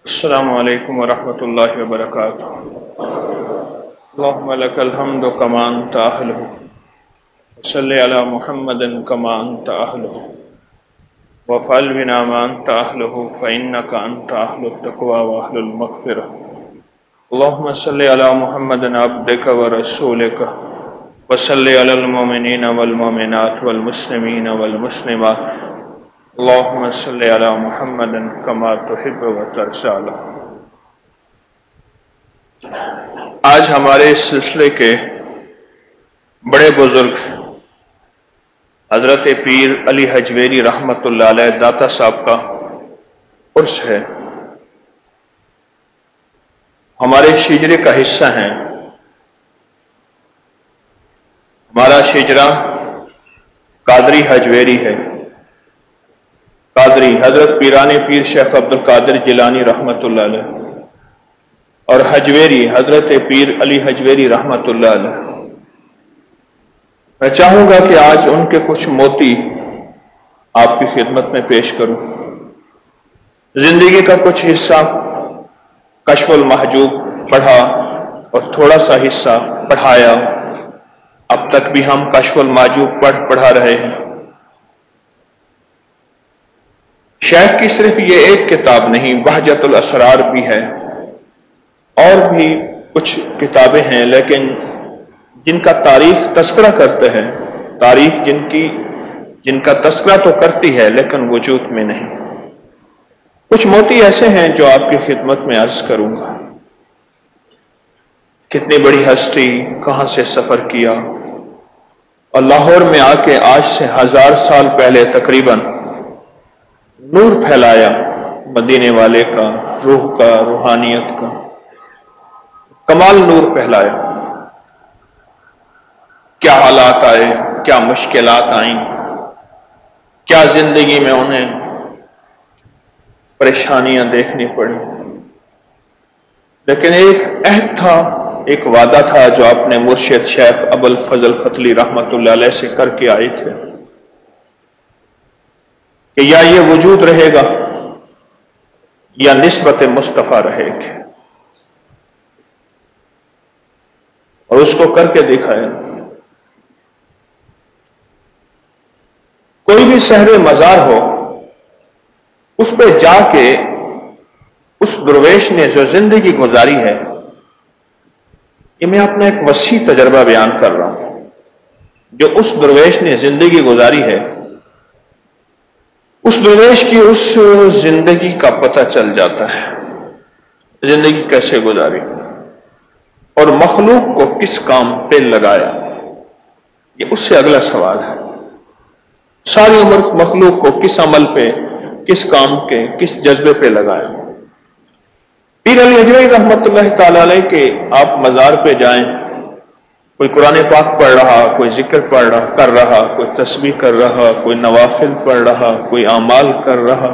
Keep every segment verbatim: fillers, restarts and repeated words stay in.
السلام علیکم ورحمۃ اللہ وبرکاتہ۔ اللہم لک الحمد کما انت اہلہ وصلی علی محمد کما انت اہلہ وافعل بنا ما انت اہلہ فانک انت اہل التقوی واہل المغفرہ۔ اللہم صلی علی محمد عبدک ورسولک وصلی علی المؤمنین والمؤمنات والمسلمین والمسلمات۔ اللہم صلی علی محمد کما تحب و ترضی۔ آج ہمارے اس سلسلے کے بڑے بزرگ حضرت پیر علی حجویری رحمۃ اللہ علیہ داتا صاحب کا عرس ہے۔ ہمارے شجرے کا حصہ ہیں۔ ہمارا شجرہ قادری حجویری ہے۔ قادری حضرت پیرانی پیر شیخ عبد القادر جیلانی رحمۃ اللہ علیہ، اور حجویری حضرت پیر علی حجویری رحمۃ اللہ علیہ۔ میں چاہوں گا کہ آج ان کے کچھ موتی آپ کی خدمت میں پیش کروں۔ زندگی کا کچھ حصہ کشف المحجوب پڑھا اور تھوڑا سا حصہ پڑھایا۔ اب تک بھی ہم کشف المحجوب پڑھ پڑھا رہے ہیں۔ شیخ کی صرف یہ ایک کتاب نہیں، بہجت الاسرار بھی ہے، اور بھی کچھ کتابیں ہیں، لیکن جن کا تاریخ تذکرہ کرتے ہیں، تاریخ جن کی جن کا تذکرہ تو کرتی ہے لیکن وجود میں نہیں۔ کچھ موتی ایسے ہیں جو آپ کی خدمت میں عرض کروں گا۔ کتنی بڑی ہستی، کہاں سے سفر کیا، اور لاہور میں آ کے آج سے ہزار سال پہلے تقریباً نور پھیلایا مدینے والے کا، روح کا، روحانیت کا کمال نور پھیلایا۔ کیا حالات آئے، کیا مشکلات آئیں، کیا زندگی میں انہیں پریشانیاں دیکھنی پڑی، لیکن ایک عہد تھا، ایک وعدہ تھا جو اپنے مرشد شیخ ابو الفضل ختلی رحمۃ اللہ علیہ سے کر کے آئے تھے کہ یا یہ وجود رہے گا یا نسبت مصطفیٰ رہے گی، اور اس کو کر کے دکھایا۔ کوئی بھی شہر مزار ہو، اس پہ جا کے اس درویش نے جو زندگی گزاری ہے، یہ میں اپنا ایک وسیع تجربہ بیان کر رہا ہوں، جو اس درویش نے زندگی گزاری ہے، اس درویش کی اس زندگی کا پتہ چل جاتا ہے، زندگی کیسے گزاری اور مخلوق کو کس کام پہ لگایا۔ یہ اس سے اگلا سوال ہے، ساری عمر مخلوق کو کس عمل پہ، کس کام کے، کس جذبے پہ لگایا۔ پیر علی حجویری رحمۃ اللہ تعالی علیہ کے آپ مزار پہ جائیں، کوئی قرآن پاک پڑھ رہا، کوئی ذکر پڑھ رہا کر رہا، کوئی تسبیح کر رہا، کوئی نوافل پڑھ رہا، کوئی اعمال کر رہا،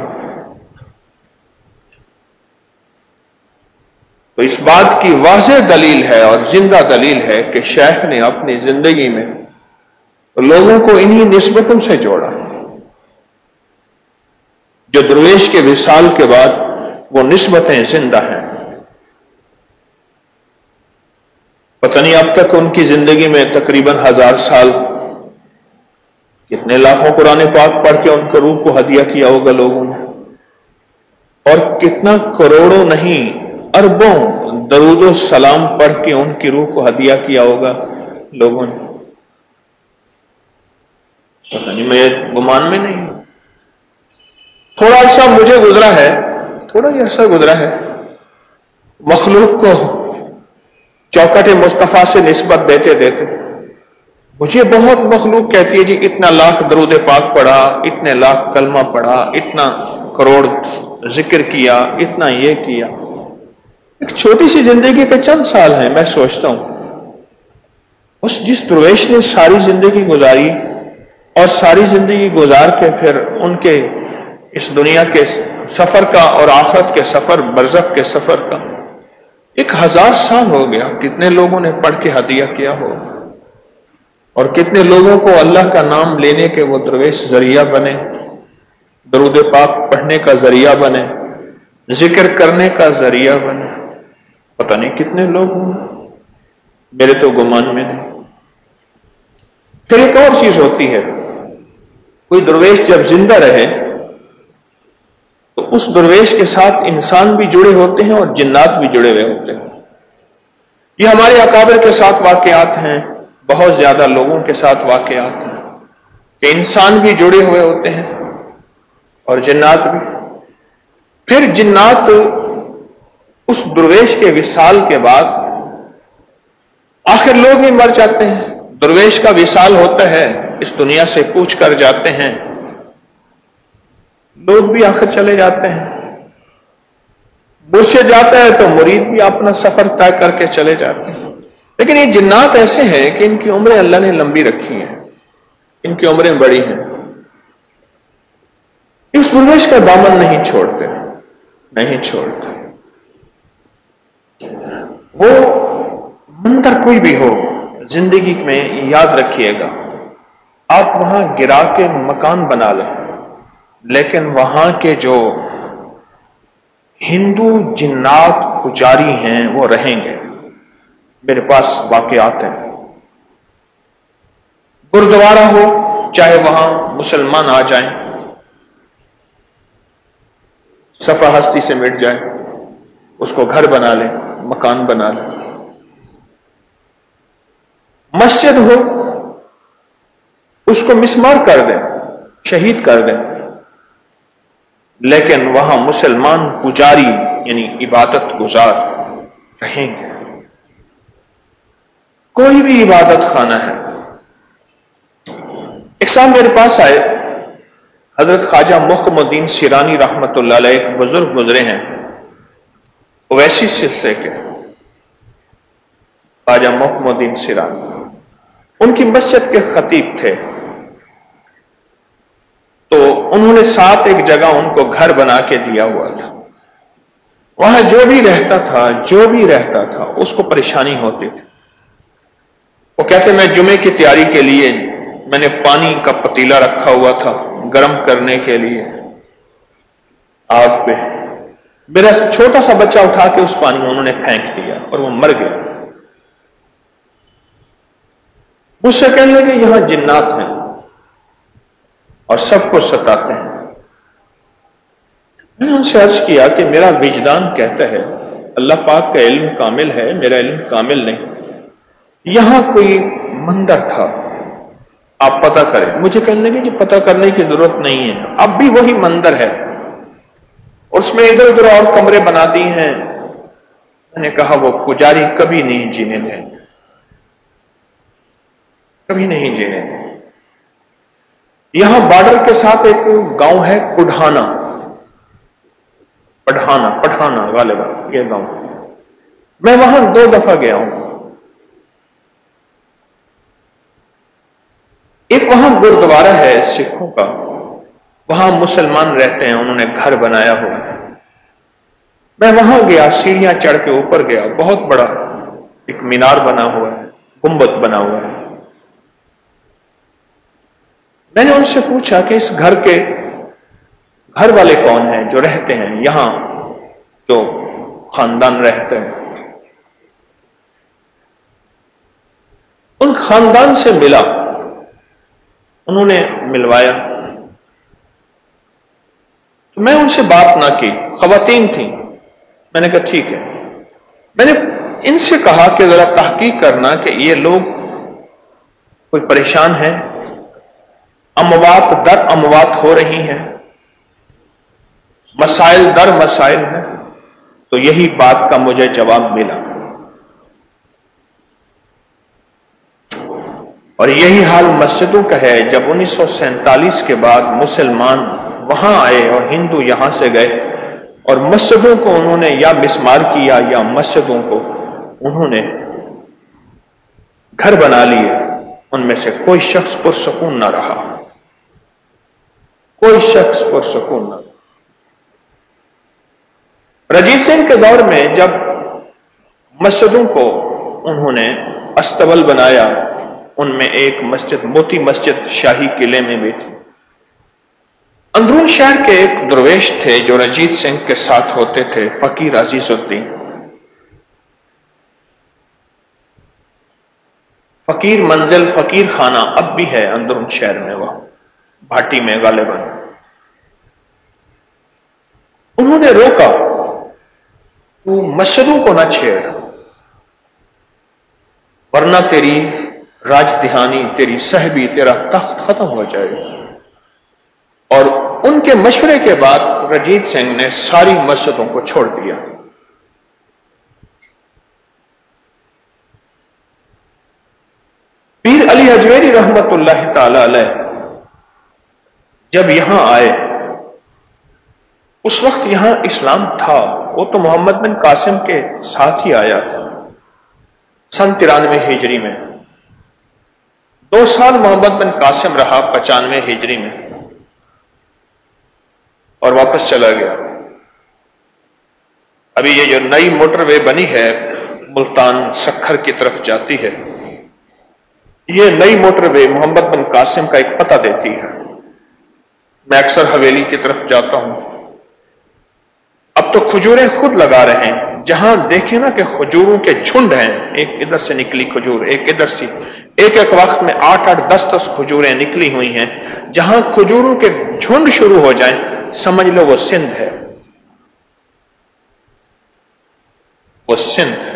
تو اس بات کی واضح دلیل ہے اور زندہ دلیل ہے کہ شیخ نے اپنی زندگی میں لوگوں کو انہی نسبتوں سے جوڑا، جو درویش کے وصال کے بعد وہ نسبتیں زندہ ہیں۔ پتہ نہیں اب تک ان کی زندگی میں تقریباً ہزار سال کتنے لاکھوں قرآن پاک پڑھ کے ان کو روح کو ہدیہ کیا ہوگا لوگوں نے، اور کتنا کروڑوں نہیں اربوں درود و سلام پڑھ کے ان کی روح کو ہدیہ کیا ہوگا لوگوں نے۔ پتہ نہیں، میں گمان میں نہیں، تھوڑا عرصہ مجھے گزرا ہے، تھوڑا ہی عرصہ گزرا ہے، مخلوق کو چوکٹ مصطفیٰ سے نسبت دیتے دیتے مجھے بہت مخلوق کہتی ہے جی اتنا لاکھ درود پاک پڑھا، اتنے لاکھ کلمہ پڑھا، اتنا کروڑ ذکر کیا، اتنا یہ کیا۔ ایک چھوٹی سی زندگی پہ چند سال ہیں۔ میں سوچتا ہوں اس جس درویش نے ساری زندگی گزاری اور ساری زندگی گزار کے پھر ان کے اس دنیا کے سفر کا اور آخرت کے سفر، برزخ کے سفر کا ایک ہزار سال ہو گیا، کتنے لوگوں نے پڑھ کے ہدیہ کیا ہو، اور کتنے لوگوں کو اللہ کا نام لینے کے وہ درویش ذریعہ بنے، درود پاک پڑھنے کا ذریعہ بنے، ذکر کرنے کا ذریعہ بنے. پتہ نہیں کتنے لوگ ہوں، میرے تو گمان میں نہیں. پھر ایک اور چیز ہوتی ہے، کوئی درویش جب زندہ رہے تو اس درویش کے ساتھ انسان بھی جڑے ہوتے ہیں اور جنات بھی جڑے ہوئے ہوتے ہیں. یہ ہمارے اکابر کے ساتھ واقعات ہیں، بہت زیادہ لوگوں کے ساتھ واقعات ہیں کہ انسان بھی جڑے ہوئے ہوتے ہیں اور جنات بھی. پھر جنات اس درویش کے وصال کے بعد آخر لوگ بھی مر جاتے ہیں. درویش کا وصال ہوتا ہے، اس دنیا سے کوچ کر جاتے ہیں، لوگ بھی آخر چلے جاتے ہیں. مرشد جاتا ہے تو مرید بھی اپنا سفر طے کر کے چلے جاتے ہیں. لیکن یہ جنات ایسے ہیں کہ ان کی عمریں اللہ نے لمبی رکھی ہیں، ان کی عمریں بڑی ہیں. اس درویش کا دامن نہیں چھوڑتے نہیں چھوڑتے. وہ منظر کوئی بھی ہو زندگی میں یاد رکھیے گا، آپ وہاں گرا کے مکان بنا لیں، لیکن وہاں کے جو ہندو جنات پجاری ہیں وہ رہیں گے. میرے پاس واقعات ہیں. گردوارہ ہو، چاہے وہاں مسلمان آ جائیں، صفا ہستی سے مٹ جائے، اس کو گھر بنا لیں، مکان بنا لیں. مسجد ہو، اس کو مسمار کر دیں، شہید کر دیں، لیکن وہاں مسلمان پجاری یعنی عبادت گزار رہیں گے. کوئی بھی عبادت خانہ ہے. ایک سال میرے پاس آئے حضرت خواجہ محکم الدین سیرانی رحمت اللہ علیہ، ایک بزرگ گزرے ہیں اویسی سلسلے کے، خواجہ محکم الدین سیرانی. ان کی مسجد کے خطیب تھے، تو انہوں نے ساتھ ایک جگہ ان کو گھر بنا کے دیا ہوا تھا. وہاں جو بھی رہتا تھا جو بھی رہتا تھا اس کو پریشانی ہوتی تھی. وہ کہتے میں جمعے کی تیاری کے لیے میں نے پانی کا پتیلا رکھا ہوا تھا گرم کرنے کے لیے آگ پہ، میرا چھوٹا سا بچہ اٹھا کے اس پانی میں انہوں نے پھینک دیا اور وہ مر گیا. مجھ سے کہنے لگے یہاں جنات ہیں اور سب کو ستاتے ہیں. میں نے ان سے عرض کیا کہ میرا وجدان کہتا ہے اللہ پاک کا علم کامل ہے، میرا علم کامل نہیں. یہاں کوئی مندر تھا، آپ پتہ کریں. مجھے کہنے لگے کہ پتہ کرنے کی ضرورت نہیں ہے، اب بھی وہی مندر ہے اور اس میں ادھر ادھر اور کمرے بنا دی ہیں. میں نے کہا وہ پجاری کبھی نہیں جینے دیں، کبھی نہیں جینے دیں. یہاں بارڈر کے ساتھ ایک گاؤں ہے پڑھانا، پڑھانا پٹھانا غالباً یہ گاؤں. میں وہاں دو دفعہ گیا ہوں. ایک وہاں گردوارہ ہے سکھوں کا، وہاں مسلمان رہتے ہیں، انہوں نے گھر بنایا ہوا ہے. میں وہاں گیا، سیڑھیاں چڑھ کے اوپر گیا، بہت بڑا ایک مینار بنا ہوا ہے، گنبد بنا ہوا ہے. میں نے ان سے پوچھا کہ اس گھر کے گھر والے کون ہیں جو رہتے ہیں یہاں، جو خاندان رہتے ہیں. ان خاندان سے ملا، انہوں نے ملوایا. تو میں ان سے بات نہ کی، خواتین تھیں. میں نے کہا ٹھیک ہے. میں نے ان سے کہا کہ ذرا تحقیق کرنا کہ یہ لوگ کوئی پریشان ہیں، اموات در اموات ہو رہی ہیں، مسائل در مسائل ہیں. تو یہی بات کا مجھے جواب ملا اور یہی حال مسجدوں کا ہے. جب انیس سو سینتالیس کے بعد مسلمان وہاں آئے اور ہندو یہاں سے گئے اور مسجدوں کو انہوں نے یا مسمار کیا یا مسجدوں کو انہوں نے گھر بنا لیے، ان میں سے کوئی شخص پرسکون نہ رہا، کوئی شخص پرسکون نہ رہا. رجیت سنگھ کے دور میں جب مسجدوں کو انہوں نے استبل بنایا، ان میں ایک مسجد موتی مسجد شاہی قلعے میں بھی تھی. اندرون شہر کے ایک درویش تھے جو رنجیت سنگھ کے ساتھ ہوتے تھے، فقیر عزیز الدین۔ فقیر منزل، فقیر خانہ اب بھی ہے اندرون شہر میں، وہ بھاٹی میں غالباً۔ انہوں نے روکا، تو مسجدوں کو نہ چھیڑ ورنہ تیری راج دہانی، تیری صاحبی، تیرا تخت ختم ہو جائے گا۔ اور ان کے مشورے کے بعد رنجیت سنگھ نے ساری مسجدوں کو چھوڑ دیا۔ پیر علی حجویری رحمت اللہ تعالی علیہ جب یہاں آئے، اس وقت یہاں اسلام تھا، وہ تو محمد بن قاسم کے ساتھ ہی آیا تھا سن ترانوے ہجری میں۔ دو سال محمد بن قاسم رہا پچانوے ہجری میں اور واپس چلا گیا۔ ابھی یہ جو نئی موٹر وے بنی ہے ملتان سکھر کی طرف جاتی ہے، یہ نئی موٹر وے محمد بن قاسم کا ایک پتہ دیتی ہے۔ میں اکثر حویلی کی طرف جاتا ہوں، اب تو کھجوریں خود لگا رہے ہیں، جہاں دیکھیں نا کہ کھجوروں کے جھنڈ ہیں، ایک ادھر سے نکلی کھجور، ایک ادھر سے، ایک ایک وقت میں آٹھ آٹھ دس دس کھجوریں نکلی ہوئی ہیں، جہاں کھجوروں کے جھنڈ شروع ہو جائیں سمجھ لو وہ سندھ ہے، وہ سندھ ہے۔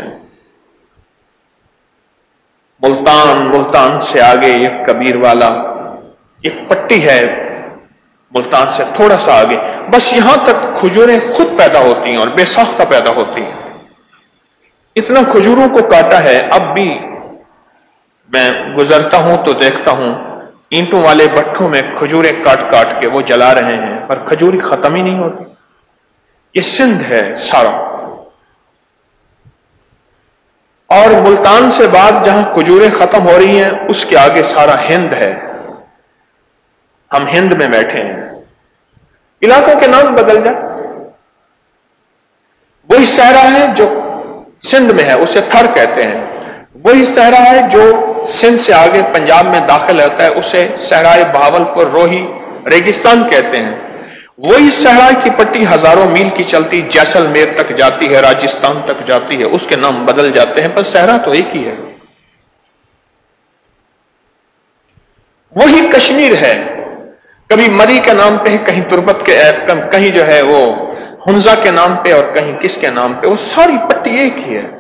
ملتان، ملتان سے آگے ایک کبیر والا، ایک پٹی ہے ملتان سے تھوڑا سا آگے، بس یہاں تک کھجوریں خود پیدا ہوتی ہیں اور بے ساختہ پیدا ہوتی ہیں۔ اتنا کھجوروں کو کاٹا ہے، اب بھی میں گزرتا ہوں تو دیکھتا ہوں اینٹوں والے بٹھوں میں کھجوریں کاٹ کاٹ کے وہ جلا رہے ہیں، پر کھجوری ختم ہی نہیں ہوتی۔ یہ سندھ ہے سارا، اور ملتان سے بعد جہاں کھجوریں ختم ہو رہی ہیں اس کے آگے سارا ہند ہے۔ ہم ہند میں بیٹھے ہیں، علاقوں کے نام بدل جائے، وہی صحرا ہے جو سندھ میں ہے، اسے تھر کہتے ہیں، وہی صحرا ہے جو سندھ سے آگے پنجاب میں داخل ہوتا ہے، اسے صحرائے بہاول پور روہی ریگستان کہتے ہیں۔ وہی صحرا کی پٹی ہزاروں میل کی چلتی جیسلمیر تک جاتی ہے، راجستھان تک جاتی ہے، اس کے نام بدل جاتے ہیں، پر صحرا تو ایک ہی ہے۔ وہی کشمیر ہے، کبھی مری کے نام پہ، کہیں تربت کے، کہیں جو ہے وہ ہنزا کے نام پہ، اور کہیں کس کے نام پہ، وہ ساری پٹی ایک ہی ہے۔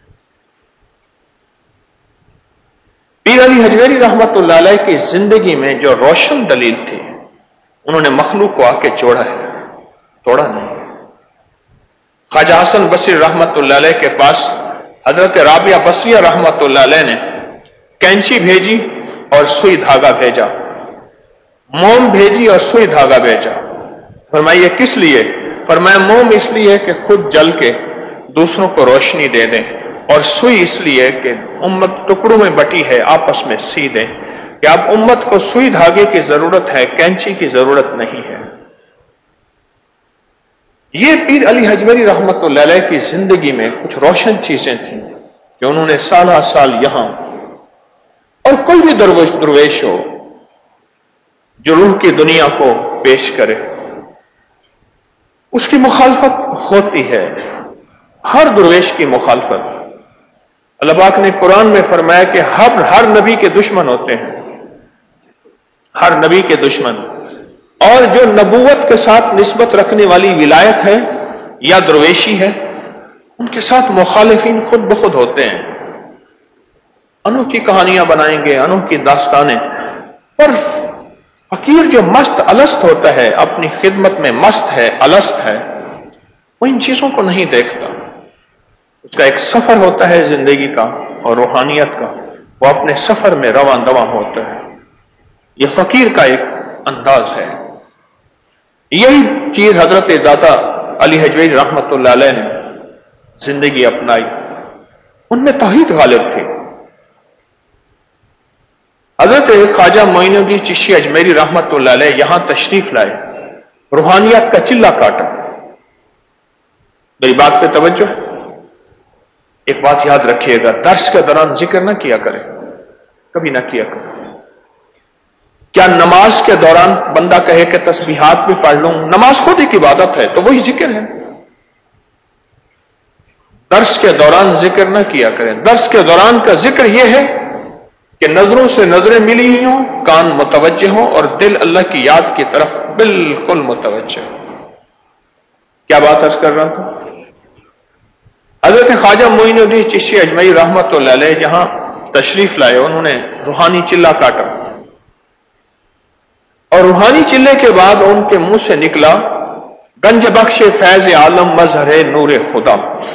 پیر علی حجویری رحمت اللہ علیہ کی زندگی میں جو روشن دلیل تھی، انہوں نے مخلوق کو آ کے جوڑا ہے، توڑا نہیں۔ خواجہ حسن بصری رحمت اللہ علیہ کے پاس حضرت رابعہ بصریہ رحمت اللہ علیہ نے کینچی بھیجی اور سوئی دھاگا بھیجا، موم بھیجی اور سوئی دھاگا بھیجا۔ فرمایا یہ کس لیے؟ فرمایا موم اس لیے کہ خود جل کے دوسروں کو روشنی دے دیں، اور سوئی اس لیے کہ امت ٹکڑوں میں بٹی ہے، آپس میں سی دیں، کہ اب امت کو سوئی دھاگے کی ضرورت ہے، کینچی کی ضرورت نہیں ہے۔ یہ پیر علی حجویری رحمت اللہ علیہ کی زندگی میں کچھ روشن چیزیں تھیں کہ انہوں نے سالہ سال یہاں، اور کوئی بھی درویش درویش ہو جو روح کی دنیا کو پیش کرے، اس کی مخالفت ہوتی ہے، ہر درویش کی مخالفت۔ اللہ پاک نے قرآن میں فرمایا کہ ہر ہر نبی کے دشمن ہوتے ہیں، ہر نبی کے دشمن، اور جو نبوت کے ساتھ نسبت رکھنے والی ولایت ہے یا درویشی ہے، ان کے ساتھ مخالفین خود بخود ہوتے ہیں۔ انوکھی کہانیاں بنائیں گے، انوکھی داستانیں، پر فقیر جو مست الست ہوتا ہے، اپنی خدمت میں مست ہے، الست ہے، وہ ان چیزوں کو نہیں دیکھتا۔ اس کا ایک سفر ہوتا ہے زندگی کا اور روحانیت کا، وہ اپنے سفر میں رواں دواں ہوتا ہے۔ یہ فقیر کا ایک انداز ہے۔ یہی چیز حضرت داتا علی حجویری رحمت اللہ علیہ نے زندگی اپنائی، ان میں توحید غالب تھی۔ حضرت خواجہ معین الدین چشتی اجمیری رحمت اللہ علیہ یہاں تشریف لائے، روحانیت کا چلہ کاٹا۔ میری بات پہ توجہ، ایک بات یاد رکھیے گا، درس کے دوران ذکر نہ کیا کرے، کبھی نہ کیا کرے۔ کیا نماز کے دوران بندہ کہے کہ تسبیحات بھی پڑھ لوں؟ نماز خود ایک عبادت ہے تو وہی ذکر ہے. درس کے دوران ذکر نہ کیا کریں. درس کے دوران کا ذکر یہ ہے کہ نظروں سے نظریں ملی ہوئی ہوں، کان متوجہ ہوں اور دل اللہ کی یاد کی طرف بالکل متوجہ ہو. کیا بات عرض کر رہا تھا؟ حضرت خواجہ معین الدین چشتی اجمعی رحمت اللہ علیہ جہاں تشریف لائے، انہوں نے روحانی چلہ کاٹا اور روحانی چلے کے بعد ان کے منہ سے نکلا گنج بخش فیض عالم مظہر نور خدا.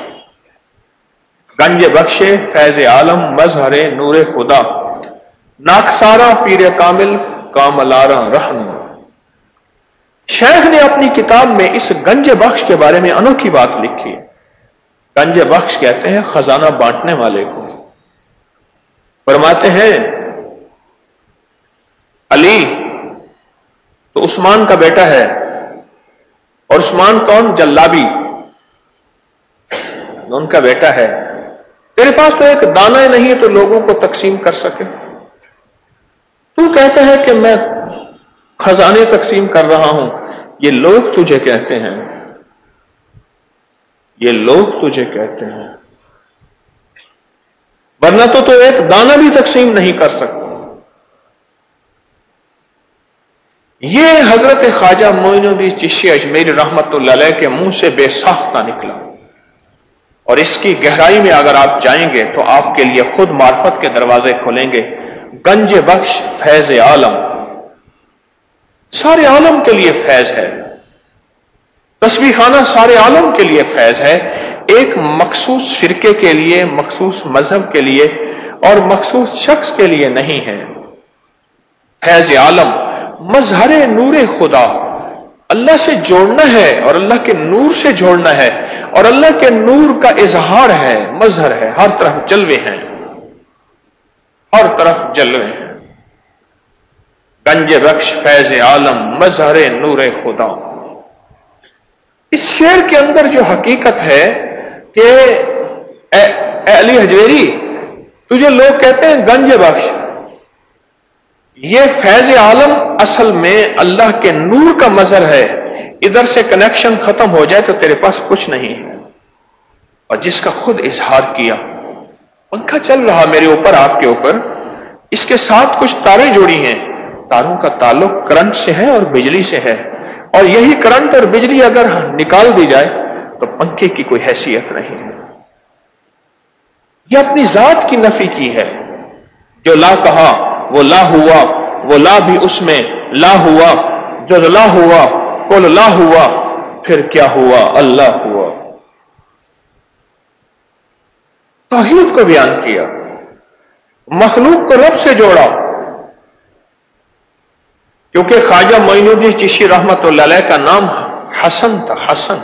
گنج بخش فیض عالم مظہر نور خدا، ناکسارا پیر کامل کاملارا رہنما. شیخ نے اپنی کتاب میں اس گنج بخش کے بارے میں انوکھی بات لکھی ہے. گنج بخش کہتے ہیں خزانہ بانٹنے والے کو. فرماتے ہیں علی تو عثمان کا بیٹا ہے، اور عثمان کون؟ جلابی، ان کا بیٹا ہے. تیرے پاس تو ایک دانہ نہیں تو لوگوں کو تقسیم کر سکے. تو کہتا ہے کہ میں خزانے تقسیم کر رہا ہوں. یہ لوگ تجھے کہتے ہیں، یہ لوگ تجھے کہتے ہیں، ورنہ تو تو ایک دانہ بھی تقسیم نہیں کر سکتا. یہ حضرت خواجہ معین الدین چشتی اجمیری رحمت اللہ علیہ کے منہ سے بے ساختہ نکلا، اور اس کی گہرائی میں اگر آپ جائیں گے تو آپ کے لیے خود معرفت کے دروازے کھلیں گے. گنج بخش فیض عالم، سارے عالم کے لیے فیض ہے. تسبیح خانہ سارے عالم کے لیے فیض ہے، ایک مخصوص فرقے کے لیے، مخصوص مذہب کے لیے اور مخصوص شخص کے لیے نہیں ہے. فیض عالم مظہر نور خدا، اللہ سے جوڑنا ہے اور اللہ کے نور سے جوڑنا ہے، اور اللہ کے نور کا اظہار ہے، مظہر ہے. ہر طرف جلوے ہیں، ہر طرف جلوے ہیں. گنج بخش فیض عالم مظہر نور خدا. اس شعر کے اندر جو حقیقت ہے کہ اے اے علی حجویری، تجھے لوگ کہتے ہیں گنج بخش، یہ فیض عالم اصل میں اللہ کے نور کا مظہر ہے. ادھر سے کنیکشن ختم ہو جائے تو تیرے پاس کچھ نہیں ہے. اور جس کا خود اظہار کیا، پنکھا چل رہا میرے اوپر، آپ کے اوپر، اس کے ساتھ کچھ تاریں جوڑی ہیں. تاروں کا تعلق کرنٹ سے ہے اور بجلی سے ہے، اور یہی کرنٹ اور بجلی اگر نکال دی جائے تو پنکھے کی کوئی حیثیت نہیں ہے. یہ اپنی ذات کی نفی کی ہے. جو لا کہا وہ لا ہوا، وہ لا بھی اس میں لا ہوا. جو لا ہوا کل لا ہوا، پھر کیا ہوا؟ اللہ ہوا. توحید کو بیان کیا، مخلوق کو رب سے جوڑا. کیونکہ خواجہ معین الدین چشتی رحمت اللہ علیہ کا نام حسن تھا. حسن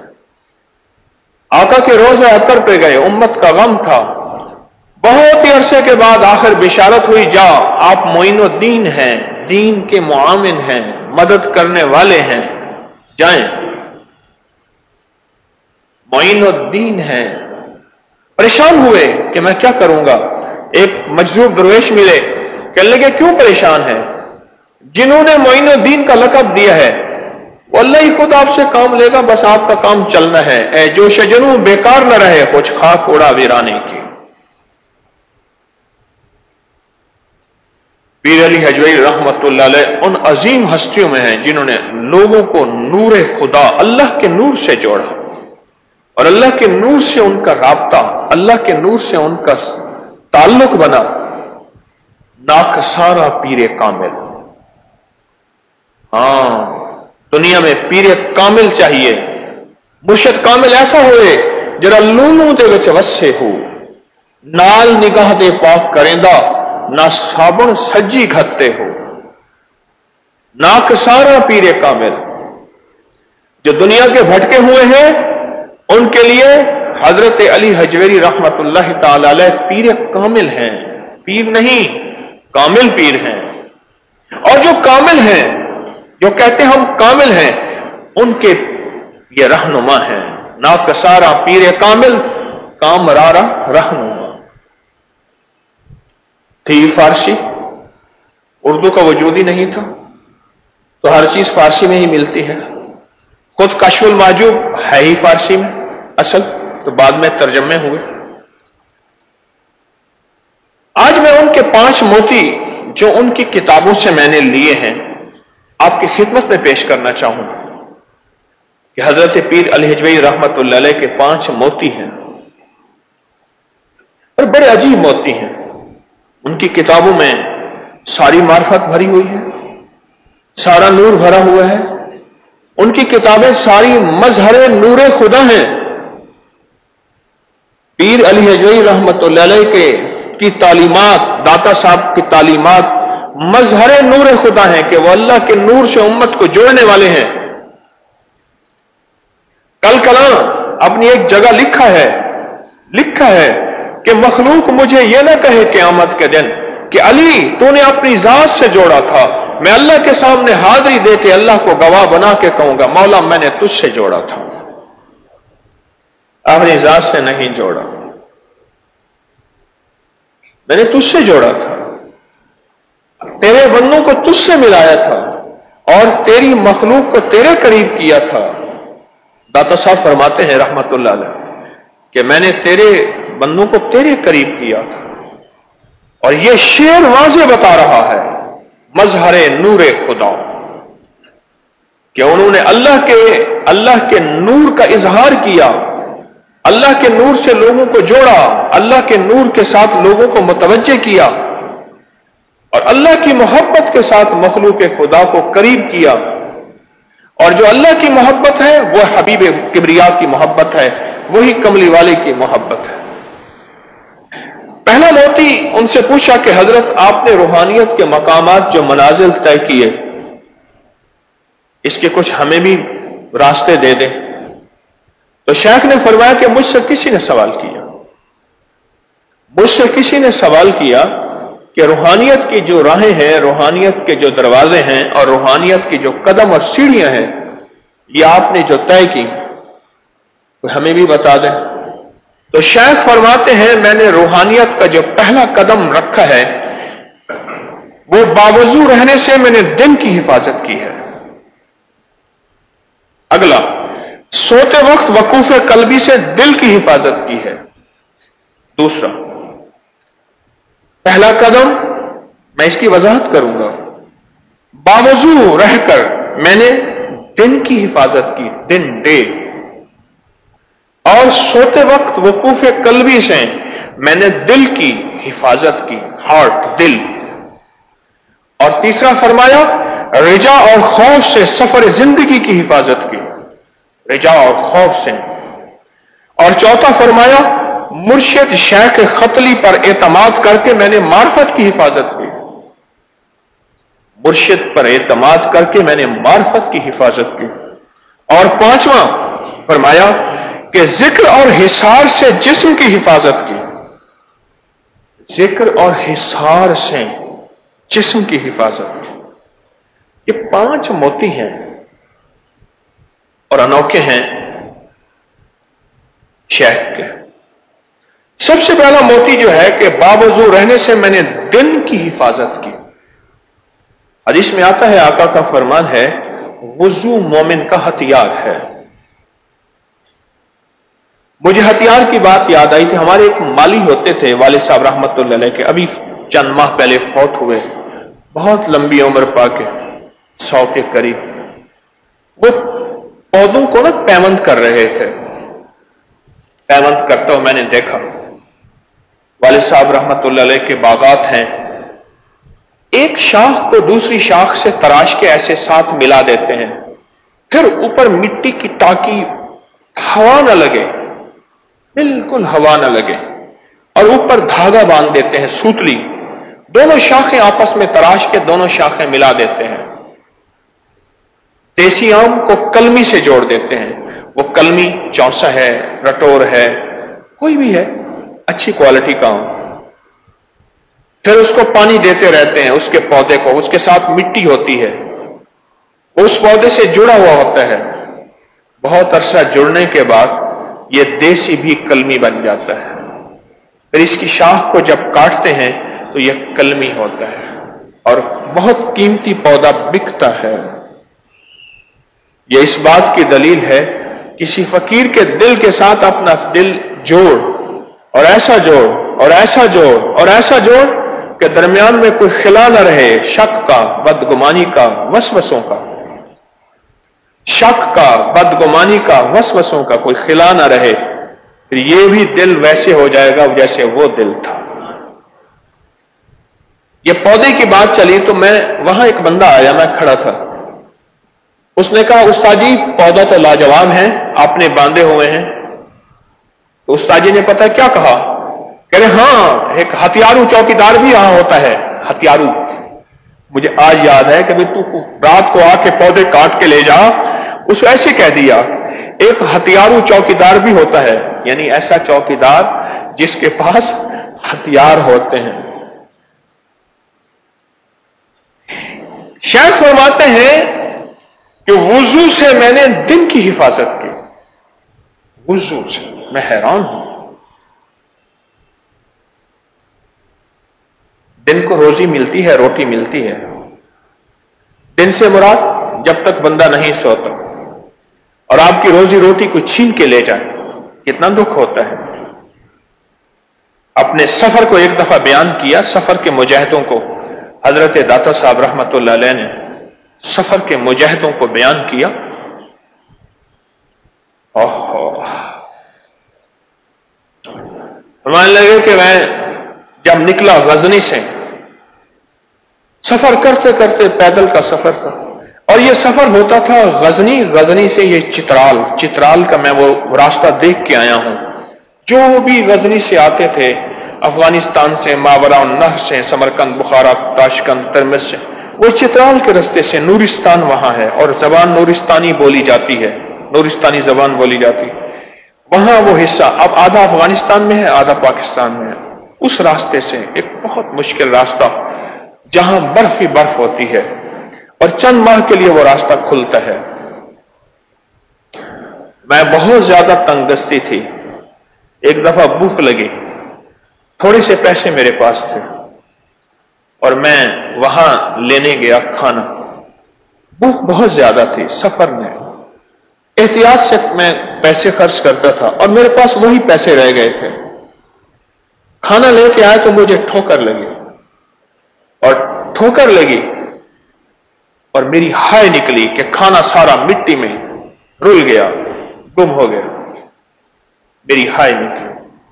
آقا کے روزہ اکر پہ گئے، امت کا غم تھا. بہت ہی عرصے کے بعد آخر بشارت ہوئی، جا آپ معین الدین ہیں، دین کے معاون ہیں، مدد کرنے والے ہیں، جائیں. معین الدین ہیں. پریشان ہوئے کہ میں کیا کروں گا. ایک مجذوب درویش ملے، کہنے لگے کیوں پریشان ہے؟ جنہوں نے معین الدین کا لقب دیا ہے وہ اللہ ہی خود آپ سے کام لے گا، بس آپ کا کام چلنا ہے. اے جو شجنوں بیکار نہ رہے، کچھ خاک اڑا ویرانے کی. پیر علی حجویری رحمت اللہ علیہ ان عظیم ہستیوں میں ہیں جنہوں نے لوگوں کو نور خدا، اللہ کے نور سے جوڑا، اور اللہ کے نور سے ان کا رابطہ، اللہ کے نور سے ان کا تعلق بنا. ناکسارا پیر کامل. ہاں، دنیا میں پیر کامل چاہیے. مرشد کامل ایسا ہوئے جرا لولوں دے وچ وسے ہو، نال نگاہ دے پاک کریندا، نہ صابن سجی گھتے ہو. ناکسارا پیر کامل. جو دنیا کے بھٹکے ہوئے ہیں ان کے لیے حضرت علی حجویری رحمت اللہ تعالی علیہ پیر کامل ہیں. پیر نہیں، کامل پیر ہیں. اور جو کامل ہیں، جو کہتے ہیں ہم کامل ہیں، ان کے یہ رہنما ہیں. ناکسارا پیر کامل، کامرارا رہنما. تھی فارسی، اردو کا وجود ہی نہیں تھا تو ہر چیز فارسی میں ہی ملتی ہے. خود کشف المحجوب ہے ہی فارسی میں اصل، تو بعد میں ترجمے ہوئے. آج میں ان کے پانچ موتی جو ان کی کتابوں سے میں نے لیے ہیں آپ کی خدمت میں پیش کرنا چاہوں کہ حضرت پیر علی حجویری رحمت اللہ علیہ کے پانچ موتی ہیں اور بڑے عجیب موتی ہیں. ان کی کتابوں میں ساری معرفت بھری ہوئی ہے، سارا نور بھرا ہوا ہے. ان کی کتابیں ساری مظہر نور خدا ہیں. پیر علی حجویری رحمت اللہ علیہ کے کی تعلیمات، داتا صاحب کی تعلیمات مظہر نور خدا ہیں کہ وہ اللہ کے نور سے امت کو جوڑنے والے ہیں. کل کلام اپنی ایک جگہ لکھا ہے لکھا ہے کہ مخلوق مجھے یہ نہ کہے قیامت کے دن کہ علی تو نے اپنی ذات سے جوڑا تھا، میں اللہ کے سامنے حاضری دے کے اللہ کو گواہ بنا کے کہوں گا مولا میں نے تجھ سے جوڑا تھا، اپنی ذات سے نہیں جوڑا، میں نے تجھ سے جوڑا تھا، تیرے بندوں کو تجھ سے ملایا تھا اور تیری مخلوق کو تیرے قریب کیا تھا. داتا صاحب فرماتے ہیں رحمت اللہ علیہ کہ میں نے تیرے بندوں کو تیرے قریب کیا تھا. اور یہ شعر واضح بتا رہا ہے مظہر نور خدا کہ انہوں نے اللہ کے اللہ کے نور کا اظہار کیا، اللہ کے نور سے لوگوں کو جوڑا، اللہ کے نور کے ساتھ لوگوں کو متوجہ کیا اور اللہ کی محبت کے ساتھ مخلوق خدا کو قریب کیا. اور جو اللہ کی محبت ہے وہ حبیب کبریا کی محبت ہے، وہی کملی والے کی محبت ہے. پہلا موتی ان سے پوچھا کہ حضرت آپ نے روحانیت کے مقامات جو منازل طے کیے اس کے کچھ ہمیں بھی راستے دے دیں. تو شیخ نے فرمایا کہ مجھ سے کسی نے سوال کیا مجھ سے کسی نے سوال کیا کہ روحانیت کی جو راہیں ہیں، روحانیت کے جو دروازے ہیں اور روحانیت کی جو قدم اور سیڑھیاں ہیں یہ آپ نے جو طے کی تو ہمیں بھی بتا دیں. تو شیخ فرماتے ہیں میں نے روحانیت کا جو پہلا قدم رکھا ہے وہ باوضو رہنے سے میں نے دل کی حفاظت کی ہے. اگلا، سوتے وقت وقوف قلبی سے دل کی حفاظت کی ہے. دوسرا، پہلا قدم میں اس کی وضاحت کروں گا، باوضو رہ کر میں نے دن کی حفاظت کی، دن ڈے. اور سوتے وقت وقوف قلبی سے میں نے دل کی حفاظت کی، ہارٹ، دل. اور تیسرا فرمایا رجا اور خوف سے سفر زندگی کی حفاظت کی، رجا اور خوف سے. اور چوتھا فرمایا مرشد شیخ خطلی پر اعتماد کر کے میں نے معرفت کی حفاظت کی، مرشد پر اعتماد کر کے میں نے معرفت کی حفاظت کی. اور پانچواں فرمایا کہ ذکر اور حصار سے جسم کی حفاظت کی، ذکر اور حصار سے جسم کی حفاظت کی. یہ پانچ موتی ہیں اور انوکھے ہیں شیخ کے. سب سے پہلا موتی جو ہے کہ باوضو رہنے سے میں نے دن کی حفاظت کی. حدیث میں آتا ہے آقا کا فرمان ہے وضو مومن کا ہتھیار ہے. مجھے ہتھیار کی بات یاد آئی تھی. ہمارے ایک مالی ہوتے تھے والد صاحب رحمت اللہ علیہ کے، ابھی چند ماہ پہلے فوت ہوئے، بہت لمبی عمر پا کے سو کے قریب. وہ پودوں کو نا پیوند کر رہے تھے، پیوند کرتا ہوں میں نے دیکھا. والد صاحب رحمت اللہ علیہ کے باغات ہیں، ایک شاخ کو دوسری شاخ سے تراش کے ایسے ساتھ ملا دیتے ہیں، پھر اوپر مٹی کی ٹاکی ہوا نہ لگے، بالکل ہوا نہ لگے، اور اوپر دھاگا باندھ دیتے ہیں سوتلی. دونوں شاخیں آپس میں تراش کے دونوں شاخیں ملا دیتے ہیں. دیسی آم کو کلمی سے جوڑ دیتے ہیں. وہ کلمی چونسا ہے، رٹور ہے، کوئی بھی ہے اچھی کوالٹی کا آم. پھر اس کو پانی دیتے رہتے ہیں، اس کے پودے کو، اس کے ساتھ مٹی ہوتی ہے، اس پودے سے جڑا ہوا ہوتا ہے. بہت عرصہ جڑنے کے بعد یہ دیسی بھی کلمی بن جاتا ہے. پھر اس کی شاخ کو جب کاٹتے ہیں تو یہ کلمی ہوتا ہے. اور بہت قیمتی پودا بکتا ہے۔ یہ اس بات کی دلیل ہے کسی فقیر کے دل کے ساتھ اپنا دل جوڑ اور ایسا جوڑ اور ایسا جوڑ اور ایسا جوڑ کہ درمیان میں کوئی خلا نہ رہے، شک کا، بدگمانی کا، وسوسوں کا، شک کا، بدگمانی کا، وسوسوں کا کوئی خلا نہ رہے، پھر یہ بھی دل ویسے ہو جائے گا جیسے وہ دل تھا۔ یہ پودے کی بات چلی تو میں وہاں ایک بندہ آیا، میں کھڑا تھا، اس نے کہا استاد جی پودا تو لاجواب ہے، آپ نے باندھے ہوئے ہیں۔ تو استاد جی نے پتہ کیا کہا، کہہ رہے ہاں ایک ہتھیارو چوکیدار بھی یہاں ہوتا ہے، ہتھیارو۔ مجھے آج یاد ہے کہ بھی تو رات کو آ کے پودے کاٹ کے لے جا، اس ایسے کہہ دیا ایک ہتھیارو چوکیدار بھی ہوتا ہے، یعنی ایسا چوکیدار جس کے پاس ہتھیار ہوتے ہیں۔ شیخ فرماتے ہیں کہ وضو سے میں نے دن کی حفاظت کی، وضو سے میں حیران ہوں۔ دن کو روزی ملتی ہے، روٹی ملتی ہے، دن سے مراد جب تک بندہ نہیں سوتا، اور آپ کی روزی روٹی کو چھین کے لے جائے، کتنا دکھ ہوتا ہے۔ اپنے سفر کو ایک دفعہ بیان کیا، سفر کے مجاہدوں کو حضرت داتا صاحب رحمت اللہ علیہ نے سفر کے مجاہدوں کو بیان کیا۔ اوہ فرمانے لگے کہ میں جب نکلا غزنی سے، سفر کرتے کرتے پیدل کا سفر تھا، اور یہ سفر ہوتا تھا غزنی، غزنی سے یہ چترال، چترال کا میں وہ راستہ دیکھ کے آیا ہوں۔ جو بھی غزنی سے آتے تھے، افغانستان سے، ماورا النہر سے، سمرقند، بخارا، تاشقند، ترمذ سے، وہ چترال کے رستے سے، نورستان وہاں ہے اور زبان نورستانی بولی جاتی ہے، نورستانی زبان بولی جاتی ہے وہاں۔ وہ حصہ اب آدھا افغانستان میں ہے، آدھا پاکستان میں ہے۔ اس راستے سے ایک بہت مشکل راستہ جہاں برف ہی برف ہوتی ہے، اور چند ماہ کے لیے وہ راستہ کھلتا ہے۔ میں بہت زیادہ تنگ دستی تھی، ایک دفعہ بھوک لگی، تھوڑے سے پیسے میرے پاس تھے، اور میں وہاں لینے گیا کھانا، بھوک بہت زیادہ تھی، سفر میں احتیاط سے میں پیسے خرچ کرتا تھا، اور میرے پاس وہی پیسے رہ گئے تھے۔ کھانا لے کے آئے تو مجھے ٹھوکر لگی، اور ٹھوکر لگی اور میری ہائے نکلی کہ کھانا سارا مٹی میں رل گیا، گم ہو گیا، میری ہائے نکلی۔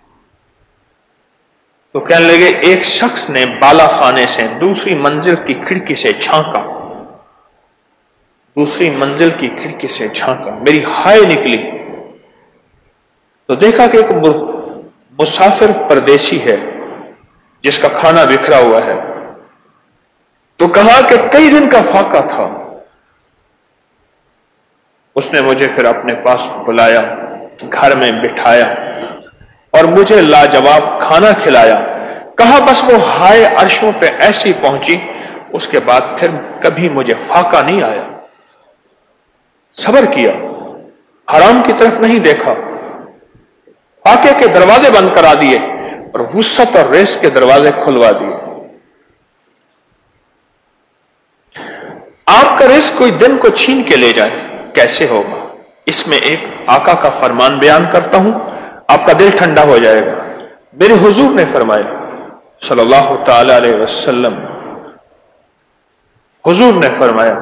تو کہنے لگے ایک شخص نے بالا خانے سے دوسری منزل کی کھڑکی سے جھانکا، دوسری منزل کی کھڑکی سے جھانکا، میری ہائے نکلی تو دیکھا کہ ایک مسافر پردیسی ہے جس کا کھانا بکھرا ہوا ہے۔ تو کہا کہ کئی دن کا فاقہ تھا۔ اس نے مجھے پھر اپنے پاس بلایا، گھر میں بٹھایا اور مجھے لاجواب کھانا کھلایا۔ کہا بس وہ ہائے عرشوں پہ ایسی پہنچی، اس کے بعد پھر کبھی مجھے فاقہ نہیں آیا۔ صبر کیا، حرام کی طرف نہیں دیکھا، فاقے کے دروازے بند کرا دیے اور وسعت اور رزق کے دروازے کھلوا دیے۔ آپ کا رزق کوئی دن کو چھین کے لے جائے، کیسے ہوگا؟ اس میں ایک آقا کا فرمان بیان کرتا ہوں، آپ کا دل ٹھنڈا ہو جائے گا۔ میرے حضور نے فرمایا صلی اللہ تعالی علیہ وسلم، حضور نے فرمایا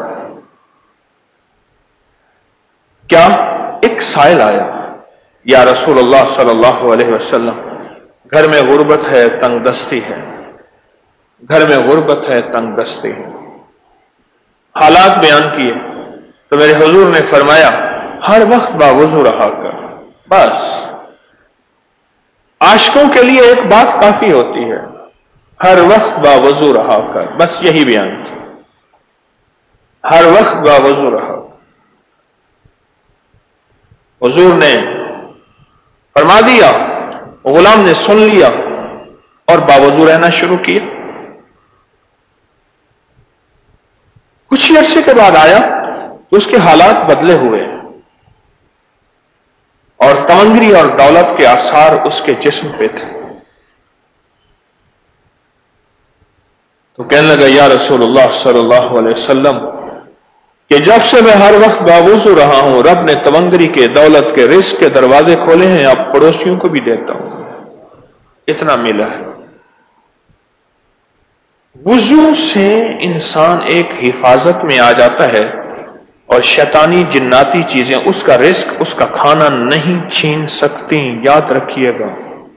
کیا ایک سائل آیا، یا رسول اللہ صلی اللہ علیہ وسلم گھر میں غربت ہے، تنگ دستی ہے، گھر میں غربت ہے، تنگ دستی ہے، حالات بیان کیے تو میرے حضور نے فرمایا ہر وقت باوضو رہا کر، بس عاشقوں کے لیے ایک بات کافی ہوتی ہے، ہر وقت باوضو رہا کر، بس یہی بیان کیا، ہر وقت باوضو رہا۔ حضور نے فرما دیا، غلام نے سن لیا اور باوضو رہنا شروع کیا۔ کچھ ہی عرصے کے بعد آیا تو اس کے حالات بدلے ہوئے اور تمنگری اور دولت کے آثار اس کے جسم پہ تھے۔ تو کہنے لگا یا رسول اللہ صلی اللہ علیہ وسلم کہ جب سے میں ہر وقت باوضو رہا ہوں رب نے تونگری کے دولت کے رزق کے دروازے کھولے ہیں، اب پڑوسیوں کو بھی دیتا ہوں، اتنا ملا ہے۔ وضو سے انسان ایک حفاظت میں آ جاتا ہے اور شیطانی جناتی چیزیں اس کا رزق اس کا کھانا نہیں چھین سکتی، یاد رکھیے گا۔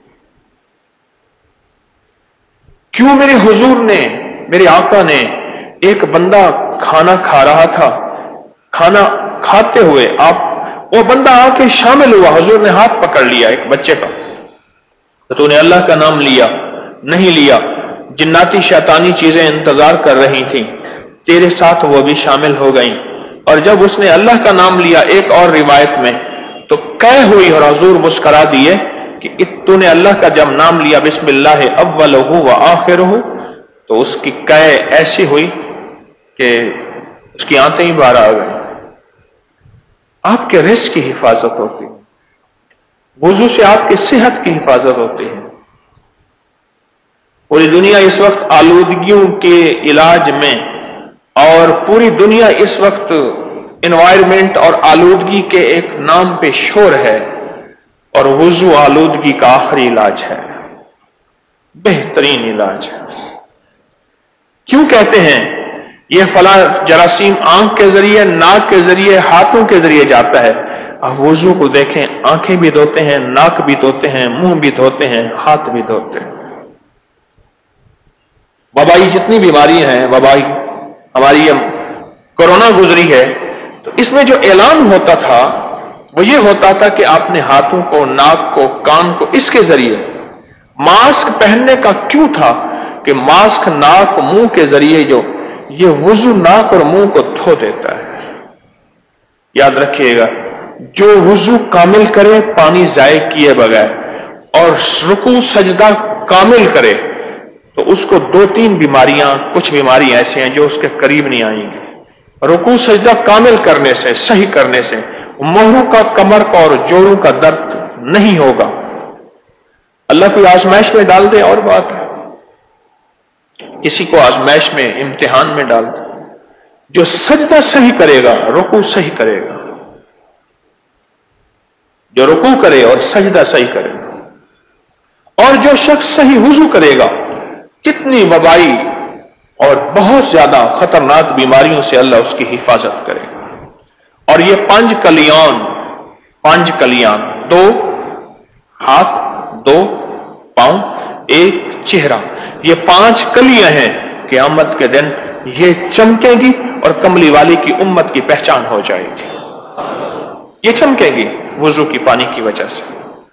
کیوں میرے حضور نے، میرے آقا نے، ایک بندہ کھانا کھا رہا تھا، کھانا کھاتے ہوئے آپ وہ بندہ آ کے شامل ہوا، حضور نے ہاتھ پکڑ لیا ایک بچے کا، تو نے اللہ کا نام لیا نہیں لیا، جناتی شیطانی چیزیں انتظار کر رہی تھیں، تیرے ساتھ وہ بھی شامل ہو گئیں، اور جب اس نے اللہ کا نام لیا ایک اور روایت میں تو قے ہوئی اور حضور مسکرا دیے کہ تو نے اللہ کا جب نام لیا بسم اللہ اولہ و آخرہ، تو اس کی قے ایسی ہوئی کہ اس کی آنتیں ہی باہر آ گئی۔ آپ کے رزق کی حفاظت ہوتی ہے، وضو سے آپ کی صحت کی حفاظت ہوتی ہے۔ پوری دنیا اس وقت آلودگیوں کے علاج میں، اور پوری دنیا اس وقت انوائرمنٹ اور آلودگی کے ایک نام پہ شور ہے، اور وضو آلودگی کا آخری علاج ہے، بہترین علاج ہے۔ کیوں کہتے ہیں یہ فلاں جراثیم آنکھ کے ذریعے، ناک کے ذریعے، ہاتھوں کے ذریعے جاتا ہے؟ اب وضو کو دیکھیں، آنکھیں بھی دھوتے ہیں، ناک بھی دھوتے ہیں، منہ بھی دھوتے ہیں، ہاتھ بھی دھوتے ہیں۔ وبائی جتنی بیماریاں ہیں، وبائی ہماری یہ کورونا گزری ہے، تو اس میں جو اعلان ہوتا تھا وہ یہ ہوتا تھا کہ آپ نے ہاتھوں کو، ناک کو، کان کو اس کے ذریعے، ماسک پہننے کا کیوں تھا کہ ماسک ناک منہ کے ذریعے جو یہ وضو ناک اور منہ کو دھو دیتا ہے۔ یاد رکھیے گا، جو وضو کامل کرے پانی ضائع کیے بغیر اور رکوع سجدہ کامل کرے تو اس کو دو تین بیماریاں، کچھ بیماری ایسی ہیں جو اس کے قریب نہیں آئیں گی۔ رکوع سجدہ کامل کرنے سے، صحیح کرنے سے موہروں کا، کمر کا اور جوڑوں کا درد نہیں ہوگا۔ اللہ کوئی آزمائش میں ڈال دے اور بات ہے، کسی کو آزمائش میں، امتحان میں ڈال دے، جو سجدہ صحیح کرے گا رکوع صحیح کرے گا، جو رکوع کرے اور سجدہ صحیح کرے گا، اور جو شخص صحیح وضو کرے گا کتنی وبائی اور بہت زیادہ خطرناک بیماریوں سے اللہ اس کی حفاظت کرے گا۔ اور یہ پانچ کلیان، پانچ کلیان، دو ہاتھ، دو پاؤں، ایک چہرہ، یہ پانچ کلیاں ہیں، قیامت کے دن یہ چمکیں گی اور کملی والی کی امت کی پہچان ہو جائے گی۔ یہ چمکیں گی وضو کی پانی کی وجہ سے۔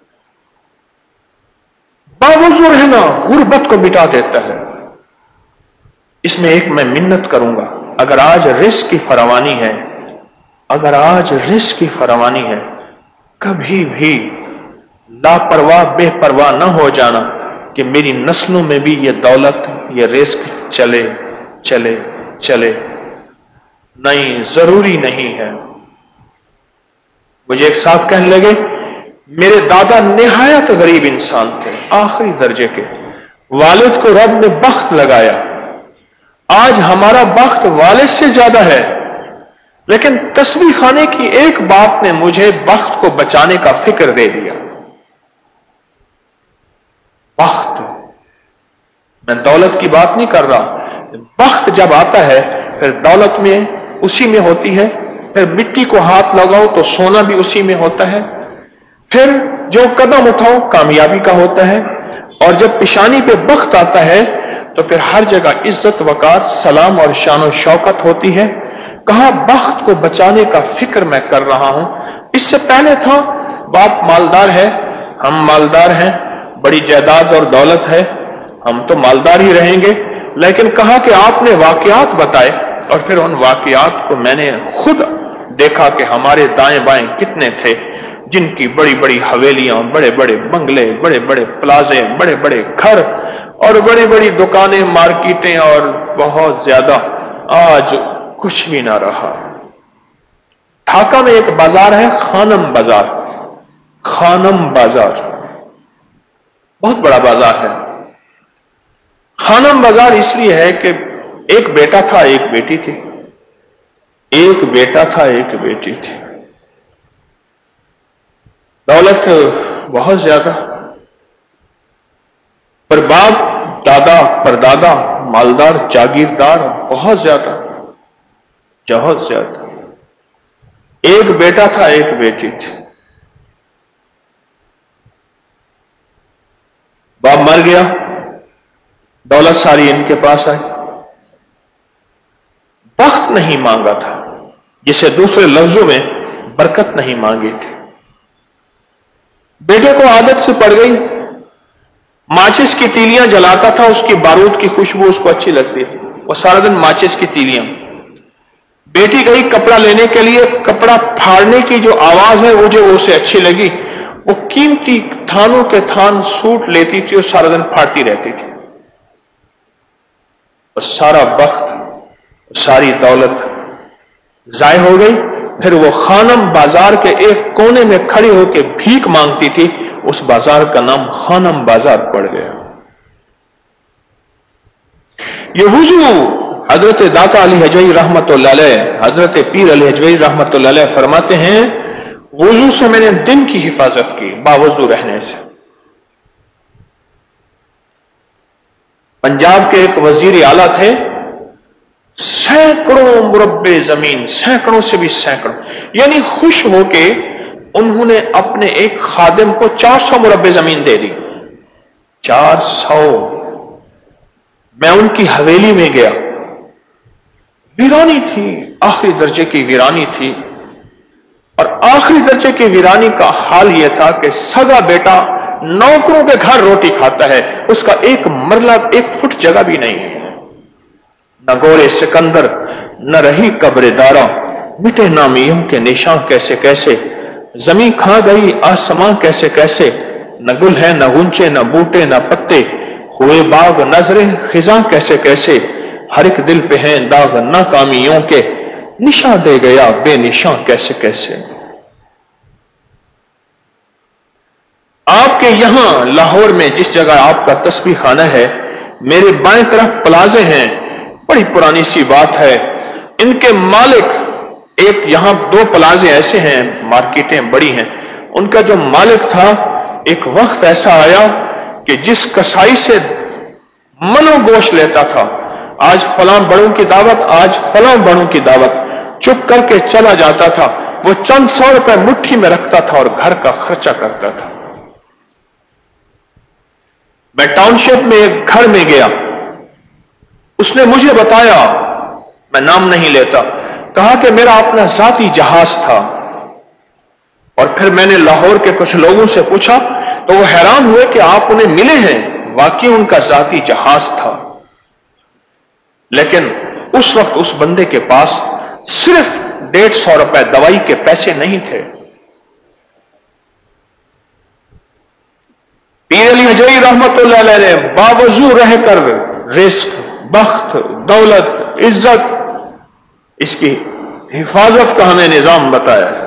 باوضو رہنا غربت کو مٹا دیتا ہے۔ اس میں ایک میں منت کروں گا، اگر آج رزق کی فراوانی ہے، اگر آج رزق کی فراوانی ہے، کبھی بھی لاپرواہ بے پرواہ نہ ہو جانا کہ میری نسلوں میں بھی یہ دولت، یہ رزق چلے چلے چلے، نہیں، ضروری نہیں ہے۔ مجھے ایک صاحب کہنے لگے میرے دادا نہایت غریب انسان تھے، آخری درجے کے، والد کو رب نے بخت لگایا، آج ہمارا بخت والد سے زیادہ ہے، لیکن تسبیح خانے کی ایک بات نے مجھے بخت کو بچانے کا فکر دے دیا۔ بخت، میں دولت کی بات نہیں کر رہا، بخت جب آتا ہے پھر دولت میں اسی میں ہوتی ہے، پھر مٹی کو ہاتھ لگاؤ تو سونا بھی اسی میں ہوتا ہے، پھر جو قدم اٹھاؤ کامیابی کا ہوتا ہے، اور جب پیشانی پہ بخت آتا ہے تو پھر ہر جگہ عزت وقار، سلام اور شان و شوکت ہوتی ہے۔ کہا بخت کو بچانے کا فکر میں کر رہا ہوں۔ اس سے پہلے تھا باپ مالدار ہے، ہم مالدار ہیں، بڑی جائیداد اور دولت ہے، ہم تو مالدار ہی رہیں گے، لیکن کہا کہ آپ نے واقعات بتائے اور پھر ان واقعات کو میں نے خود دیکھا کہ ہمارے دائیں بائیں کتنے تھے جن کی بڑی بڑی حویلیاں، بڑے بڑے بنگلے، بڑے بڑے پلازے، بڑے بڑے گھر اور بڑی بڑی دکانیں، مارکیٹیں، اور بہت زیادہ، آج کچھ بھی نہ رہا۔ ڈھاکہ میں ایک بازار ہے، خانم بازار، خانم بازار، بہت بڑا بازار ہے۔ خانم بازار اس لیے ہے کہ ایک بیٹا تھا ایک بیٹی تھی، ایک بیٹا تھا ایک بیٹی تھی، دولت بہت زیادہ، پر باپ دادا پردادا مالدار جاگیردار بہت زیادہ بہت زیادہ۔ ایک بیٹا تھا ایک بیٹی تھی، باپ مر گیا، دولت ساری ان کے پاس آئی، بخت نہیں مانگا تھا، جسے دوسرے لفظوں میں برکت نہیں مانگی تھی۔ بیٹے کو عادت سے پڑ گئی، ماچس کی تیلیاں جلاتا تھا، اس کی بارود کی خوشبو اس کو اچھی لگتی تھی، وہ سارا دن ماچس کی تیلیاں۔ بیٹی گئی کپڑا لینے کے لیے، کپڑا پھاڑنے کی جو آواز ہے وہ جو اسے اچھی لگی، وہ قیمتی تھانوں کے تھان سوٹ لیتی تھی اور سارا دن پھاڑتی رہتی تھی، اور سارا وقت ساری دولت ضائع ہو گئی۔ پھر وہ خانم بازار کے ایک کونے میں کھڑی ہو کے بھیک مانگتی تھی، اس بازار کا نام خانم بازار پڑ گیا۔ یہ وضو حضرت داتا علی حجوی رحمت اللہ علیہ، حضرت پیر علی حجوی رحمت اللہ علیہ فرماتے ہیں، وضو سے میں نے دن کی حفاظت کی باوضو رہنے سے۔ پنجاب کے ایک وزیر اعلیٰ تھے، سینکڑوں مربع زمین، سینکڑوں سے بھی سینکڑوں، یعنی خوش ہو کے انہوں نے اپنے ایک خادم کو چار سو مربع زمین دے دی، چار سو۔ میں ان کی حویلی میں گیا، ویرانی تھی، آخری درجے کی ویرانی تھی، اور آخری درجے کی ویرانی کا حال یہ تھا کہ سگا بیٹا نوکروں کے گھر روٹی کھاتا ہے، اس کا ایک مرلہ ایک فٹ جگہ بھی نہیں ہے، نہ گورے سکندر نہ رہی قبر دارا، مٹے نامیوں کے نشان کیسے کیسے، زمین کھا گئی آسمان کیسے کیسے، نہ گل ہے نہ گنچے نہ بوٹے نہ پتے، ہوئے باغ نظریں خزاں کیسے کیسے، ہر ایک دل پہ ہیں داغ ناکامیوں کے، نشان دے گیا بے نشان کیسے کیسے۔ آپ کے یہاں لاہور میں جس جگہ آپ کا تسبیح خانہ ہے، میرے بائیں طرف پلازے ہیں، بڑی پرانی سی بات ہے، ان کے مالک، ایک یہاں دو پلازے ایسے ہیں، مارکیٹیں بڑی ہیں، ان کا جو مالک تھا، ایک وقت ایسا آیا کہ جس کسائی سے منو گوشت لیتا تھا، آج فلاں بڑوں کی دعوت، آج فلاں بڑوں کی دعوت، چپ کر کے چلا جاتا تھا، وہ چند سو روپے مٹھی میں رکھتا تھا اور گھر کا خرچہ کرتا تھا۔ میں ٹاؤن شپ میں ایک گھر میں گیا، اس نے مجھے بتایا، میں نام نہیں لیتا، کہا کہ میرا اپنا ذاتی جہاز تھا، اور پھر میں نے لاہور کے کچھ لوگوں سے پوچھا تو وہ حیران ہوئے کہ آپ انہیں ملے ہیں، واقعی ان کا ذاتی جہاز تھا، لیکن اس وقت اس بندے کے پاس صرف ڈیڑھ سو روپے دوائی کے پیسے نہیں تھے۔ پیر علی حجوی رحمت اللہ علیہ نے باوضو رہ کر رزق، بخت، دولت، عزت، اس کی حفاظت کا ہمیں نظام بتایا ہے،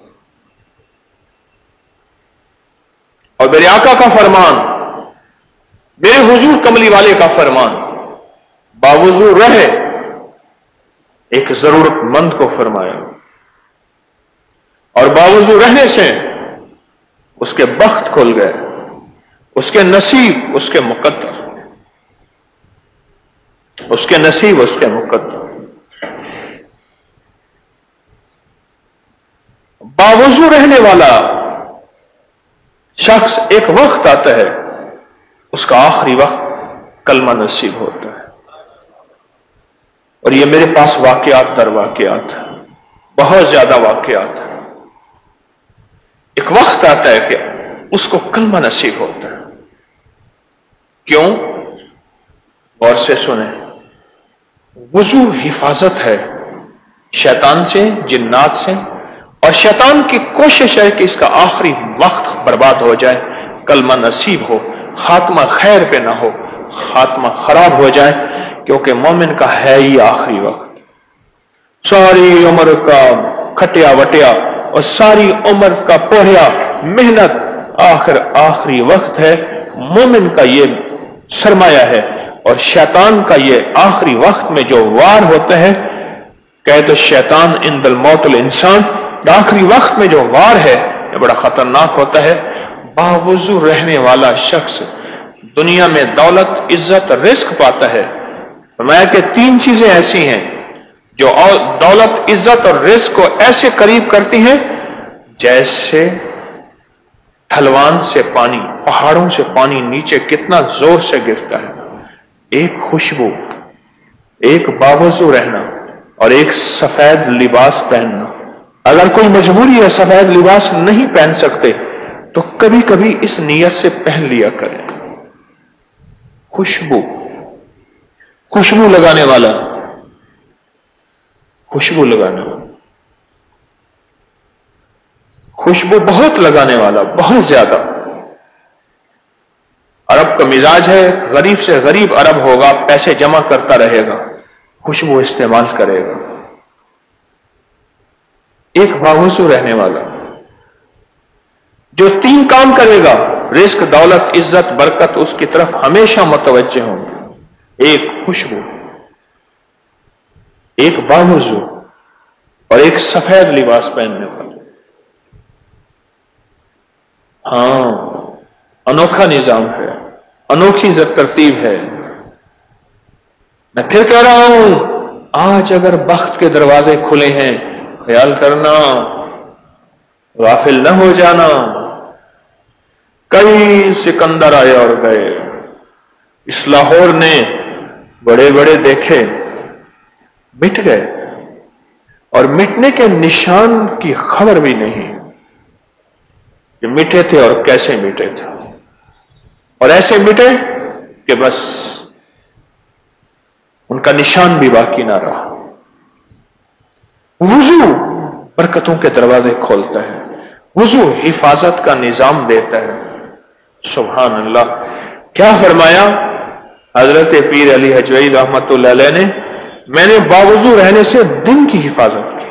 اور میرے آقا کا فرمان، میرے حضور کملی والے کا فرمان، باوضو رہے، ایک ضرورت مند کو فرمایا، اور باوضو رہنے سے اس کے بخت کھل گئے، اس کے نصیب، اس کے مقدر، اس کے نصیب، اس کے مقدر۔ باوضو رہنے والا شخص ایک وقت آتا ہے، اس کا آخری وقت کلمہ نصیب ہوتا ہے، اور یہ میرے پاس واقعات در واقعات ہیں، بہت زیادہ واقعات ہیں۔ ایک وقت آتا ہے کہ اس کو کلمہ نصیب ہوتا ہے، کیوں؟ غور سے سنیں، وضو حفاظت ہے شیطان سے، جنات سے، اور شیطان کی کوشش ہے کہ اس کا آخری وقت برباد ہو جائے، کلمہ نصیب ہو، خاتمہ خیر پہ نہ ہو، خاتمہ خراب ہو جائے، کیونکہ مومن کا ہے ہی آخری وقت۔ ساری عمر کا کھٹیا وٹیا اور ساری عمر کا پوڑیا محنت، آخر آخری وقت ہے، مومن کا یہ سرمایہ ہے، اور شیطان کا یہ آخری وقت میں جو وار ہوتا ہے، کہے تو شیطان عند الموت الانسان، آخری وقت میں جو وار ہے یہ بڑا خطرناک ہوتا ہے۔ باوضو رہنے والا شخص دنیا میں دولت، عزت، رزق پاتا ہے۔ فرمایا کہ تین چیزیں ایسی ہیں جو دولت، عزت اور رزق کو ایسے قریب کرتی ہیں جیسے ڈھلوان سے پانی، پہاڑوں سے پانی نیچے کتنا زور سے گرتا ہے۔ ایک خوشبو، ایک باوضو رہنا اور ایک سفید لباس پہننا۔ اگر کوئی مجبوری ہے سفید لباس نہیں پہن سکتے تو کبھی کبھی اس نیت سے پہن لیا کریں۔ خوشبو، خوشبو لگانے والا، خوشبو لگانے والا، خوشبو بہت لگانے والا، بہت زیادہ۔ عرب کا مزاج ہے، غریب سے غریب عرب ہوگا، پیسے جمع کرتا رہے گا، خوشبو استعمال کرے گا۔ ایک باوضو رہنے والا جو تین کام کرے گا، رزق، دولت، عزت، برکت اس کی طرف ہمیشہ متوجہ ہوں گے۔ ایک خوشبو، ایک باوضو اور ایک سفید لباس پہننے والا۔ ہاں، انوکھا نظام ہے، انوکھی ترتیب ہے۔ میں پھر کہہ رہا ہوں، آج اگر بخت کے دروازے کھلے ہیں، خیال کرنا، غافل نہ ہو جانا۔ کئی سکندر آئے اور گئے، اس لاہور نے بڑے بڑے دیکھے، مٹ گئے، اور مٹنے کے نشان کی خبر بھی نہیں کہ مٹے تھے اور کیسے مٹے تھے، اور ایسے مٹے کہ بس ان کا نشان بھی باقی نہ رہا۔ وضو برکتوں کے دروازے کھولتا ہے، وضو حفاظت کا نظام دیتا ہے۔ سبحان اللہ، کیا فرمایا حضرت پیر علی حجویری رحمت اللہ علیہ نے؟ میں نے باوضو رہنے سے دن کی حفاظت کی،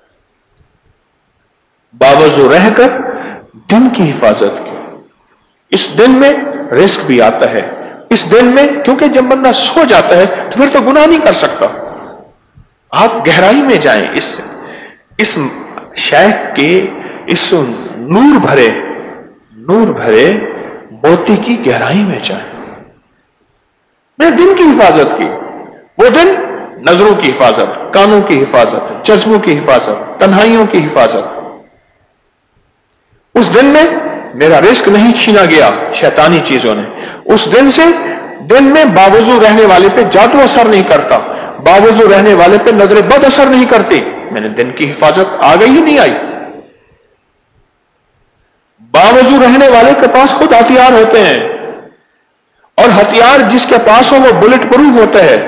باوضو رہ کر دن کی حفاظت کی۔ اس دن میں رزق بھی آتا ہے، اس دن میں، کیونکہ جب بندہ سو جاتا ہے تو پھر تو گناہ نہیں کر سکتا۔ آپ گہرائی میں جائیں، اس اس شیخ کے اس نور بھرے نور بھرے موتی کی گہرائی میں جائیں۔ میں دن کی حفاظت کی، وہ دن نظروں کی حفاظت، کانوں کی حفاظت، جذبوں کی حفاظت، تنہائیوں کی حفاظت۔ اس دن میں میرا رزق نہیں چھینا گیا شیطانی چیزوں نے۔ اس دن سے دن میں باوضو رہنے والے پہ جادو اثر نہیں کرتا، باوضو رہنے والے پہ نظر بد اثر نہیں کرتی۔ میں نے دن کی حفاظت آ گئی ہی نہیں آئی۔ باوضو رہنے والے کے پاس خود ہتھیار ہوتے ہیں، اور ہتھیار جس کے پاس ہو وہ بلٹ پروف ہوتا ہے۔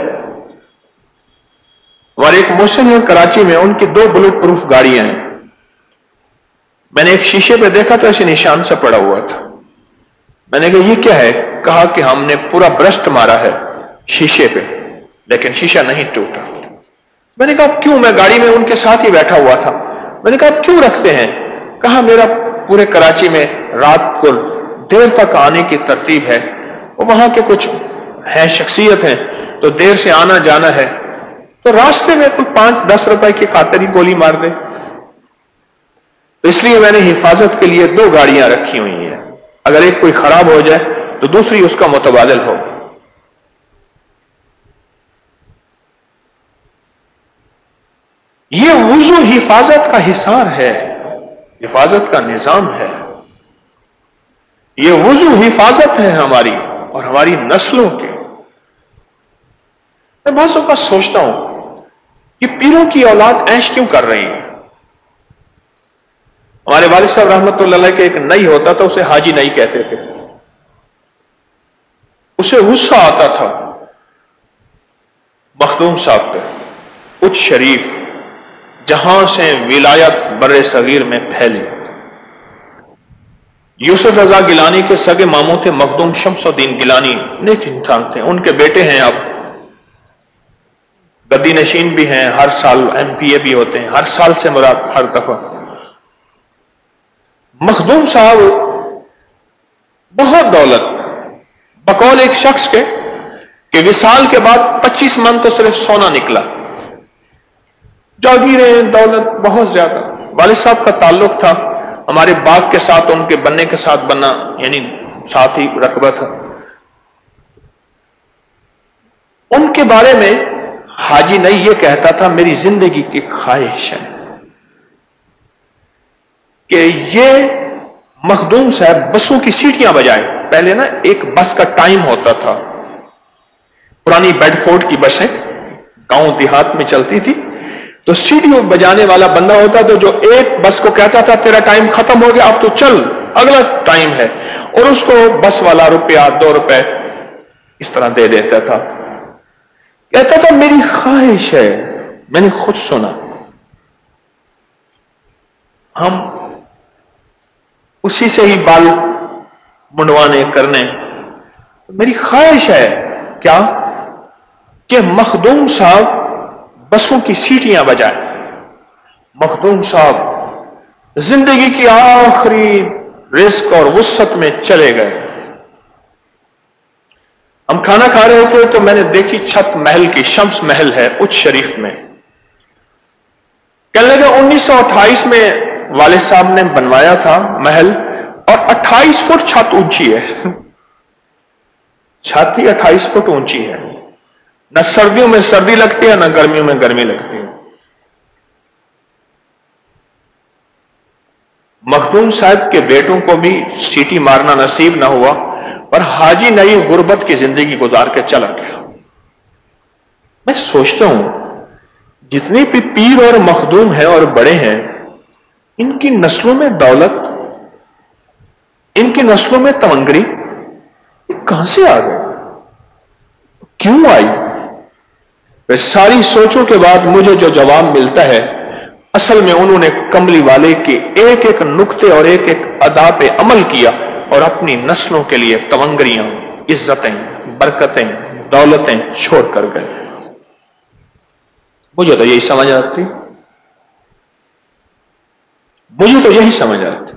ہمارے ایک محسن ہیں کراچی میں، ان کی دو بلٹ پروف گاڑیاں ہیں۔ میں نے ایک شیشے پہ دیکھا تو ایسے نشان سے پڑا ہوا تھا۔ میں نے کہا یہ کیا ہے؟ کہا کہ ہم نے پورا برسٹ مارا ہے شیشے پہ لیکن شیشہ نہیں ٹوٹا۔ میں نے کہا کیوں؟ میں گاڑی میں ان کے ساتھ ہی بیٹھا ہوا تھا۔ میں نے کہا کیوں رکھتے ہیں؟ کہا میرا پورے کراچی میں رات کو دیر تک آنے کی ترتیب ہے، وہاں کے کچھ ہیں شخصیت ہیں تو دیر سے آنا جانا ہے، تو راستے میں کوئی پانچ دس روپے کی خاطر ہی گولی مار دے، تو اس لیے میں نے حفاظت کے لیے دو گاڑیاں رکھی ہوئی ہیں، اگر ایک کوئی خراب ہو جائے تو دوسری اس کا متبادل ہو۔ یہ وضو حفاظت کا حصار ہے، حفاظت کا نظام ہے۔ یہ وضو حفاظت ہے ہماری اور ہماری نسلوں کی۔ میں بعض اوقات سوچتا ہوں کہ پیروں کی اولاد عیش کیوں کر رہی ہے؟ ہمارے والد صاحب رحمت اللہ علیہ کے ایک نئی ہوتا تھا، اسے حاجی نئی کہتے تھے۔ اسے غصہ آتا تھا مخدوم صاحب پہ، اچ شریف جہاں سے ولایت بر صغیر میں پھیلی۔ یوسف رضا گیلانی کے سگے ماموں تھے مخدوم شمس الدین گیلانی، نیک انسان تھے، ان کے بیٹے ہیں، اب گدی نشین بھی ہیں، ہر سال ایم پی اے بھی ہوتے ہیں، ہر سال سے مراد ہر دفعہ۔ مخدوم صاحب بہت دولت، بقول ایک شخص کے کہ وصال کے بعد پچیس من تو صرف سونا نکلا، جاگیریں، دولت بہت زیادہ۔ والد صاحب کا تعلق تھا ہمارے باغ کے ساتھ، ان کے بننے کے ساتھ بننا، یعنی ساتھ ہی رقبہ تھا۔ ان کے بارے میں حاجی نئی یہ کہتا تھا، میری زندگی کی خواہش ہے کہ یہ مخدوم صاحب بسوں کی سیٹیاں بجائے۔ پہلے نا ایک بس کا ٹائم ہوتا تھا، پرانی بیڈ فورڈ کی بسیں گاؤں دیہات میں چلتی تھی، تو سیٹیوں بجانے والا بندہ ہوتا تو جو ایک بس کو کہتا تھا تیرا ٹائم ختم ہو گیا اب تو چل اگلا ٹائم ہے، اور اس کو بس والا روپیہ دو روپے اس طرح دے دیتا تھا۔ کہتا تھا میری خواہش ہے، میں نے خود سنا، ہم اسی سے ہی بال منڈوانے کرنے، میری خواہش ہے کیا کہ مخدوم صاحب بسوں کی سیٹیاں بجائے، مخدوم صاحب زندگی کی آخری رزق اور وسعت میں چلے گئے۔ ہم کھانا کھا رہے تھے تو میں نے دیکھی چھت محل کی، شمس محل ہے اچ شریف میں، کہنے لگے انیس سو اٹھائیس میں والد صاحب نے بنوایا تھا محل، اور اٹھائیس فٹ چھت اونچی ہے، چھت ہی اٹھائیس فٹ اونچی ہے، نہ سردیوں میں سردی لگتی ہے نہ گرمیوں میں گرمی لگتی ہے۔ مخدوم صاحب کے بیٹوں کو بھی سیٹی مارنا نصیب نہ ہوا، اور حاجی نئی غربت کی زندگی گزار کے چلا گیا۔ میں سوچتا ہوں جتنے بھی پیر اور مخدوم ہیں اور بڑے ہیں، ان کی نسلوں میں دولت، ان کی نسلوں میں تمنگری کہاں سے آ گئی، کیوں آئی؟ پھر ساری سوچوں کے بعد مجھے جو جواب ملتا ہے، اصل میں انہوں نے کملی والے کے ایک ایک نقطے اور ایک ایک ادا پہ عمل کیا، اور اپنی نسلوں کے لیے تمنگریاں، عزتیں، برکتیں، دولتیں چھوڑ کر گئے۔ مجھے تو یہی سمجھ آتی مجھے تو یہی سمجھ آتی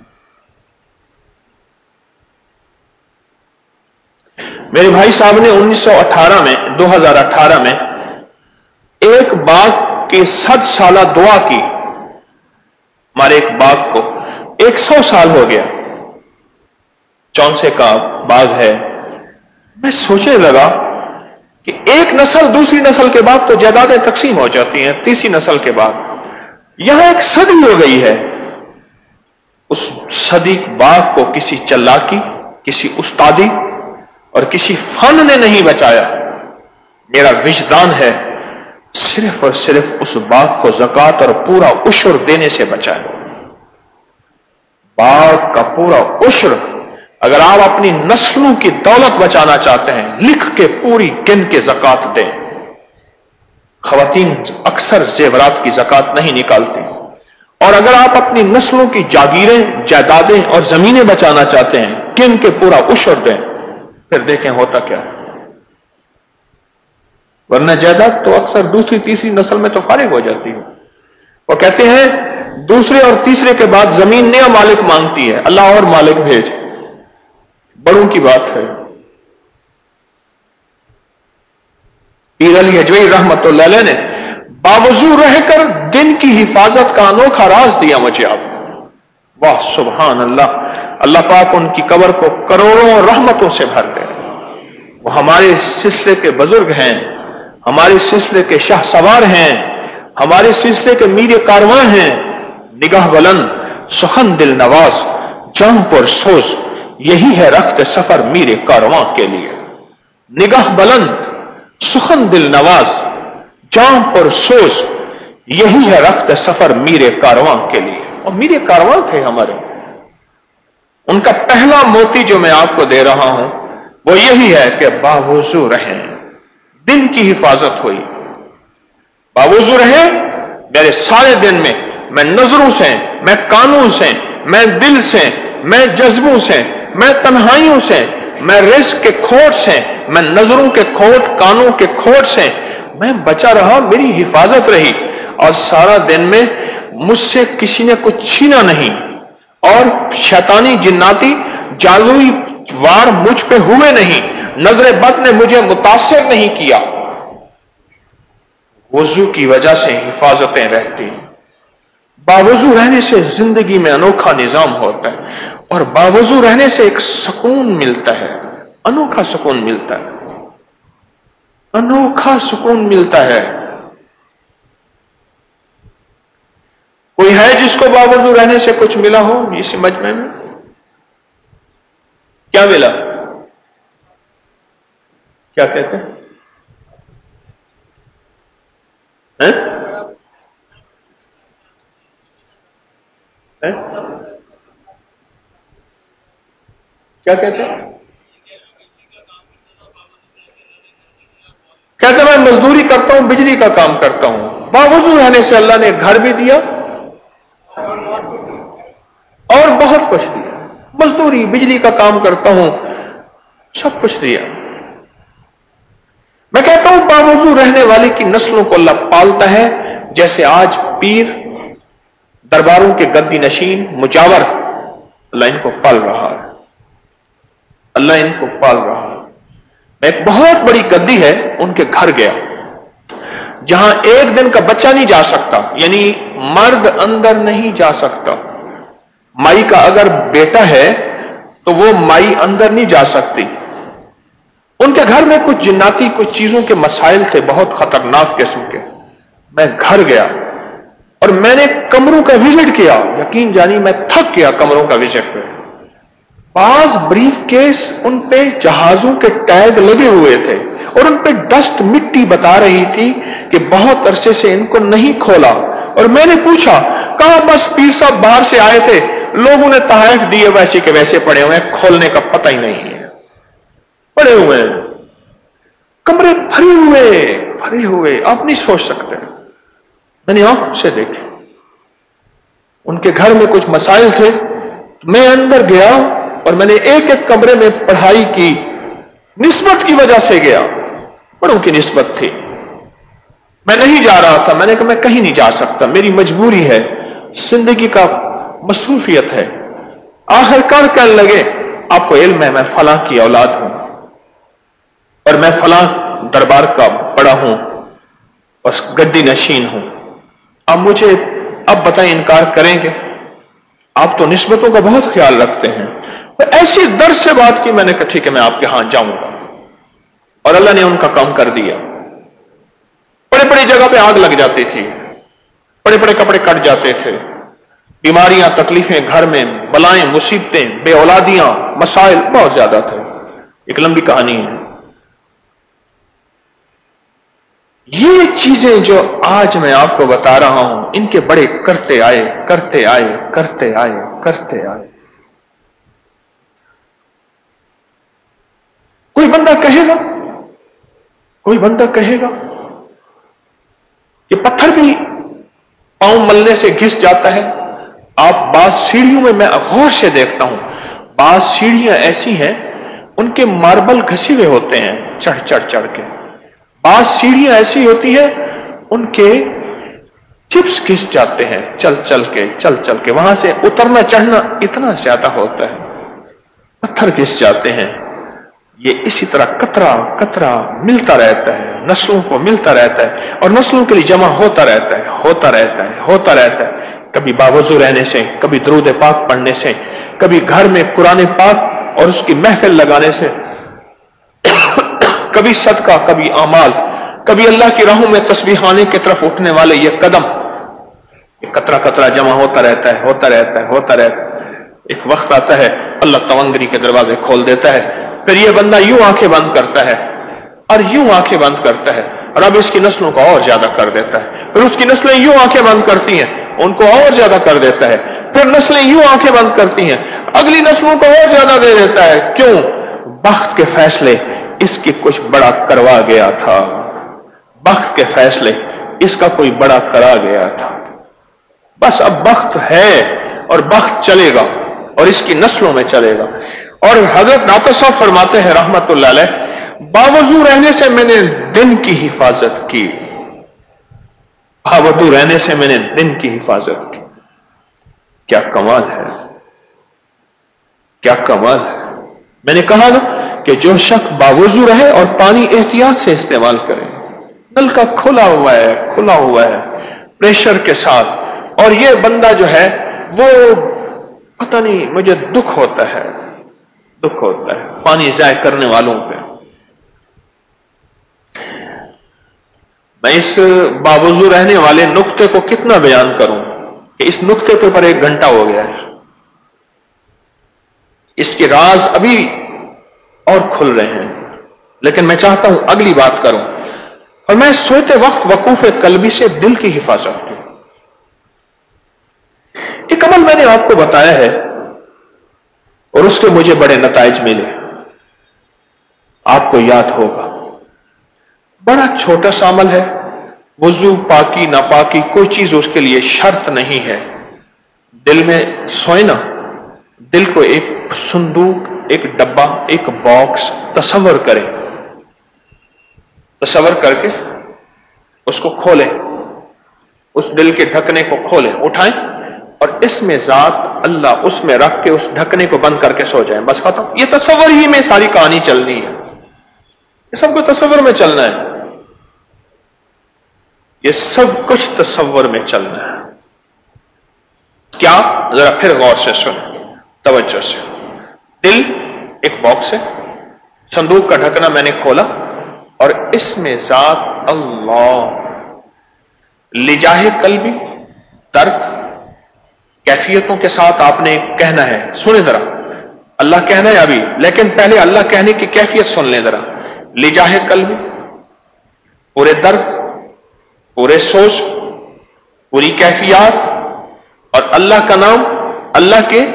میرے بھائی صاحب نے انیس سو اٹھارہ میں دو ہزار اٹھارہ میں ایک باغ کی صد سالہ دعا کی، ہمارے ایک باغ کو ایک سو سال ہو گیا، چونسے کا باغ ہے۔ میں سوچنے لگا کہ ایک نسل دوسری نسل کے بعد تو جائیدادیں تقسیم ہو جاتی ہیں، تیسری نسل کے بعد یہاں ایک صدی ہو گئی ہے، اس صدی باغ کو کسی چلاکی، کسی استادی اور کسی فن نے نہیں بچایا۔ میرا وجدان ہے صرف اور صرف اس باغ کو زکوٰۃ اور پورا عشر دینے سے بچایا۔ باغ کا پورا عشر، اگر آپ اپنی نسلوں کی دولت بچانا چاہتے ہیں، لکھ کے پوری گن کے زکوٰۃ دیں۔ خواتین اکثر زیورات کی زکوٰۃ نہیں نکالتی، اور اگر آپ اپنی نسلوں کی جاگیریں، جائیدادیں اور زمینیں بچانا چاہتے ہیں، گن کے پورا عشر دیں، پھر دیکھیں ہوتا کیا ہے۔ ورنہ جائیداد تو اکثر دوسری تیسری نسل میں تو فارغ ہو جاتی ہے۔ وہ کہتے ہیں دوسرے اور تیسرے کے بعد زمین نیا مالک مانگتی ہے، اللہ اور مالک بھیج، بڑوں کی بات ہے۔ پیر علی حجویری رحمت اللہ علیہ نے باوضو رہ کر دن کی حفاظت کا انوکھا راز دیا مجھے آپ۔ واہ سبحان اللہ، اللہ پاک ان کی قبر کو کروڑوں رحمتوں سے بھر دے۔ وہ ہمارے سلسلے کے بزرگ ہیں، ہمارے سلسلے کے شاہ سوار ہیں، ہمارے سلسلے کے میر کارواں ہیں۔ نگاہ بلند، سخن دل نواز، جان پر سوز، یہی ہے رخت سفر میر کارواں کے لیے۔ نگاہ بلند، سخن دل نواز، جان پر سوز، یہی ہے رخت سفر میر کارواں کے لیے۔ اور میر کارواں تھے ہمارے۔ ان کا پہلا موتی جو میں آپ کو دے رہا ہوں وہ یہی ہے کہ باوضو رہیں، دن کی حفاظت ہوئی، باوضو رہیں میرے سارے دن میں، میں نظروں سے، میں کانوں سے، میں دل سے، میں جذبوں سے، میں تنہائیوں سے، میں رزق کے کھوٹ سے، میں نظروں کے کھوٹ، کانوں کے کھوٹ سے میں بچا رہا، میری حفاظت رہی، اور سارا دن میں مجھ سے کسی نے کچھ چھینا نہیں، اور شیطانی جناتی جادوئی وار مجھ پہ ہوئے نہیں، نظر بد نے مجھے متاثر نہیں کیا. وضو کی وجہ سے حفاظتیں رہتی. باوضو رہنے سے زندگی میں انوکھا نظام ہوتا ہے اور باوضو رہنے سے ایک سکون ملتا ہے, انوکھا سکون ملتا ہے, انوکھا سکون ملتا ہے. کوئی ہے جس کو باوضو رہنے سے کچھ ملا ہو اس مجمع میں؟ کیا ملا؟ کیا کہتے ہیں؟ کیا کہتے ہیں؟ کہتے ہیں میں مزدوری کرتا ہوں, بجلی کا کام کرتا ہوں, باوضو رہنے سے اللہ نے گھر بھی دیا اور بہت کچھ دیا. مزدوری, بجلی کا کام کرتا ہوں, سب کچھ دیا. میں کہتا ہوں باوضو رہنے والے کی نسلوں کو اللہ پالتا ہے, جیسے آج پیر, درباروں کے گدی نشین, مجاور, اللہ ان کو پال رہا ہے, اللہ ان کو پال رہا ہے. میں ایک بہت بڑی گدی ہے ان کے گھر گیا, جہاں ایک دن کا بچہ نہیں جا سکتا, یعنی مرد اندر نہیں جا سکتا. مائی کا اگر بیٹا ہے تو وہ مائی اندر نہیں جا سکتی. ان کے گھر میں کچھ جناتی کچھ چیزوں کے مسائل تھے, بہت خطرناک قسم کے. میں گھر گیا اور میں نے کمروں کا وزٹ کیا, یقین جانی میں تھک گیا کمروں کا وزٹ پہ. بعض بریف کیس ان پہ جہازوں کے ٹیگ لگے ہوئے تھے اور ان پہ ڈسٹ مٹی بتا رہی تھی کہ بہت عرصے سے ان کو نہیں کھولا. اور میں نے پوچھا, کہا بس پیر صاحب باہر سے آئے تھے, لوگوں نے تحائف دیے ویسے کے ویسے پڑے ہوئے ہیں, کھولنے کا پتہ ہی نہیں ہے, پڑے ہوئے ہیں, کمرے بھرے ہوئے بھرے ہوئے, آپ نہیں سوچ سکتے. میں نے آنکھوں سے دیکھے, ان کے گھر میں کچھ مسائل تھے. میں اندر گیا اور میں نے ایک ایک کمرے میں پڑھائی کی, نسبت کی وجہ سے گیا, بڑوں کی نسبت تھی. میں نہیں جا رہا تھا, میں نے کہا میں کہیں نہیں جا سکتا, میری مجبوری ہے, زندگی کا مصروفیت ہے. آخر کار کہنے لگے آپ کو علم ہے میں فلاں کی اولاد ہوں اور میں فلاں دربار کا بڑا ہوں اور گدی نشین ہوں, آپ مجھے اب بتائیں انکار کریں گے؟ آپ تو نسبتوں کا بہت خیال رکھتے ہیں. ایسی درد سے بات کی, میں نے کہا ٹھیک ہے میں آپ کے ہاں جاؤں گا, اور اللہ نے ان کا کام کر دیا. بڑے بڑی جگہ پہ آگ لگ جاتی تھی, بڑے بڑے کپڑے کٹ جاتے تھے, بیماریاں, تکلیفیں گھر میں, بلائیں, مصیبتیں, بے اولادیاں, مسائل بہت زیادہ تھے. ایک لمبی کہانی ہے. یہ چیزیں جو آج میں آپ کو بتا رہا ہوں, ان کے بڑے کرتے آئے کرتے آئے کرتے آئے کرتے آئے. کوئی بندہ کہے گا کوئی بندہ کہے گا کہ پتھر بھی پاؤں ملنے سے گھس جاتا ہے. آپ بعض سیڑھیوں میں میں غور سے دیکھتا ہوں, بعض سیڑھیاں ایسی ہیں ان کے ماربل گھسے ہوئے ہوتے ہیں چڑھ چڑھ چڑھ کے. بعض سیڑھیاں ایسی ہوتی ہیں ان کے چپس گھس جاتے ہیں چل چل کے چل چل کے, وہاں سے اترنا چڑھنا اتنا زیادہ ہوتا ہے, پتھر گھس جاتے ہیں. یہ اسی طرح قطرہ قطرہ ملتا رہتا ہے, نسلوں کو ملتا رہتا ہے اور نسلوں کے لیے جمع ہوتا رہتا ہے ہوتا رہتا ہے ہوتا رہتا ہے. کبھی باوضو رہنے سے, کبھی درود پاک پڑھنے سے, کبھی گھر میں قرآن پاک اور اس کی محفل لگانے سے, کبھی صدقہ, کبھی اعمال, کبھی اللہ کی راہوں میں تسبیحانے کی طرف اٹھنے والے یہ قدم, یہ قطرہ قطرہ جمع ہوتا رہتا ہے ہوتا رہتا ہے ہوتا رہتا ہے. ایک وقت آتا ہے اللہ تونگری کے دروازے کھول دیتا ہے, پھر یہ بندہ یوں آنکھیں بند کرتا ہے اور یوں آنکھیں بند کرتا ہے, اور اب اس کی نسلوں کو اور زیادہ کر دیتا ہے. پھر اس کی نسلیں یوں آنکھیں بند کرتی ہیں, ان کو اور زیادہ کر دیتا ہے. پھر نسلیں یوں آنکھیں بند کرتی ہیں, اگلی نسلوں کو اور زیادہ دے دیتا ہے. کیوں؟ وقت کے فیصلے اس کی کچھ بڑا کروا گیا تھا, وقت کے فیصلے اس کا کوئی بڑا کرا گیا تھا. بس اب وقت ہے اور وقت چلے گا اور اس کی نسلوں میں چلے گا. اور حضرت ناطق صاحب فرماتے ہیں رحمت اللہ علیہ, باوضو رہنے سے میں نے دن کی حفاظت کی, باوضو رہنے سے میں نے دن کی حفاظت کی. کیا کمال ہے, کیا کمال ہے. میں نے کہا نا کہ جو شخص باوضو رہے اور پانی احتیاط سے استعمال کرے. نل کا کھلا ہوا ہے کھلا ہوا ہے پریشر کے ساتھ, اور یہ بندہ جو ہے وہ پتہ نہیں, مجھے دکھ ہوتا ہے دکھ ہوتا ہے پانی ضائع کرنے والوں پہ. میں اس باوضو رہنے والے نقطے کو کتنا بیان کروں کہ اس نقطے کے اوپر ایک گھنٹہ ہو گیا ہے. اس کے راز ابھی اور کھل رہے ہیں, لیکن میں چاہتا ہوں اگلی بات کروں. اور میں سوتے وقت وقوف قلبی سے دل کی حفاظت کی. ایک عمل میں نے آپ کو بتایا ہے اور اس کے مجھے بڑے نتائج ملے, آپ کو یاد ہوگا. بڑا چھوٹا سا عمل ہے, وضو پاکی ناپاکی کوئی چیز اس کے لیے شرط نہیں ہے. دل میں سوئے نا, دل کو ایک صندوق, ایک ڈبہ, ایک باکس تصور کریں, تصور کر کے اس کو کھولیں, اس دل کے ڈھکنے کو کھولیں, اٹھائیں اور اس میں ذات اللہ اس میں رکھ کے اس ڈھکنے کو بند کر کے سو جائیں. بس ختم. یہ تصور ہی میں ساری کہانی چلنی ہے, یہ سب کو تصور میں چلنا ہے, یہ سب کچھ تصور میں چلنا ہے. کیا؟ ذرا پھر غور سے سنیں, توجہ سے. دل ایک باکس ہے, صندوق کا ڈھکنا میں نے کھولا اور اس میں ذات اللہ, لجاہ قلبی, ترک, کیفیتوں کے ساتھ آپ نے کہنا ہے. سنیں ذرا, اللہ کہنا ہے ابھی, لیکن پہلے اللہ کہنے کی کیفیت سن لیں ذرا. لجاہ قلبی, پورے درد, پورے سوچ, پوری کیفیات, اور اللہ کا نام اللہ کے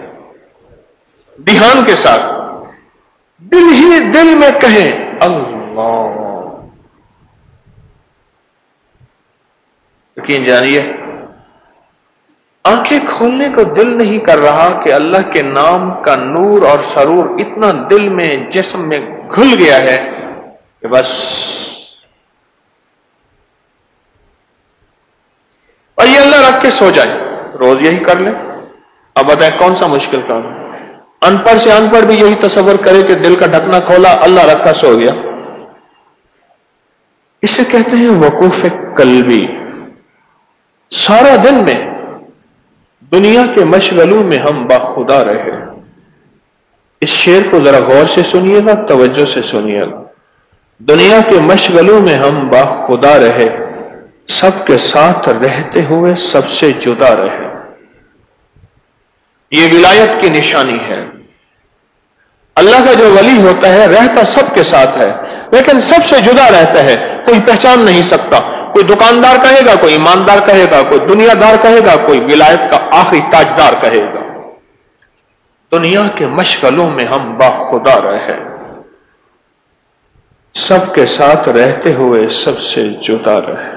دھیان کے ساتھ دل ہی دل میں کہیں اللہ. یقین جانیے آنکھیں کھولنے کو دل نہیں کر رہا کہ اللہ کے نام کا نور اور سرور اتنا دل میں جسم میں گھل گیا ہے کہ بس. اور یہ اللہ رکھ کے سو جائے, روز یہی کر لیں. اب بتائیں کون سا مشکل کام ہے؟ ان پڑھ سے ان پڑھ بھی یہی تصور کرے کہ دل کا ڈھکنا کھولا, اللہ رکھا, سو گیا. اسے کہتے ہیں وقوف قلبی. سارا دن میں دنیا کے مشغلوں میں ہم باخدا رہے. اس شعر کو ذرا غور سے سنیے گا, توجہ سے سنیے گا. دنیا کے مشغلوں میں ہم باخدا رہے, سب کے ساتھ رہتے ہوئے سب سے جدا رہے. یہ ولایت کی نشانی ہے. اللہ کا جو ولی ہوتا ہے رہتا سب کے ساتھ ہے, لیکن سب سے جدا رہتا ہے. کوئی پہچان نہیں سکتا. کوئی دکاندار کہے گا, کوئی ایماندار کہے گا, کوئی دنیا دار کہے گا, کوئی ولایت کا آخری تاجدار کہے گا. دنیا کے مشغلوں میں ہم باخدا رہے, سب کے ساتھ رہتے ہوئے سب سے جدا رہے.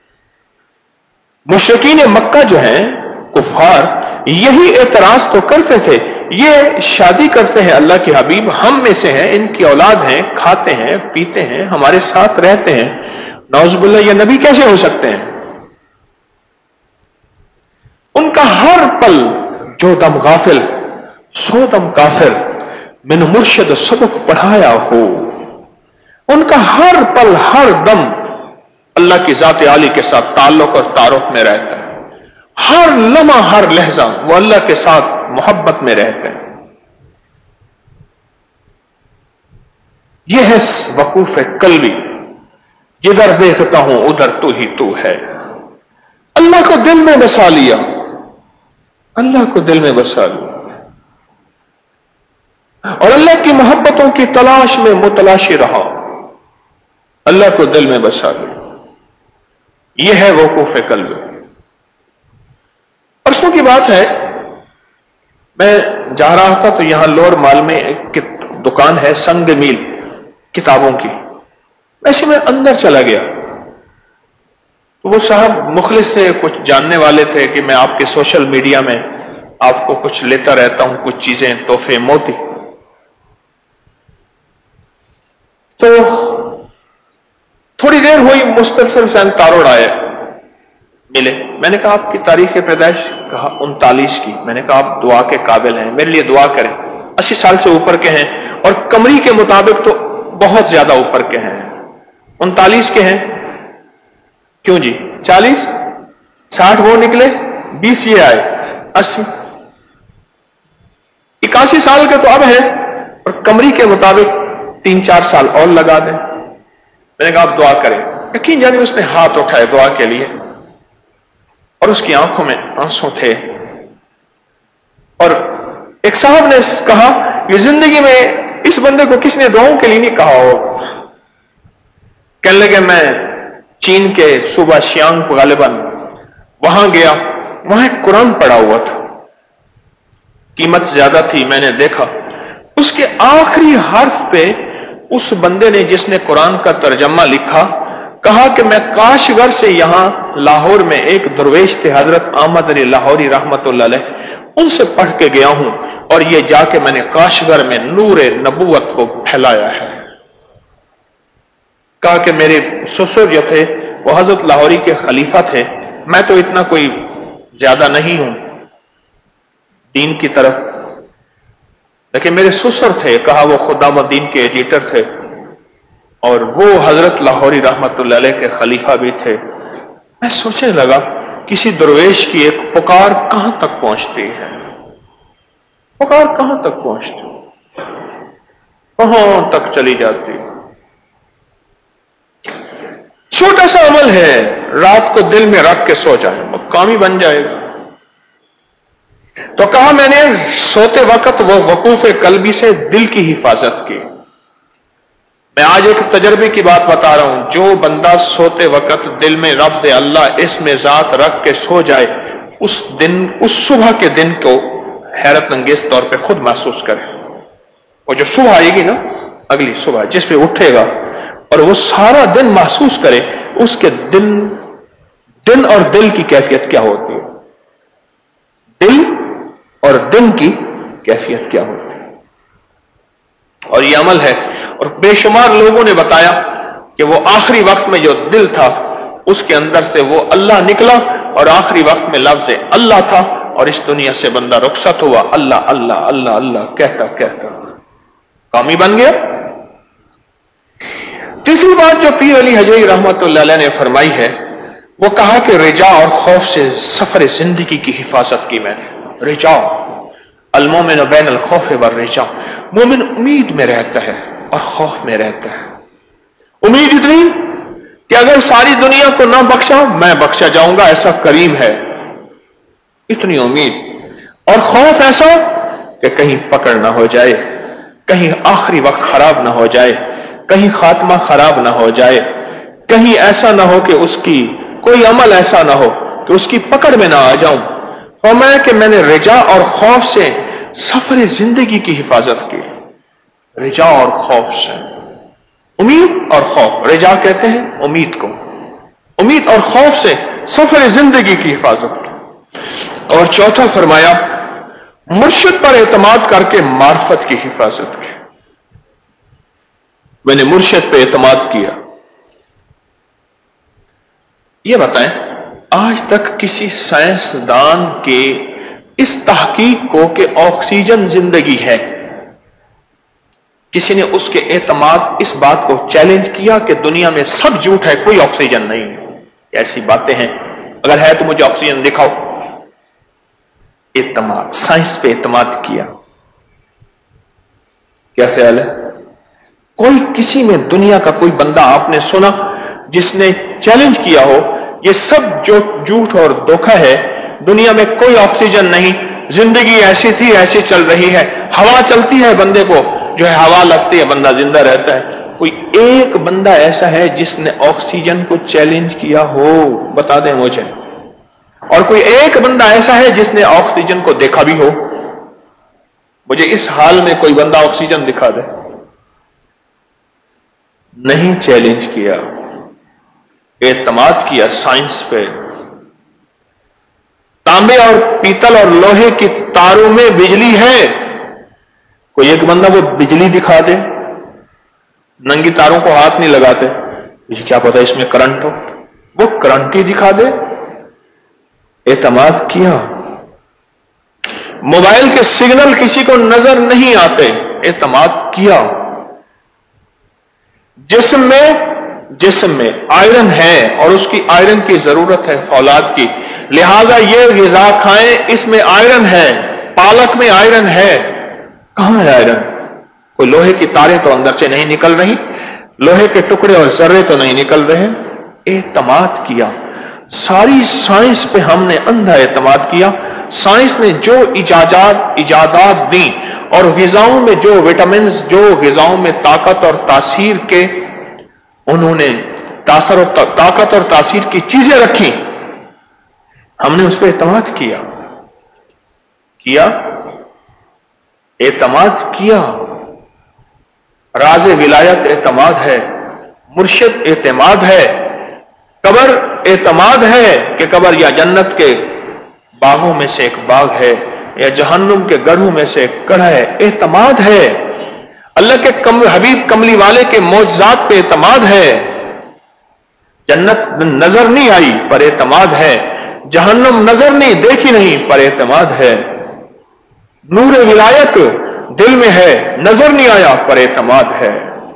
مشرکین مکہ جو ہیں کفار, یہی اعتراض تو کرتے تھے. یہ شادی کرتے ہیں اللہ کے حبیب, ہم میں سے ہیں, ان کی اولاد ہیں, کھاتے ہیں پیتے ہیں, ہمارے ساتھ رہتے ہیں. نعوذ باللہ, یہ نبی کیسے ہو سکتے ہیں؟ ان کا ہر پل جو دم غافل سو دم کافر, من مرشد سبق پڑھایا ہو. ان کا ہر پل ہر دم اللہ کی ذات عالی کے ساتھ تعلق اور تعارف میں رہتا ہے. ہر لمحہ ہر لہجہ وہ اللہ کے ساتھ محبت میں رہتے ہیں. یہ ہے وقوف قلبی. جدھر دیکھتا ہوں ادھر تو ہی تو ہے. اللہ کو دل میں بسا لیا, اللہ کو دل میں بسا لیا, اور اللہ کی محبتوں کی تلاش میں متلاشی رہا, اللہ کو دل میں بسا لیا. یہ ہے وقوف قلبی. پرسوں کی بات ہے, میں جا رہا تھا تو یہاں لوور مال میں ایک دکان ہے سنگ میل کتابوں کی. ایسے میں اندر چلا گیا تو وہ صاحب مخلص تھے, کچھ جاننے والے تھے کہ میں آپ کے سوشل میڈیا میں آپ کو کچھ لیتا رہتا ہوں, کچھ چیزیں تحفے موتی. تو تھوڑی دیر ہوئی, مسترسل سے تاروڑ آئے, ملے. میں نے کہا آپ کی تاریخ پیدائش, کہا انتالیس کی. میں نے کہا آپ دعا کے قابل ہیں, میرے لیے دعا کریں. اسی سال سے اوپر کے ہیں. اور کمری کے مطابق تو بہت زیادہ اوپر کے ہیں، انتالیس کے ہیں، کیوں جی چالیس ساٹھ وہ نکلے، بیس یہ آئے، اسی اکاسی سال کے تو اب ہیں، اور کمری کے مطابق تین چار سال اور لگا دیں۔ میں نے کہا آپ دعا کریں، یقین جانے اس نے ہاتھ اٹھائے دعا کے لیے، اور اس کی آنکھوں میں آنسو تھے، اور ایک صاحب نے کہا کہ زندگی میں اس بندے کو کس نے دعاؤں کے لیے نہیں کہا ہو۔ کہنے لگے میں چین کے صوبہ شیانگ غالباً وہاں گیا، وہاں ایک قرآن پڑا ہوا تھا، قیمت زیادہ تھی، میں نے دیکھا اس کے آخری حرف پہ اس بندے نے جس نے قرآن کا ترجمہ لکھا کہا کہ میں کاشغر سے یہاں لاہور میں ایک درویش تھے حضرت احمد علی لاہوری رحمت اللہ علیہ، ان سے پڑھ کے گیا ہوں اور یہ جا کے میں نے کاشغر میں نور نبوت کو پھیلایا ہے۔ کہا کہ میرے سسر جو تھے وہ حضرت لاہوری کے خلیفہ تھے، میں تو اتنا کوئی زیادہ نہیں ہوں دین کی طرف، لیکن میرے سسر تھے، کہا وہ خدام الدین کے ایڈیٹر تھے اور وہ حضرت لاہوری رحمت اللہ علیہ کے خلیفہ بھی تھے۔ میں سوچنے لگا کسی درویش کی ایک پکار کہاں تک پہنچتی ہے، پکار کہاں تک پہنچتی، کہاں تک چلی جاتی۔ چھوٹا سا عمل ہے، رات کو دل میں رکھ کے سو جائے وہ کام ہی بن جائے گا۔ تو کہا میں نے سوتے وقت وہ وقوف قلبی سے دل کی حفاظت کی۔ میں آج ایک تجربے کی بات بتا رہا ہوں، جو بندہ سوتے وقت دل میں لفظ اللہ اسم ذات رکھ کے سو جائے، اس دن اس صبح کے دن کو حیرت انگیز طور پہ خود محسوس کرے۔ اور جو صبح آئے گی نا، اگلی صبح جس پہ اٹھے گا اور وہ سارا دن محسوس کرے اس کے دن دن اور دل کی کیفیت کیا ہوتی ہے، دل اور دن کی کیفیت کیا ہوتی ہے۔ اور یہ عمل ہے، اور بے شمار لوگوں نے بتایا کہ وہ آخری وقت میں جو دل تھا اس کے اندر سے وہ اللہ نکلا، اور آخری وقت میں لفظ اللہ تھا، اور اس دنیا سے بندہ رخصت ہوا اللہ اللہ اللہ اللہ کہتا کہتا کامی بن گیا۔ تیسری بات جو پیر علی حجوی رحمت اللہ علیہ نے فرمائی ہے، وہ کہا کہ رجا اور خوف سے سفر زندگی کی حفاظت کی میں نے۔ رجا المومن بین الخوف والرجا، مومن امید میں رہتا ہے اور خوف میں رہتا ہے۔ امید اتنی کہ اگر ساری دنیا کو نہ بخشا میں بخشا جاؤں گا، ایسا کریم ہے، اتنی امید، اور خوف ایسا کہ کہیں پکڑ نہ ہو جائے، کہیں آخری وقت خراب نہ ہو جائے، کہیں خاتمہ خراب نہ ہو جائے، کہیں ایسا نہ ہو کہ اس کی کوئی عمل ایسا نہ ہو کہ اس کی پکڑ میں نہ آ جاؤں۔ فرمایا کہ میں نے رجا اور خوف سے سفر زندگی کی حفاظت کی۔ رجا اور خوف سے، امید اور خوف، رجا کہتے ہیں امید کو، امید اور خوف سے سفر زندگی کی حفاظت کی۔ اور چوتھا فرمایا مرشد پر اعتماد کر کے معرفت کی حفاظت کی۔ میں نے مرشد پہ اعتماد کیا۔ یہ بتائیں آج تک کسی سائنسدان کے اس تحقیق کو کہ آکسیجن زندگی ہے، کسی نے اس کے اعتماد اس بات کو چیلنج کیا کہ دنیا میں سب جھوٹ ہے، کوئی آکسیجن نہیں ہے؟ ایسی باتیں ہیں، اگر ہے تو مجھے آکسیجن دکھاؤ۔ اعتماد، سائنس پہ اعتماد کیا۔ کیا خیال ہے؟ کوئی کسی میں دنیا کا کوئی بندہ آپ نے سنا جس نے چیلنج کیا ہو یہ سب جو جھوٹ اور دھوکہ ہے، دنیا میں کوئی آکسیجن نہیں، زندگی ایسی تھی ایسی چل رہی ہے، ہوا چلتی ہے بندے کو جو ہے ہوا لگتی ہے بندہ زندہ رہتا ہے؟ کوئی ایک بندہ ایسا ہے جس نے آکسیجن کو چیلنج کیا ہو؟ بتا دیں مجھے۔ اور کوئی ایک بندہ ایسا ہے جس نے آکسیجن کو دیکھا بھی ہو؟ مجھے اس حال میں کوئی بندہ آکسیجن دکھا دے۔ نہیں چیلنج کیا، اعتماد کیا سائنس پہ۔ تانبے اور پیتل اور لوہے کی تاروں میں بجلی ہے، کوئی ایک بندہ وہ بجلی دکھا دے۔ ننگی تاروں کو ہاتھ نہیں لگاتے، مجھے کیا پتا اس میں کرنٹ ہو، وہ کرنٹ ہی دکھا دے۔ اعتماد کیا۔ موبائل کے سگنل کسی کو نظر نہیں آتے، اعتماد کیا. جسم میں جسم میں آئرن ہے اور اس کی آئرن کی ضرورت ہے فولاد کی، لہذا یہ غذا کھائیں، اس میں آئرن ہے. پالک میں آئرن ہے. کہاں ہے آئرن؟ کوئی لوہے کی تاریں تو اندر سے نہیں نکل رہی، لوہے کے ٹکڑے اور ذرے تو نہیں نکل رہے. اعتماد کیا. ساری سائنس پہ ہم نے اندھا اعتماد کیا. سائنس نے جو ایجادات ایجادات دی اور غذاؤں میں جو وٹامنز، جو غذاؤں میں طاقت اور تاثیر کے انہوں نے تاثر اور طاقت اور تاثیر کی چیزیں رکھی، ہم نے اس پہ اعتماد کیا کیا اعتماد کیا. راز ولایت اعتماد ہے، مرشد اعتماد ہے، قبر اعتماد ہے کہ قبر یا جنت کے باغوں میں سے ایک باغ ہے یا جہنم کے گڑھوں میں سے ایک گڑھ ہے. اعتماد ہے. اللہ کے کم حبیب کملی والے کے معجزات پہ اعتماد ہے. جنت نظر نہیں آئی پر اعتماد ہے، جہنم نظر نہیں دیکھی نہیں پر اعتماد ہے. نور ولایت دل میں ہے، نظر نہیں آیا پر اعتماد ہے.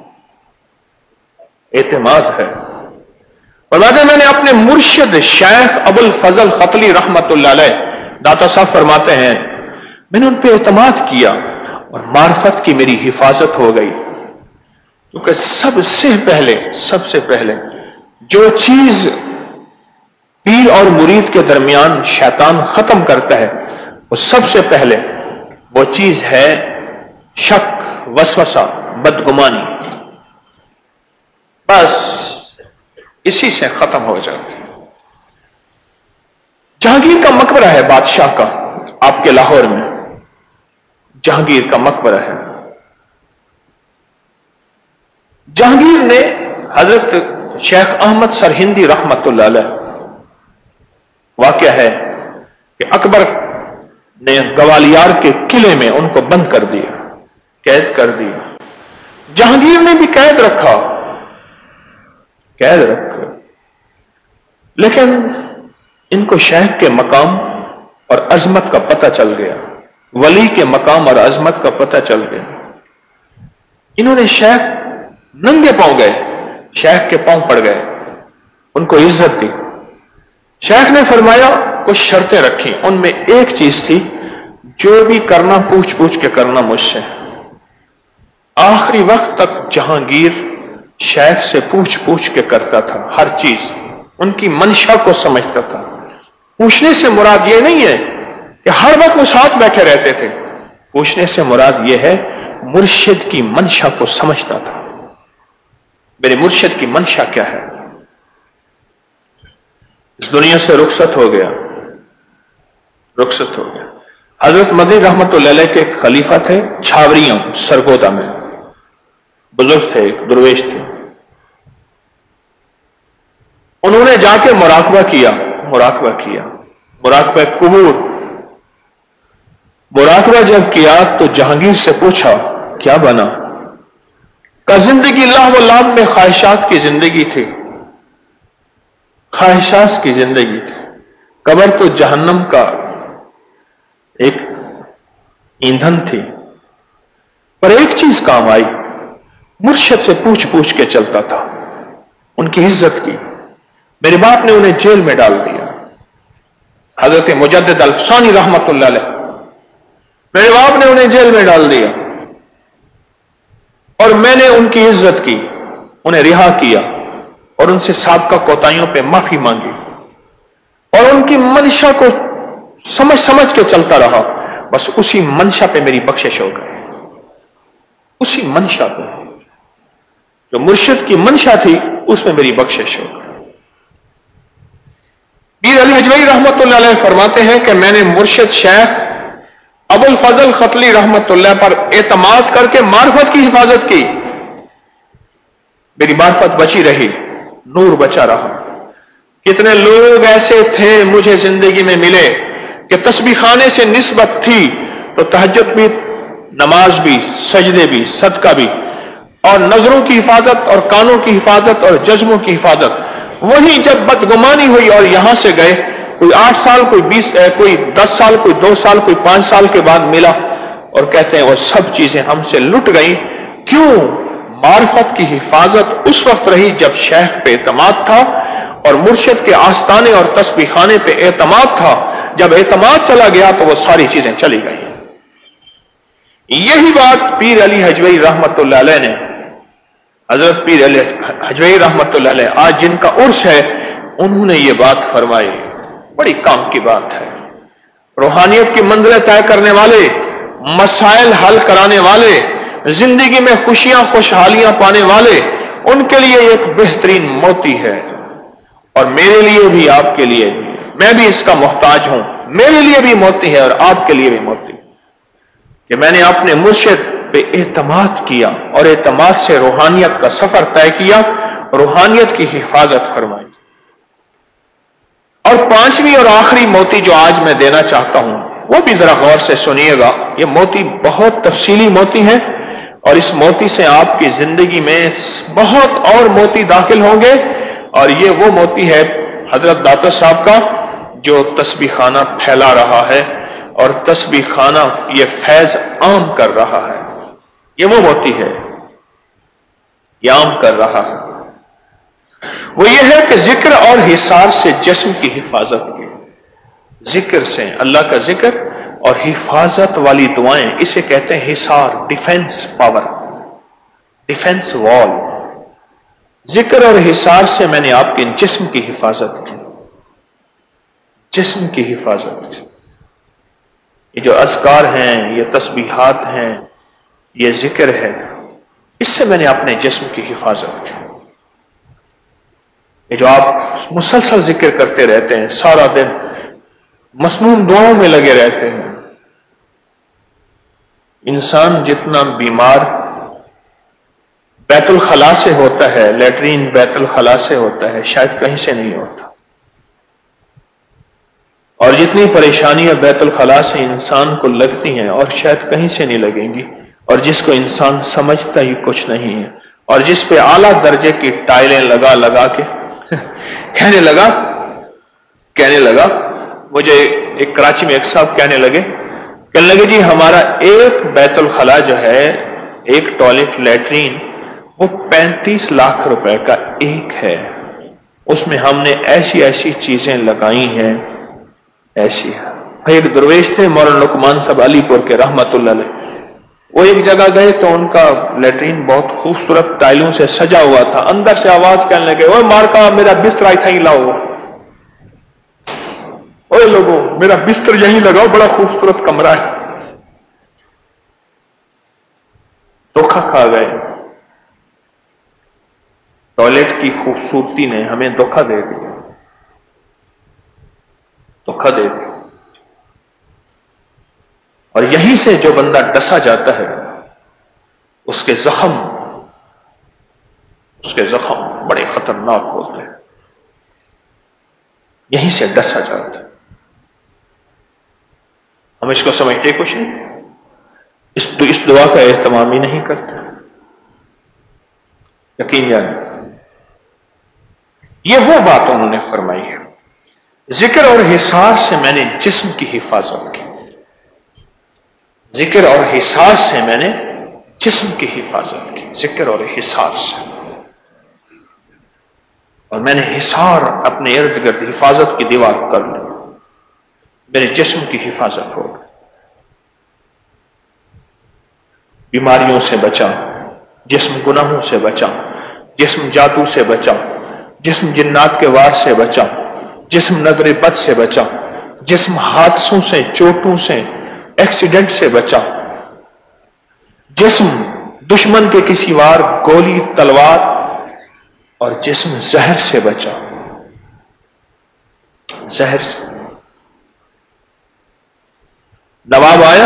اعتماد ہے. فرماتے میں نے اپنے مرشد شیخ ابو الفضل ختلی رحمت اللہ علیہ داتا صاحب فرماتے ہیں میں نے ان پہ اعتماد کیا اور معرفت کی میری حفاظت ہو گئی. کیونکہ سب سے پہلے سب سے پہلے جو چیز پیر اور مرید کے درمیان شیطان ختم کرتا ہے وہ سب سے پہلے وہ چیز ہے شک، وسوسہ، بدگمانی. بس اسی سے ختم ہو جاتی. جہانگیر کا مقبرہ ہے بادشاہ کا آپ کے لاہور میں، جہانگیر کا مقبرہ ہے. جہانگیر نے حضرت شیخ احمد سرہندی رحمت اللہ علیہ، واقعہ ہے کہ اکبر نے گوالیار کے قلعے میں ان کو بند کر دیا، قید کر دیا. جہانگیر نے بھی قید رکھا قید رکھا لیکن ان کو شیخ کے مقام اور عظمت کا پتہ چل گیا، ولی کے مقام اور عظمت کا پتہ چل گیا. انہوں نے شیخ ننگے پاؤں گئے، شیخ کے پاؤں پڑ گئے، ان کو عزت دی. شیخ نے فرمایا کچھ شرطیں رکھی، ان میں ایک چیز تھی جو بھی کرنا پوچھ پوچھ کے کرنا مجھ سے. آخری وقت تک جہانگیر شیخ سے پوچھ پوچھ کے کرتا تھا، ہر چیز ان کی منشا کو سمجھتا تھا. پوچھنے سے مراد یہ نہیں ہے کہ ہر وقت وہ ساتھ بیٹھے رہتے تھے، پوچھنے سے مراد یہ ہے مرشد کی منشا کو سمجھتا تھا. میرے مرشد کی منشا کیا ہے؟ اس دنیا سے رخصت ہو گیا رخصت ہو گیا حضرت مدنی رحمت اللہ علیہ کے ایک خلیفہ تھے چھاوریاں سرگودا میں، بزرگ تھے، ایک درویش تھے. انہوں نے جا کے مراقبہ کیا مراقبہ کیا مراقبہ قبور. مراقبہ جب کیا تو جہانگیر سے پوچھا کیا بنا؟ کا زندگی لاہ و لام میں خواہشات کی زندگی تھی، خواہشات کی زندگی تھی. قبر تو جہنم کا ایک ایندھن تھی، پر ایک چیز کام آئی، مرشد سے پوچھ پوچھ کے چلتا تھا، ان کی عزت کی. میرے باپ نے انہیں جیل میں ڈال دیا، حضرت مجدد الفسانی رحمت اللہ علیہ، میرے باپ نے انہیں جیل میں ڈال دیا اور میں نے ان کی عزت کی، انہیں رہا کیا اور ان سے سابقہ کوتاہیوں پہ معافی مانگی اور ان کی منشا کو سمجھ سمجھ کے چلتا رہا. بس اسی منشا پہ میری بخشش ہو گئی، اسی منشا پہ جو مرشد کی منشا تھی اس میں میری بخشش ہو گئی. پیر علی حجویری رحمت اللہ علیہ فرماتے ہیں کہ میں نے مرشد شیخ ابو الفضل ختلی رحمت اللہ پر اعتماد کر کے معرفت کی حفاظت کی. میری معرفت بچی رہی، نور بچا رہا. کتنے لوگ ایسے تھے مجھے زندگی میں ملے کہ تسبیح خانے سے نسبت تھی تو تہجد بھی، نماز بھی، سجدے بھی، صدقہ بھی، اور نظروں کی حفاظت اور کانوں کی حفاظت اور جذبوں کی حفاظت. وہی جب بدگمانی ہوئی اور یہاں سے گئے، کوئی آٹھ سال، کوئی بیس، کوئی دس سال، کوئی دو سال، کوئی پانچ سال کے بعد ملا اور کہتے ہیں وہ سب چیزیں ہم سے لٹ گئیں. کیوں؟ معرفت کی حفاظت اس وقت رہی جب شیخ پہ اعتماد تھا اور مرشد کے آستانے اور تسبیح خانے پہ اعتماد تھا. جب اعتماد چلا گیا تو وہ ساری چیزیں چلی گئی. یہی بات پیر علی حجویری رحمت اللہ علیہ نے، حضرت پیر علی حجویری رحمت اللہ علیہ آج جن کا عرس ہے، انہوں نے یہ بات فرمائی. بڑی کام کی بات ہے. روحانیت کی منزلیں طے کرنے والے، مسائل حل کرانے والے، زندگی میں خوشیاں خوشحالیاں پانے والے، ان کے لیے ایک بہترین موتی ہے. اور میرے لیے بھی، آپ کے لیے بھی، میں بھی اس کا محتاج ہوں. میرے لیے بھی موتی ہے اور آپ کے لیے بھی موتی ہے کہ میں نے اپنے مرشد پہ اعتماد کیا اور اعتماد سے روحانیت کا سفر طے کیا، روحانیت کی حفاظت فرمائی. اور پانچویں اور آخری موتی جو آج میں دینا چاہتا ہوں، وہ بھی ذرا غور سے سنیے گا. یہ موتی بہت تفصیلی موتی ہے اور اس موتی سے آپ کی زندگی میں بہت اور موتی داخل ہوں گے. اور یہ وہ موتی ہے حضرت داتا صاحب کا جو تسبیح خانہ پھیلا رہا ہے اور تسبیح خانہ یہ فیض عام کر رہا ہے. یہ وہ موتی ہے، یہ عام کر رہا ہے. وہ یہ ہے کہ ذکر اور حصار سے جسم کی حفاظت کی. ذکر سے، اللہ کا ذکر اور حفاظت والی دعائیں، اسے کہتے ہیں حصار، ڈیفنس پاور، ڈیفنس وال. ذکر اور حصار سے میں نے آپ کے جسم کی حفاظت کی، جسم کی حفاظت کی. یہ جو اذکار ہیں، یہ تسبیحات ہیں، یہ ذکر ہے، اس سے میں نے اپنے جسم کی حفاظت کی. یہ جو آپ مسلسل ذکر کرتے رہتے ہیں، سارا دن مسنون دعاؤں میں لگے رہتے ہیں. انسان جتنا بیمار بیت الخلا سے ہوتا ہے، لیٹرین بیت الخلا سے ہوتا ہے، شاید کہیں سے نہیں ہوتا. اور جتنی پریشانیاں بیت الخلا سے انسان کو لگتی ہیں اور شاید کہیں سے نہیں لگیں گی، اور جس کو انسان سمجھتا ہی کچھ نہیں ہے، اور جس پہ اعلیٰ درجے کی ٹائلیں لگا لگا کے کہنے لگا کہنے لگا مجھے ایک کراچی میں ایک صاحب کہنے لگے کہنے لگے جی ہمارا ایک بیت الخلا جو ہے، ایک ٹوائلٹ لیٹرین، وہ پینتیس لاکھ روپے کا ایک ہے. اس میں ہم نے ایسی ایسی چیزیں لگائی ہیں، ایسی. ایک درویش تھے مولانا لقمان صاحب علی پور کے رحمت اللہ علیہ، وہ ایک جگہ گئے تو ان کا لیٹرین بہت خوبصورت ٹائلوں سے سجا ہوا تھا. اندر سے آواز کہنے لگے، اوے مارکا میرا بستر اتھا ہی لاؤ، اوے لوگوں میرا بستر یہیں لگاؤ، بڑا خوبصورت کمرہ ہے. دھوکہ کھا گئے. ٹوائلٹ کی خوبصورتی نے ہمیں دھوکہ دے دیا، دھوکہ دے دیا. اور یہیں سے جو بندہ ڈسا جاتا ہے، اس کے زخم اس کے زخم بڑے خطرناک ہوتے ہیں. یہیں سے ڈسا جاتا ہے. ہم اس کو سمجھتے کچھ نہیں، اس اس دعا کا اہتمام ہی نہیں کرتے. یقین جانے یہ وہ بات انہوں نے فرمائی ہے. ذکر اور حصار سے میں نے جسم کی حفاظت کی. ذکر اور حصار سے میں نے جسم کی حفاظت کی. ذکر اور حصار سے، اور میں نے حصار اپنے ارد گرد حفاظت کی دیوار کر لی. میرے جسم کی حفاظت ہو گئی. بیماریوں سے بچا، جسم گناہوں سے بچا، جسم جادو سے بچا، جسم جنات کے وار سے بچا، جسم نظر بد سے بچا، جسم حادثوں سے، چوٹوں سے، ایکسیڈنٹ سے بچا، جسم دشمن کے کسی وار، گولی، تلوار، اور جسم زہر سے بچا. زہر سے. نواب آیا،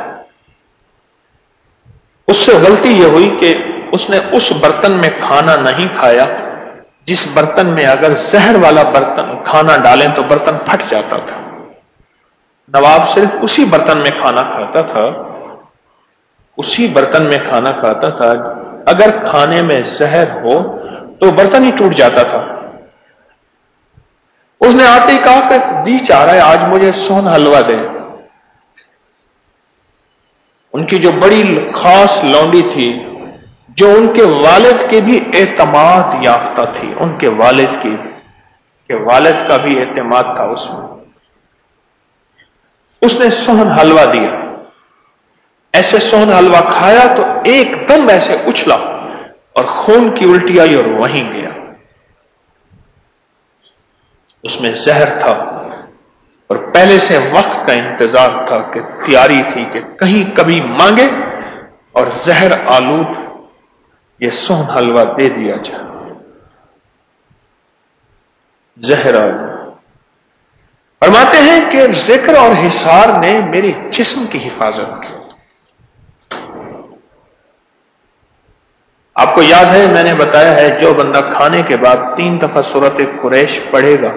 اس سے غلطی یہ ہوئی کہ اس نے اس برتن میں کھانا نہیں کھایا جس برتن میں اگر زہر والا برتن کھانا ڈالیں تو برتن پھٹ جاتا تھا. نواب صرف اسی برتن میں کھانا کھاتا تھا، اسی برتن میں کھانا کھاتا تھا. اگر کھانے میں زہر ہو تو برتن ہی ٹوٹ جاتا تھا. اس نے آتے ہی کہا کہ دی چاہ رہا ہے آج مجھے سون حلوہ دے. ان کی جو بڑی خاص لونڈی تھی، جو ان کے والد کے بھی اعتماد یافتہ تھی، ان کے والد کی کہ والد کا بھی اعتماد تھا اس میں، اس نے سہن حلوہ دیا. ایسے سہن حلوہ کھایا تو ایک دم ایسے اچھلا اور خون کی الٹی آئی اور وہیں گیا. اس میں زہر تھا اور پہلے سے وقت کا انتظار تھا کہ تیاری تھی کہ کہیں کبھی مانگے اور زہر آلود یہ سہن حلوہ دے دیا جائے. زہر آلود. فرماتے ہیں کہ ذکر اور حصار نے میری جسم کی حفاظت کی. آپ کو یاد ہے میں نے بتایا ہے جو بندہ کھانے کے بعد تین دفعہ سورۃ قریش پڑھے گا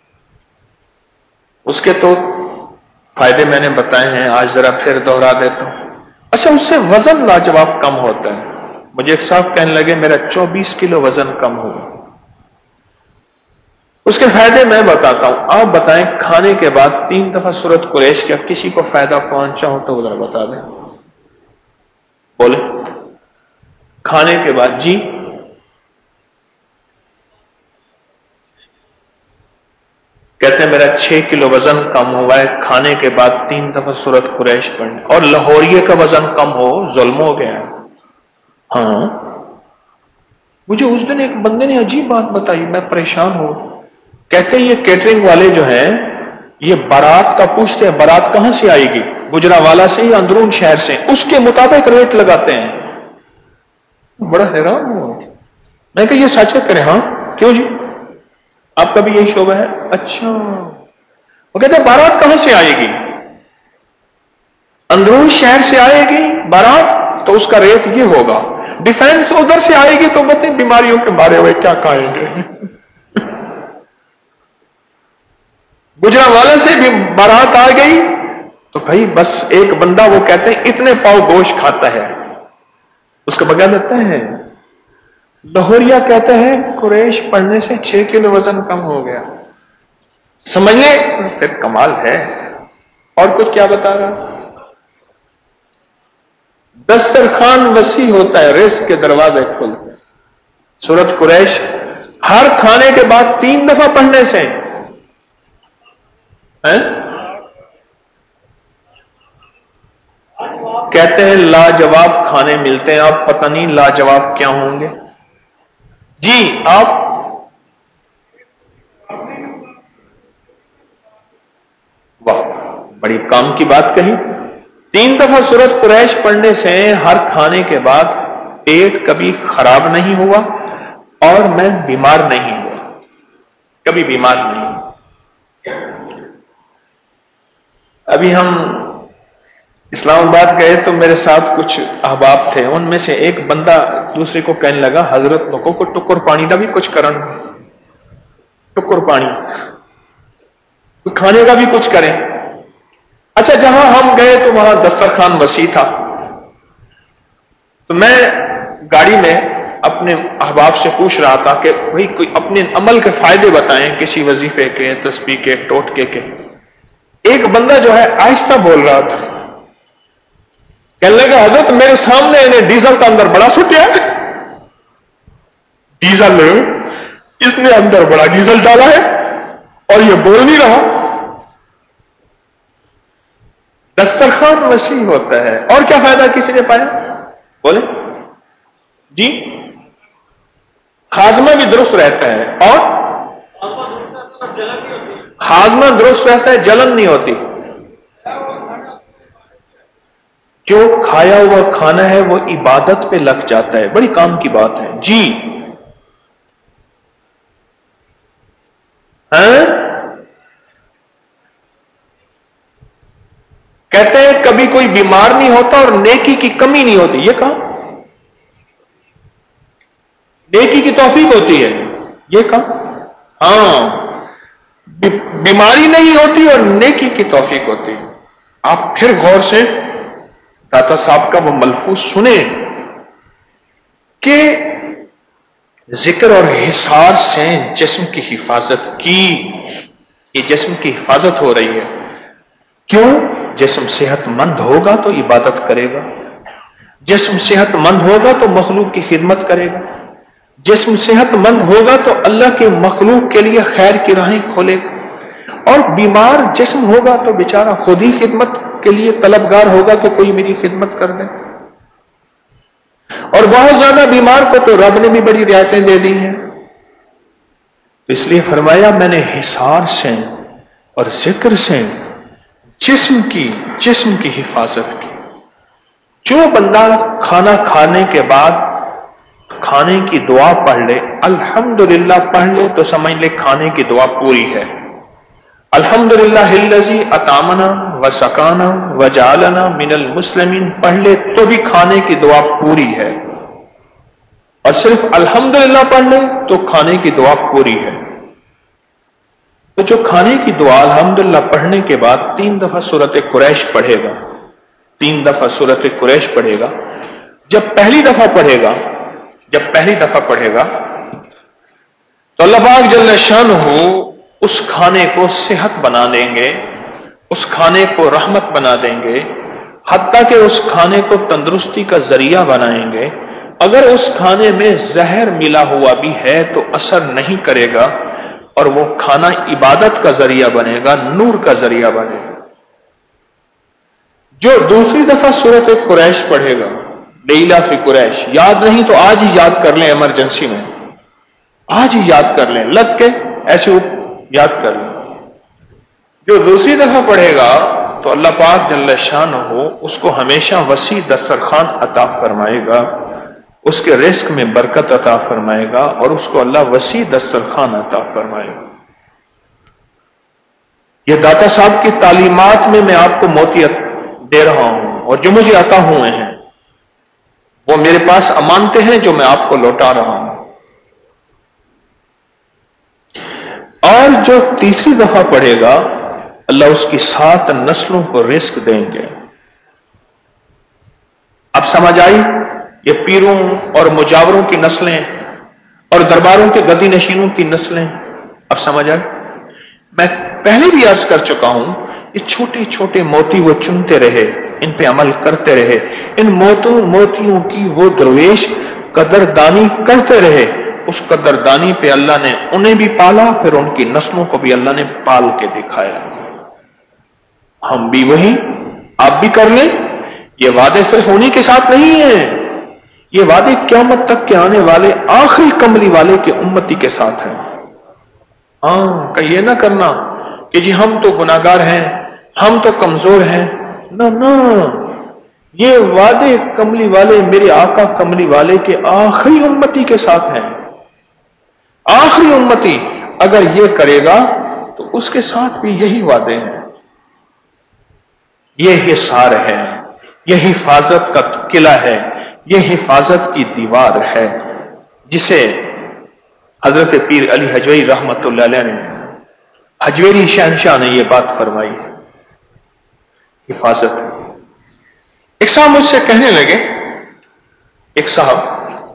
اس کے تو فائدے میں نے بتائے ہیں، آج ذرا پھر دوہرا دیتا ہوں. اچھا، اس سے وزن لاجواب کم ہوتا ہے. مجھے ایک صاحب کہنے لگے میرا چوبیس کلو وزن کم ہوا. اس کے فائدے میں بتاتا ہوں، آپ بتائیں کھانے کے بعد تین دفعہ سورۃ قریش کا کسی کو فائدہ پہنچا ہو تو ذرا بتا دیں. بولے کھانے کے بعد. جی کہتے ہیں میرا چھ کلو وزن کم ہوا ہے کھانے کے بعد تین دفعہ سورۃ قریش پڑھنے. اور لاہوریے کا وزن کم ہو ظلم ہو گیا. ہاں مجھے اس دن ایک بندے نے عجیب بات بتائی، میں پریشان ہوں. کہتے ہیں یہ کیٹرنگ والے جو ہیں یہ بارات کا پوچھتے ہیں بارات کہاں سے آئے گی، گجرانوالہ سے یا اندرون شہر سے، اس کے مطابق ریٹ لگاتے ہیں. بڑا حیران ہوا. میں کہ یہ سچ ہے؟ کرے ہاں. کیوں جی آپ کا بھی یہی شعبہ ہے؟ اچھا. وہ کہتے ہیں بارات کہاں سے آئے گی؟ اندرون شہر سے آئے گی بارات تو اس کا ریٹ یہ ہوگا. ڈیفینس ادھر سے آئے گی تو بتیں بیماریوں کے مارے ہوئے کیا کھائیں گے. گجرانوالہ سے بھی بارات آ گئی تو بھائی بس ایک بندہ وہ کہتے ہیں اتنے پاؤ گوشت کھاتا ہے اس کا بگا دیتا ہے. لاہوریا کہتا ہے قریش پڑھنے سے چھ کلو وزن کم ہو گیا. سمجھے پھر کمال ہے. اور کچھ کیا بتا رہا؟ دسترخوان وسیع ہوتا ہے رزق کے دروازے کھلتے ہیں. سورۃ قریش ہر کھانے کے بعد تین دفعہ پڑھنے سے کہتے ہیں لاجواب کھانے ملتے ہیں. آپ پتہ نہیں لاجواب کیا ہوں گے. جی آپ واہ بڑی کام کی بات کہی. تین دفعہ سورۃ قریش پڑھنے سے ہر کھانے کے بعد پیٹ کبھی خراب نہیں ہوا اور میں بیمار نہیں ہوا، کبھی بیمار نہیں. ابھی ہم اسلام آباد گئے تو میرے ساتھ کچھ احباب تھے. ان میں سے ایک بندہ دوسرے کو کہنے لگا حضرت لوگوں کو ٹکر پانی کا بھی کچھ کرن، ٹکر پانی کھانے کا بھی کچھ کریں. اچھا جہاں ہم گئے تو وہاں دسترخوان وسیع تھا. تو میں گاڑی میں اپنے احباب سے پوچھ رہا تھا کہ بھائی کوئی اپنے عمل کے فائدے بتائیں کسی وظیفے کے، تسبیح کے، ٹوٹکے کے. ایک بندہ جو ہے آہستہ بول رہا تھا. کہنے لگا حضرت میرے سامنے انہیں ڈیزل کا اندر بڑا سٹیا، ڈیزل اس نے اندر بڑا ڈیزل ڈالا ہے اور یہ بول نہیں رہا. دسترخوان وسیع ہوتا ہے. اور کیا فائدہ کسی نے پایا؟ بولے جی. ہاضمہ بھی درست رہتا ہے اور ہاضمہ درست رہتا ہے، جلن نہیں ہوتی. جو کھایا ہوا کھانا ہے وہ عبادت پہ لگ جاتا ہے. بڑی کام کی بات ہے. جی ہاں کہتے ہیں کبھی کوئی بیمار نہیں ہوتا اور نیکی کی کمی نہیں ہوتی. یہ کہا نیکی کی توفیق ہوتی ہے. یہ کہا ہاں بیماری نہیں ہوتی اور نیکی کی توفیق ہوتی ہے. آپ پھر غور سے داتا صاحب کا وہ ملفوظ سنیں کہ ذکر اور حصار سے جسم کی حفاظت کی. یہ جسم کی حفاظت ہو رہی ہے. کیوں؟ जिस्म सेहत मंद होगा तो इबादत करेगा, जिस्म सेहत मंद होगा तो मखलूक की खिदमत करेगा, जिस्म सेहत मंद होगा तो अल्लाह के मखलूक के लिए खैर की राहें खोलेगा, और बीमार जिस्म होगा तो बेचारा खुद ही खिदमत के लिए तलबगार होगा कि कोई मेरी खिदमत कर दे। और बहुत ज्यादा बीमार को तो रब ने भी बड़ी रियायतें दे दी हैं। इसलिए फरमाया मैंने हिसार से और जिक्र से जिस्म की जिस्म की हिफाजत की। जो बंदा खाना खाने के बाद खाने की दुआ पढ़ ले, अल्हम्दुलिल्लाह पढ़ ले, तो समझ ले खाने की दुआ पूरी है। अल्हम्दुलिल्लाहिल्लज़ी अतामना व सकाना व जालना मिनल मुस्लिमीन पढ़ ले तो भी खाने की दुआ पूरी है। और सिर्फ अल्हम्दुलिल्लाह पढ़ ले तो खाने की दुआ पूरी है। तो जो खाने की दुआ अल्हम्दुलिल्लाह पढ़ने के बाद तीन दफा सूरत कुरैश पढ़ेगा, तीन दफा सूरत कुरैश पढ़ेगा, जब पहली दफा पढ़ेगा जब पहली दफा पढ़ेगा तो अल्लाह पाक जल्ल शानुहु उस खाने को सेहत बना देंगे, उस खाने को रहमत बना देंगे, हत्ता कि उस खाने को तंदुरुस्ती का जरिया बनाएंगे। अगर उस खाने में जहर मिला हुआ भी है तो असर नहीं करेगा और वो खाना इबादत का जरिया बनेगा, नूर का जरिया बनेगा। जो दूसरी दफा सूरत कुरैश पढ़ेगा, लेला फी कुरैश, याद नहीं तो आज ही याद कर लें, इमरजेंसी में आज ही याद कर लें, लग के ऐसे याद कर लें। जो दूसरी दफा पढ़ेगा तो अल्लाह पाक जल्ल शानुहु उसको हमेशा वसी दस्तरखान अता फरमाएगा, उसके रिस्क में बरकत अता फरमाएगा और उसको अल्लाह वसी दस्तरखान अता फरमाएगा। ये दाता साहब की तालीमात में मैं आपको मोती दे रहा हूं, और जो मुझे अता हुए हैं वो मेरे पास अमानतें हैं जो मैं आपको लौटा रहा हूं। और जो तीसरी दफा पढ़ेगा अल्लाह उसकी सात नस्लों को रिस्क देंगे। अब समझ आई, ये पीरों और मुजावरों की नस्लें और दरबारों के गद्दी नशीनों की नस्लें, अब समझ आई। मैं पहले भी अर्ज कर चुका हूं, ये छोटे छोटे मोती वो चुनते रहे, इन पे अमल करते रहे, इन मोतों मोतियों की वो दरवेश कदरदानी करते रहे। उस कदरदानी पे अल्लाह ने उन्हें भी पाला, फिर उनकी नस्लों को भी अल्लाह ने पाल के दिखाया। हम भी वही, आप भी कर लें। ये वादे सिर्फ उन्हीं के साथ नहीं है, ये वादे क़यामत तक के आने वाले आखिरी कमली वाले के उम्मती के साथ है। हाँ, कहीं ये ना करना कि जी हम तो गुनाहगार हैं, हम तो कमजोर हैं, ना ना, ये वादे कमली वाले मेरे आका कमली वाले के आखिरी उम्मती के साथ हैं। आखिरी उम्मती अगर ये करेगा तो उसके साथ भी यही वादे हैं। ये हिसार है, ये हिफाजत का किला है, ये हिफाजत की दीवार है, जिसे हजरत पीर अली हजवेरी रहमतुल्लाह अलैह ने, हजवेरी शहंशाह ने यह बात फरमाई, हिफाजत। एक साहब मुझसे कहने लगे, एक साहब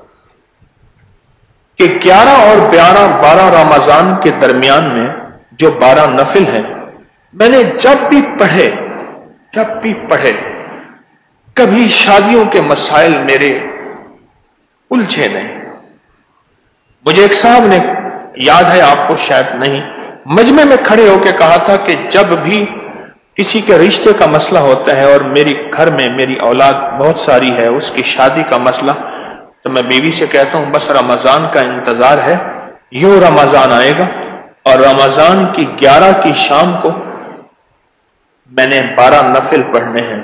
कि ग्यारह और बारह बारह रमजान के दरमियान में जो बारह नफिल हैं, मैंने जब भी पढ़े जब भी पढ़े कभी शादियों के मसाइल मेरे उलझे नहीं। मुझे एक साहब ने, याद है आपको शायद नहीं, मजमे में खड़े होकर कहा था कि जब भी किसी के रिश्ते का मसला होता है और मेरी घर में मेरी औलाद बहुत सारी है, उसकी शादी का मसला, तो मैं बीवी से कहता हूं बस रमजान का इंतजार है, यूं रमजान आएगा और रमजान की ग्यारह की शाम को मैंने बारह नफिल पढ़ने हैं।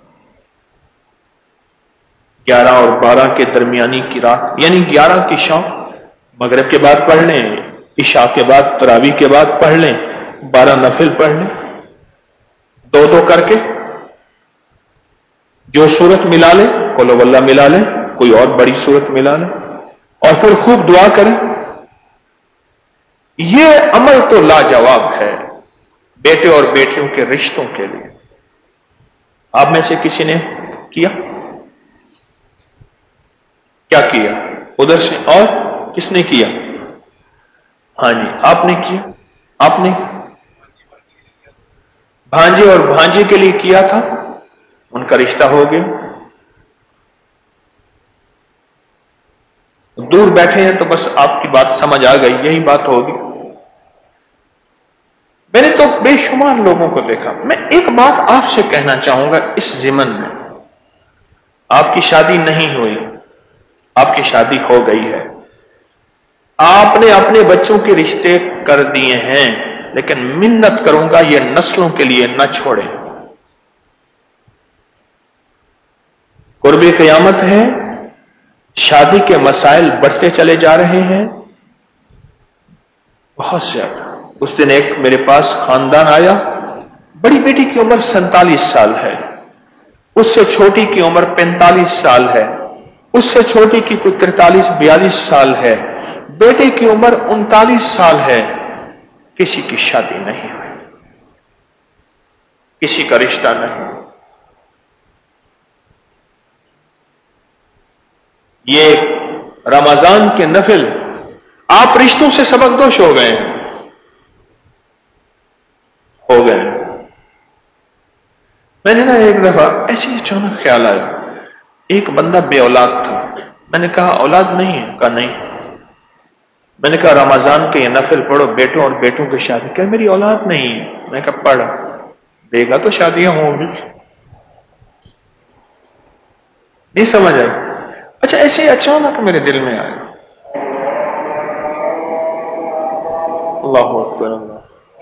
ग्यारह और बारह के दरमियानी की रात, यानी ग्यारह की शाम, मगरिब के बाद पढ़ लें, इशा के बाद, तरावी के बाद पढ़ लें, बारह नफिल पढ़ लें, दो दो करके। जो सूरत मिला ले, कुल वल्लाह मिला ले, कोई और बड़ी सूरत मिला ले, और फिर खूब दुआ करें। यह अमल तो लाजवाब है बेटे और बेटियों के रिश्तों के लिए। आप में से किसी ने किया? क्या किया? उधर से, और किसने किया? हाँ जी, आपने किया। आपने بھانجے اور بھانجے کے لیے کیا تھا، ان کا رشتہ ہو گیا. دور بیٹھے ہیں تو بس آپ کی بات سمجھ آ گئی، یہی بات ہوگی. میں نے تو بے شمار لوگوں کو دیکھا. میں ایک بات آپ سے کہنا چاہوں گا اس ضمن میں، آپ کی شادی نہیں ہوئی، آپ کی شادی ہو گئی ہے، آپ نے اپنے بچوں کے رشتے کر دیے ہیں، لیکن منت کروں گا یہ نسلوں کے لیے نہ چھوڑیں. قرب قیامت ہے، شادی کے مسائل بڑھتے چلے جا رہے ہیں بہت زیادہ. اس دن ایک میرے پاس خاندان آیا، بڑی بیٹی کی عمر سینتالیس سال ہے، اس سے چھوٹی کی عمر پینتالیس سال ہے، اس سے چھوٹی کی کوئی ترتالیس بیالیس سال ہے، بیٹے کی عمر انتالیس سال ہے. کسی کی شادی نہیں ہوئی، کسی کا رشتہ نہیں. یہ رمضان کے نفل، آپ رشتوں سے سبق دوش ہو گئے ہیں ہو گئے میں نے نا ایک دفعہ ایسی اچانک خیال آیا، ایک بندہ بے اولاد تھا. میں نے کہا اولاد نہیں ہے؟ کہا نہیں. میں نے کہا رمضان کے یہ نفل پڑھو، بیٹوں اور بیٹوں کی شادی. کہ میری اولاد نہیں ہے. میں نے کہا پڑھ، دے گا تو شادیاں ہوں گی. نہیں سمجھ آئی؟ اچھا ایسے اچانک میرے دل میں آیا. اللہ اکبر اللہ.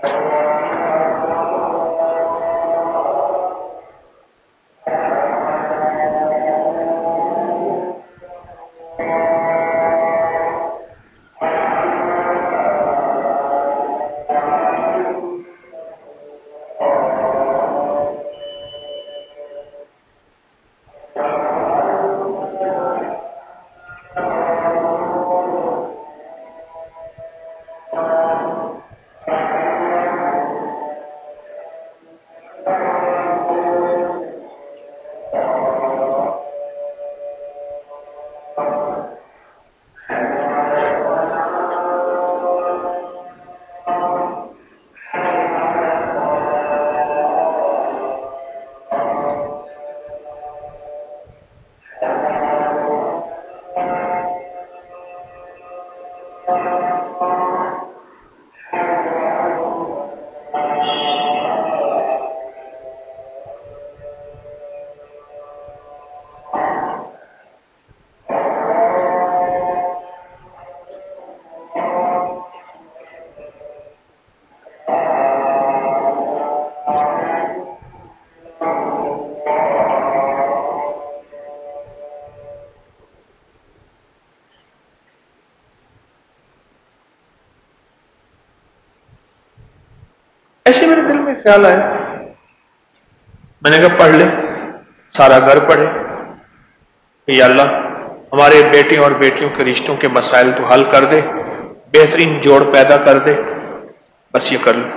ایسے میرے دل میں خیال آیا. میں نے کہا پڑھ لے، سارا گھر پڑھے کہ یا اللہ ہمارے بیٹے اور بیٹیوں کے رشتوں کے مسائل تو حل کر دے، بہترین جوڑ پیدا کر دے، بس یہ کر لو.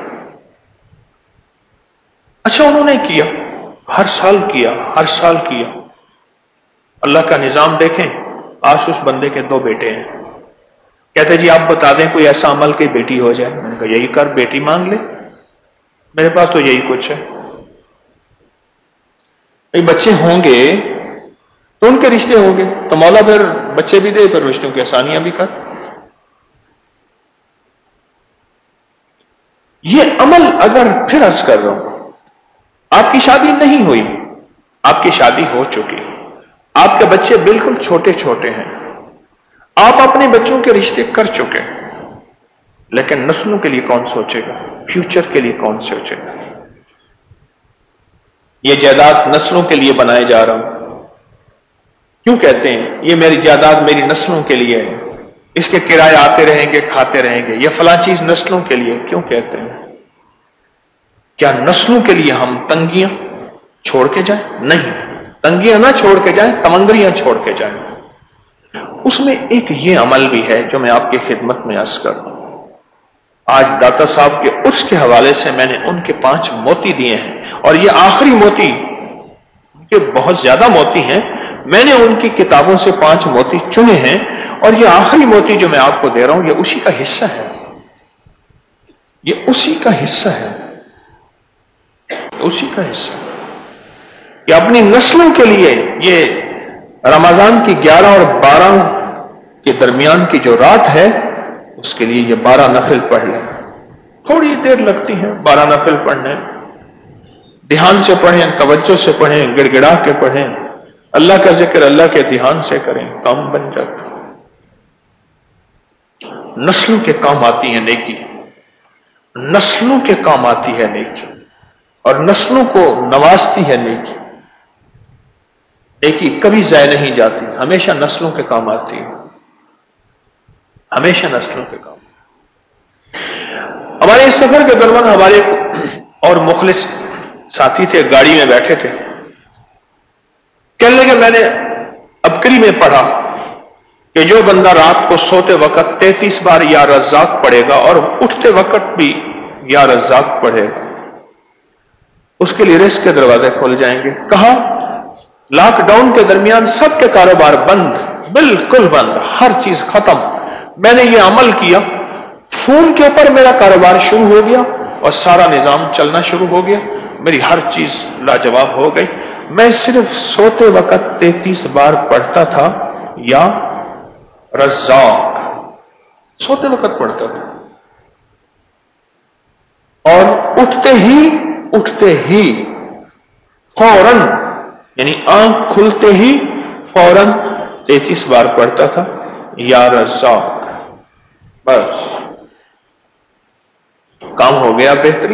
اچھا انہوں نے کیا، ہر سال کیا، ہر سال کیا. اللہ کا نظام دیکھیں، آج اس بندے کے دو بیٹے ہیں. کہتے جی آپ بتا دیں کوئی ایسا عمل کہ بیٹی ہو جائے. میں نے کہا یہی کر، بیٹی مانگ لے، میرے پاس تو یہی کچھ ہے. بچے ہوں گے تو ان کے رشتے ہوں گے، تو مولا پھر بچے بھی دے، پھر رشتوں کی آسانیاں بھی کر. یہ عمل اگر پھر عرض کر رہا ہوں، آپ کی شادی نہیں ہوئی، آپ کی شادی ہو چکی، آپ کے بچے بالکل چھوٹے چھوٹے ہیں، آپ اپنے بچوں کے رشتے کر چکے، لیکن نسلوں کے لیے کون سوچے گا؟ فیوچر کے لیے کون سوچے گا؟ یہ جائیداد نسلوں کے لیے بنائے جا رہا ہوں. کیوں کہتے ہیں یہ میری جائیداد میری نسلوں کے لیے ہے، اس کے کرائے آتے رہیں گے، کھاتے رہیں گے، یہ فلاں چیز نسلوں کے لیے؟ کیوں کہتے ہیں؟ کیا نسلوں کے لیے ہم تنگیاں چھوڑ کے جائیں؟ نہیں، تنگیاں نہ چھوڑ کے جائیں، تمنگریاں چھوڑ کے جائیں. اس میں ایک یہ عمل بھی ہے جو میں آپ کی خدمت میں عرض کر رہا ہوں. آج داتا صاحب کے عرس کے حوالے سے میں نے ان کے پانچ موتی دیے ہیں، اور یہ آخری موتی، ان کے بہت زیادہ موتی ہیں، میں نے ان کی کتابوں سے پانچ موتی چنے ہیں، اور یہ آخری موتی جو میں آپ کو دے رہا ہوں یہ اسی کا حصہ ہے، یہ اسی کا حصہ ہے. اسی کا حصہ کہ اپنی نسلوں کے لیے یہ رمضان کی گیارہ اور بارہ کے درمیان کی جو رات ہے اس کے لیے یہ بارہ نفل پڑھ لیں. تھوڑی دیر لگتی ہے بارہ نفل پڑھنے، دھیان سے پڑھیں، توجہ سے پڑھیں، گڑ گڑا کے پڑھیں، اللہ کا ذکر اللہ کے دھیان سے کریں، کام بن جاتا. نسلوں کے کام آتی ہے نیکی، نسلوں کے کام آتی ہے نیکی، اور نسلوں کو نوازتی ہے نیکی. نیکی کبھی ضائع نہیں جاتی، ہمیشہ نسلوں کے کام آتی ہے، ہمیشہ نسلوں کے کام. ہمارے اس سفر کے دوران ہمارے اور مخلص ساتھی تھے، گاڑی میں بیٹھے تھے، کہنے لگے میں نے ابکری میں پڑھا کہ جو بندہ رات کو سوتے وقت تینتیس بار یا رزاق پڑھے گا اور اٹھتے وقت بھی یا رزاق پڑھے گا اس کے لیے رزق کے دروازے کھول جائیں گے. کہا لاک ڈاؤن کے درمیان سب کے کاروبار بند، بالکل بند، ہر چیز ختم. میں نے یہ عمل کیا، فون کے اوپر میرا کاروبار شروع ہو گیا اور سارا نظام چلنا شروع ہو گیا، میری ہر چیز لاجواب ہو گئی. میں صرف سوتے وقت تینتیس بار پڑھتا تھا یا رزاق، سوتے وقت پڑھتا تھا، اور اٹھتے ہی اٹھتے ہی فوراً، یعنی آنکھ کھلتے ہی فوراً تینتیس بار پڑھتا تھا یا رزاق. بس کام ہو گیا بہترین.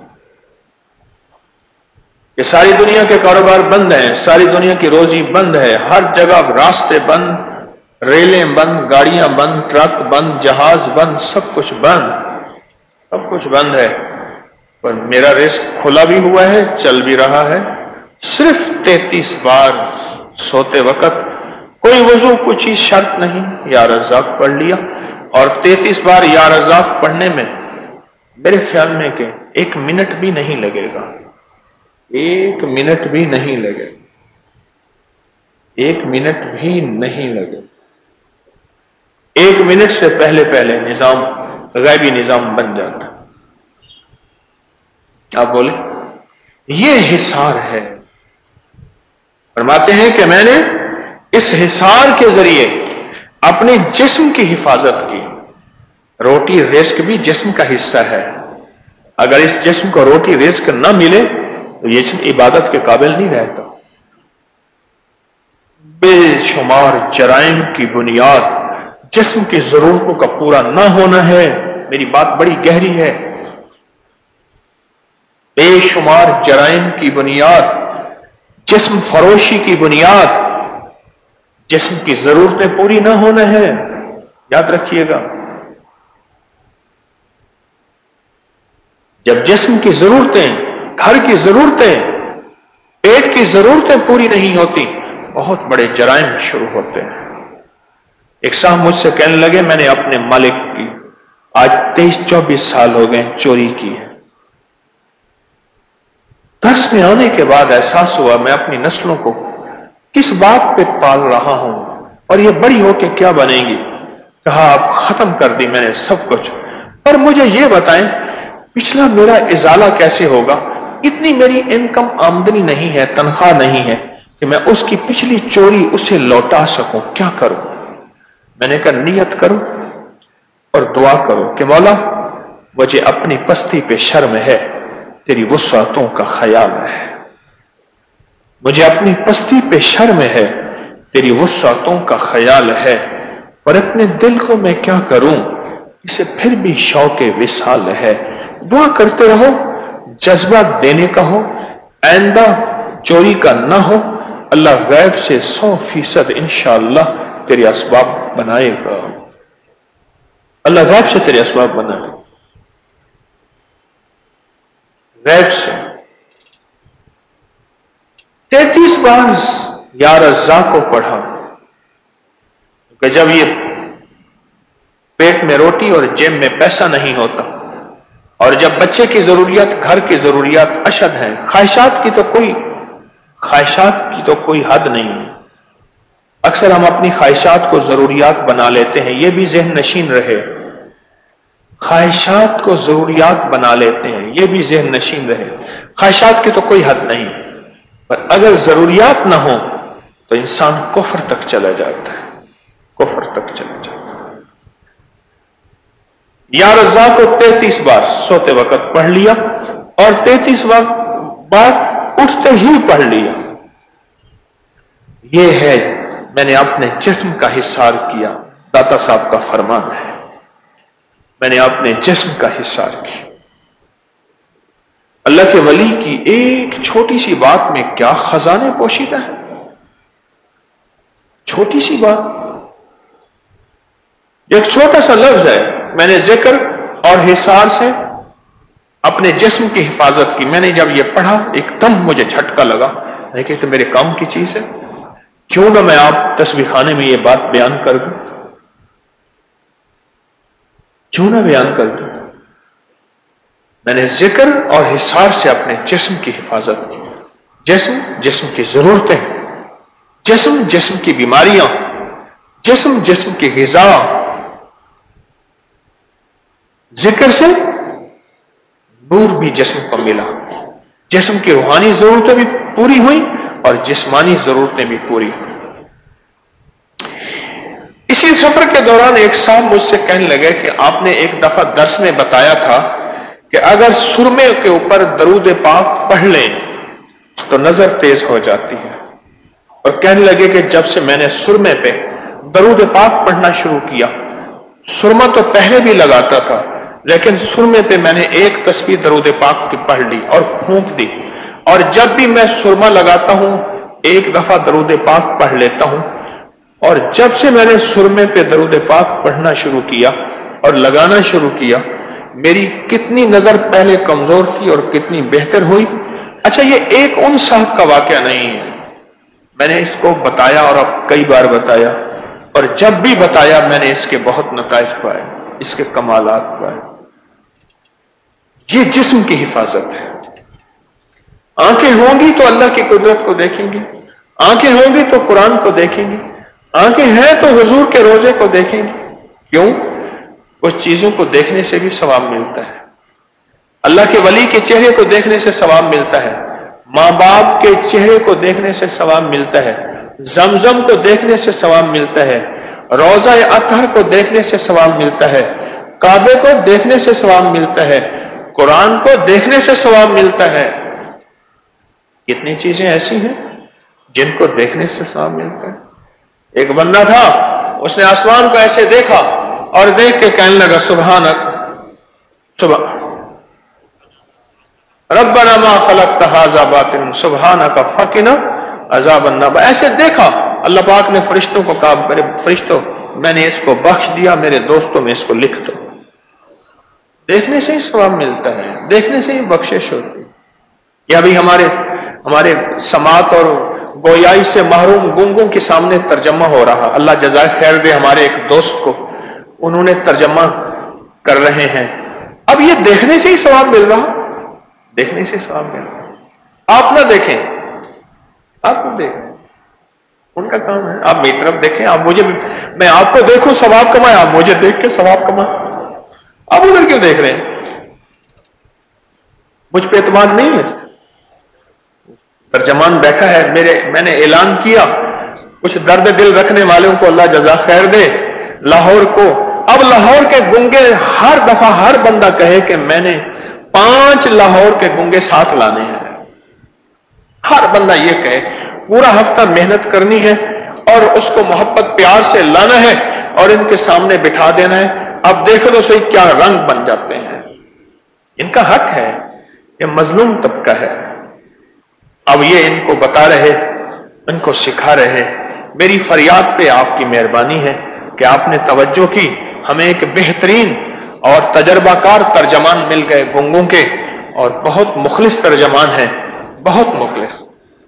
کہ ساری دنیا کے کاروبار بند ہیں، ساری دنیا کی روزی بند ہے، ہر جگہ راستے بند، ریلیں بند، گاڑیاں بند، ٹرک بند، جہاز بند، سب کچھ بند، سب کچھ بند ہے، پر میرا رزق کھلا بھی ہوا ہے، چل بھی رہا ہے. صرف تینتیس بار سوتے وقت، کوئی وضو کوئی چیز شرط نہیں، یا رزاق پڑھ لیا. اور تینتیس بار یا رزاق پڑھنے میں میرے خیال میں کہ ایک منٹ بھی نہیں لگے گا، ایک منٹ بھی نہیں لگے، ایک منٹ بھی نہیں لگے. ایک منٹ سے پہلے پہلے نظام، غیبی نظام بن جاتا. آپ بولیں یہ حصار ہے. فرماتے ہیں کہ میں نے اس حصار کے ذریعے اپنے جسم کی حفاظت کی. روٹی رزق بھی جسم کا حصہ ہے، اگر اس جسم کو روٹی رزق نہ ملے تو یہ جسم عبادت کے قابل نہیں رہتا. بے شمار جرائم کی بنیاد جسم کی ضرورتوں کا پورا نہ ہونا ہے. میری بات بڑی گہری ہے. بے شمار جرائم کی بنیاد جسم فروشی کی بنیاد جسم کی ضرورتیں پوری نہ ہونا ہے. یاد رکھیے گا، جب جسم کی ضرورتیں، گھر کی ضرورتیں، پیٹ کی ضرورتیں پوری نہیں ہوتی، بہت بڑے جرائم شروع ہوتے ہیں. ایک صاحب مجھ سے کہنے لگے میں نے اپنے مالک کی آج تیئیس چوبیس سال ہو گئے چوری کی ہے. درس میں آنے کے بعد احساس ہوا میں اپنی نسلوں کو کس بات پہ پال رہا ہوں اور یہ بڑی ہو کے کیا بنے گی. کہا آپ ختم کر دی میں نے سب کچھ، پر مجھے یہ بتائیں پچھلا میرا ازالہ کیسے ہوگا. اتنی میری انکم آمدنی نہیں ہے، تنخواہ نہیں ہے کہ میں اس کی پچھلی چوری اسے لوٹا سکوں. کیا کروں؟ میں نے کہا نیت کرو اور دعا کرو کہ مولا مجھے اپنی پستی پہ شرم ہے، تیری وسعتوں کا خیال ہے. مجھے اپنی پستی پہ شرم ہے، تیری وسعتوں کا خیال ہے، اور اپنے دل کو میں کیا کروں، اسے پھر بھی شوق وصال ہے. دعا کرتے رہو، جذبہ دینے کا ہو، آئندہ چوری کا نہ ہو. اللہ غیب سے سو فیصد انشاءاللہ تیرے اسباب بنائے گا. اللہ غیب سے تیرے اسباب بنائے گا، غیب سے. تینتیس بار یا رزاق کو پڑھا کہ جب یہ پیٹ میں روٹی اور جیب میں پیسہ نہیں ہوتا، اور جب بچے کی ضروریات، گھر کی ضروریات اشد ہیں، خواہشات کی تو کوئی خواہشات کی تو کوئی حد نہیں ہے. اکثر ہم اپنی خواہشات کو ضروریات بنا لیتے ہیں، یہ بھی ذہن نشین رہے. خواہشات کو ضروریات بنا لیتے ہیں، یہ بھی ذہن نشین رہے. خواہشات کی تو کوئی حد نہیں، پر اگر ضروریات نہ ہوں تو انسان کفر تک چلا جاتا ہے، کفر تک چلا جاتا ہے. یا رزاق کو تینتیس بار سوتے وقت پڑھ لیا اور تینتیس بار اٹھتے ہی پڑھ لیا. یہ ہے میں نے اپنے جسم کا حصار کیا، داتا صاحب کا فرمان ہے، میں نے اپنے جسم کا حصار کیا. اللہ کے ولی کی ایک چھوٹی سی بات میں کیا خزانے پوشیدہ ہے. چھوٹی سی بات، ایک چھوٹا سا لفظ ہے، میں نے ذکر اور حصار سے اپنے جسم کی حفاظت کی. میں نے جب یہ پڑھا ایک دم مجھے جھٹکا لگا، لیکن تو میرے کام کی چیز ہے، کیوں نہ میں آپ تسبیح خانے میں یہ بات بیان کر دوں، کیوں نہ بیان کر دوں. میں نے ذکر اور حصار سے اپنے جسم کی حفاظت کی. جسم جسم کی ضرورتیں، جسم جسم کی بیماریاں، جسم جسم کی غذا. ذکر سے نور بھی جسم کو ملا، جسم کی روحانی ضرورتیں بھی پوری ہوئی اور جسمانی ضرورتیں بھی پوری ہوئی. اسی سفر کے دوران ایک صاحب مجھ سے کہنے لگے کہ آپ نے ایک دفعہ درس میں بتایا تھا کہ اگر سرمے کے اوپر درود پاک پڑھ لیں تو نظر تیز ہو جاتی ہے. اور کہنے لگے کہ جب سے میں نے سرمے پہ درود پاک پڑھنا شروع کیا، سرما تو پہلے بھی لگاتا تھا لیکن سرمے پہ میں نے ایک تسبیح درود پاک کی پڑھ لی اور پھونک دی، اور جب بھی میں سرما لگاتا ہوں ایک دفعہ درود پاک پڑھ لیتا ہوں. اور جب سے میں نے سرمے پہ درود پاک پڑھنا شروع کیا اور لگانا شروع کیا، میری کتنی نظر پہلے کمزور تھی اور کتنی بہتر ہوئی. اچھا، یہ ایک ان صاحب کا واقعہ نہیں ہے، میں نے اس کو بتایا اور اب کئی بار بتایا، اور جب بھی بتایا میں نے اس کے بہت نتائج پائے، اس کے کمالات پائے. یہ جسم کی حفاظت ہے. آنکھیں ہوں گی تو اللہ کی قدرت کو دیکھیں گی، آنکھیں ہوں گی تو قرآن کو دیکھیں گی، آنکھیں ہیں تو حضور کے روزے کو دیکھیں گی. کیوں؟ کچھ چیزوں کو دیکھنے سے بھی ثواب ملتا ہے. اللہ کے ولی کے چہرے کو دیکھنے سے ثواب ملتا ہے، ماں باپ کے چہرے کو دیکھنے سے ثواب ملتا ہے، زمزم کو دیکھنے سے ثواب ملتا ہے، روضہ اطہر کو دیکھنے سے ثواب ملتا ہے، کعبے کو دیکھنے سے ثواب ملتا ہے، قرآن کو دیکھنے سے ثواب ملتا ہے. کتنی چیزیں ایسی ہیں جن کو دیکھنے سے ثواب ملتا ہے. ایک بندہ تھا، اس نے آسمان کو ایسے دیکھا اور دیکھ کے کہنے لگا سبحانک سبحان ربنا ما خلقت هذا باطلا سبحانک فقنا عذاب النار. ایسے دیکھا، اللہ پاک نے فرشتوں کو کہا میرے فرشتوں میں نے اس کو بخش دیا، میرے دوستوں میں اس کو لکھ دو. دیکھنے سے ہی ثواب ملتا ہے، دیکھنے سے ہی بخشش ہوتی ہے. یا بھی ہمارے ہمارے سماعت اور گویائی سے محروم گنگوں کے سامنے ترجمہ ہو رہا، اللہ جزائے خیر دے ہمارے ایک دوست کو، انہوں نے ترجمہ کر رہے ہیں. اب یہ دیکھنے سے ہی ثواب مل رہا، دیکھنے سے ثواب مل رہا. آپ نہ دیکھیں، آپ نہ دیکھیں، ان کا کام ہے. آپ میری طرف دیکھیں، آپ مجھے، میں آپ کو دیکھوں ثواب کمائیں، آپ مجھے دیکھ کے ثواب کمائیں. آپ ادھر کیوں دیکھ رہے ہیں؟ مجھ پہ اعتماد نہیں ہے. ترجمان بیٹھا ہے، میرے میں نے اعلان کیا، کچھ درد دل رکھنے والوں کو اللہ جزا خیر دے لاہور کو. اب لاہور کے گنگے ہر دفعہ ہر بندہ کہے کہ میں نے پانچ لاہور کے گنگے ساتھ لانے ہیں. ہر بندہ یہ کہے، پورا ہفتہ محنت کرنی ہے اور اس کو محبت پیار سے لانا ہے اور ان کے سامنے بٹھا دینا ہے. اب دیکھو تو صحیح کیا رنگ بن جاتے ہیں. ان کا حق ہے، یہ مظلوم طبقہ ہے. اب یہ ان کو بتا رہے، ان کو سکھا رہے. میری فریاد پہ آپ کی مہربانی ہے کہ آپ نے توجہ کی، ہمیں ایک بہترین اور تجربہ کار ترجمان مل گئے گنگوں کے، اور بہت مخلص ترجمان ہیں، بہت مخلص.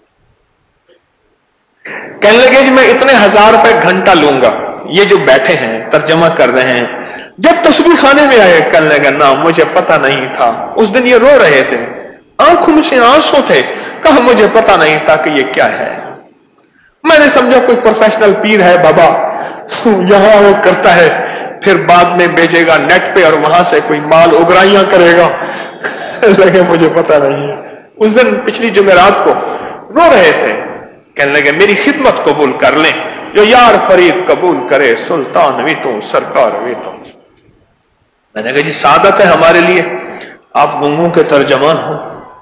کہنے لگے جی میں اتنے ہزار روپے گھنٹہ لوں گا. یہ جو بیٹھے ہیں ترجمہ کر رہے ہیں، جب تسبیح خانے میں آئے کہنے لگا نہ مجھے پتہ نہیں تھا. اس دن یہ رو رہے تھے، آنکھوں سے آنسو تھے، کہا مجھے پتہ نہیں تھا کہ یہ کیا ہے. میں نے سمجھا کوئی پروفیشنل پیر ہے بابا، یہاں وہ کرتا ہے پھر بعد میں بیچے گا نیٹ پہ اور وہاں سے کوئی مال اگرائیاں کرے گا لگے مجھے پتہ نہیں ہے. اس دن پچھلی جمعرات کو رو رہے تھے, کہنے لگے میری خدمت قبول کر لیں, جو یار فرید قبول کرے سلطان بھی تو سرکار بھی تو. میں نے کہا جی سعادت ہے ہمارے لیے آپ گنگوں کے ترجمان ہوں.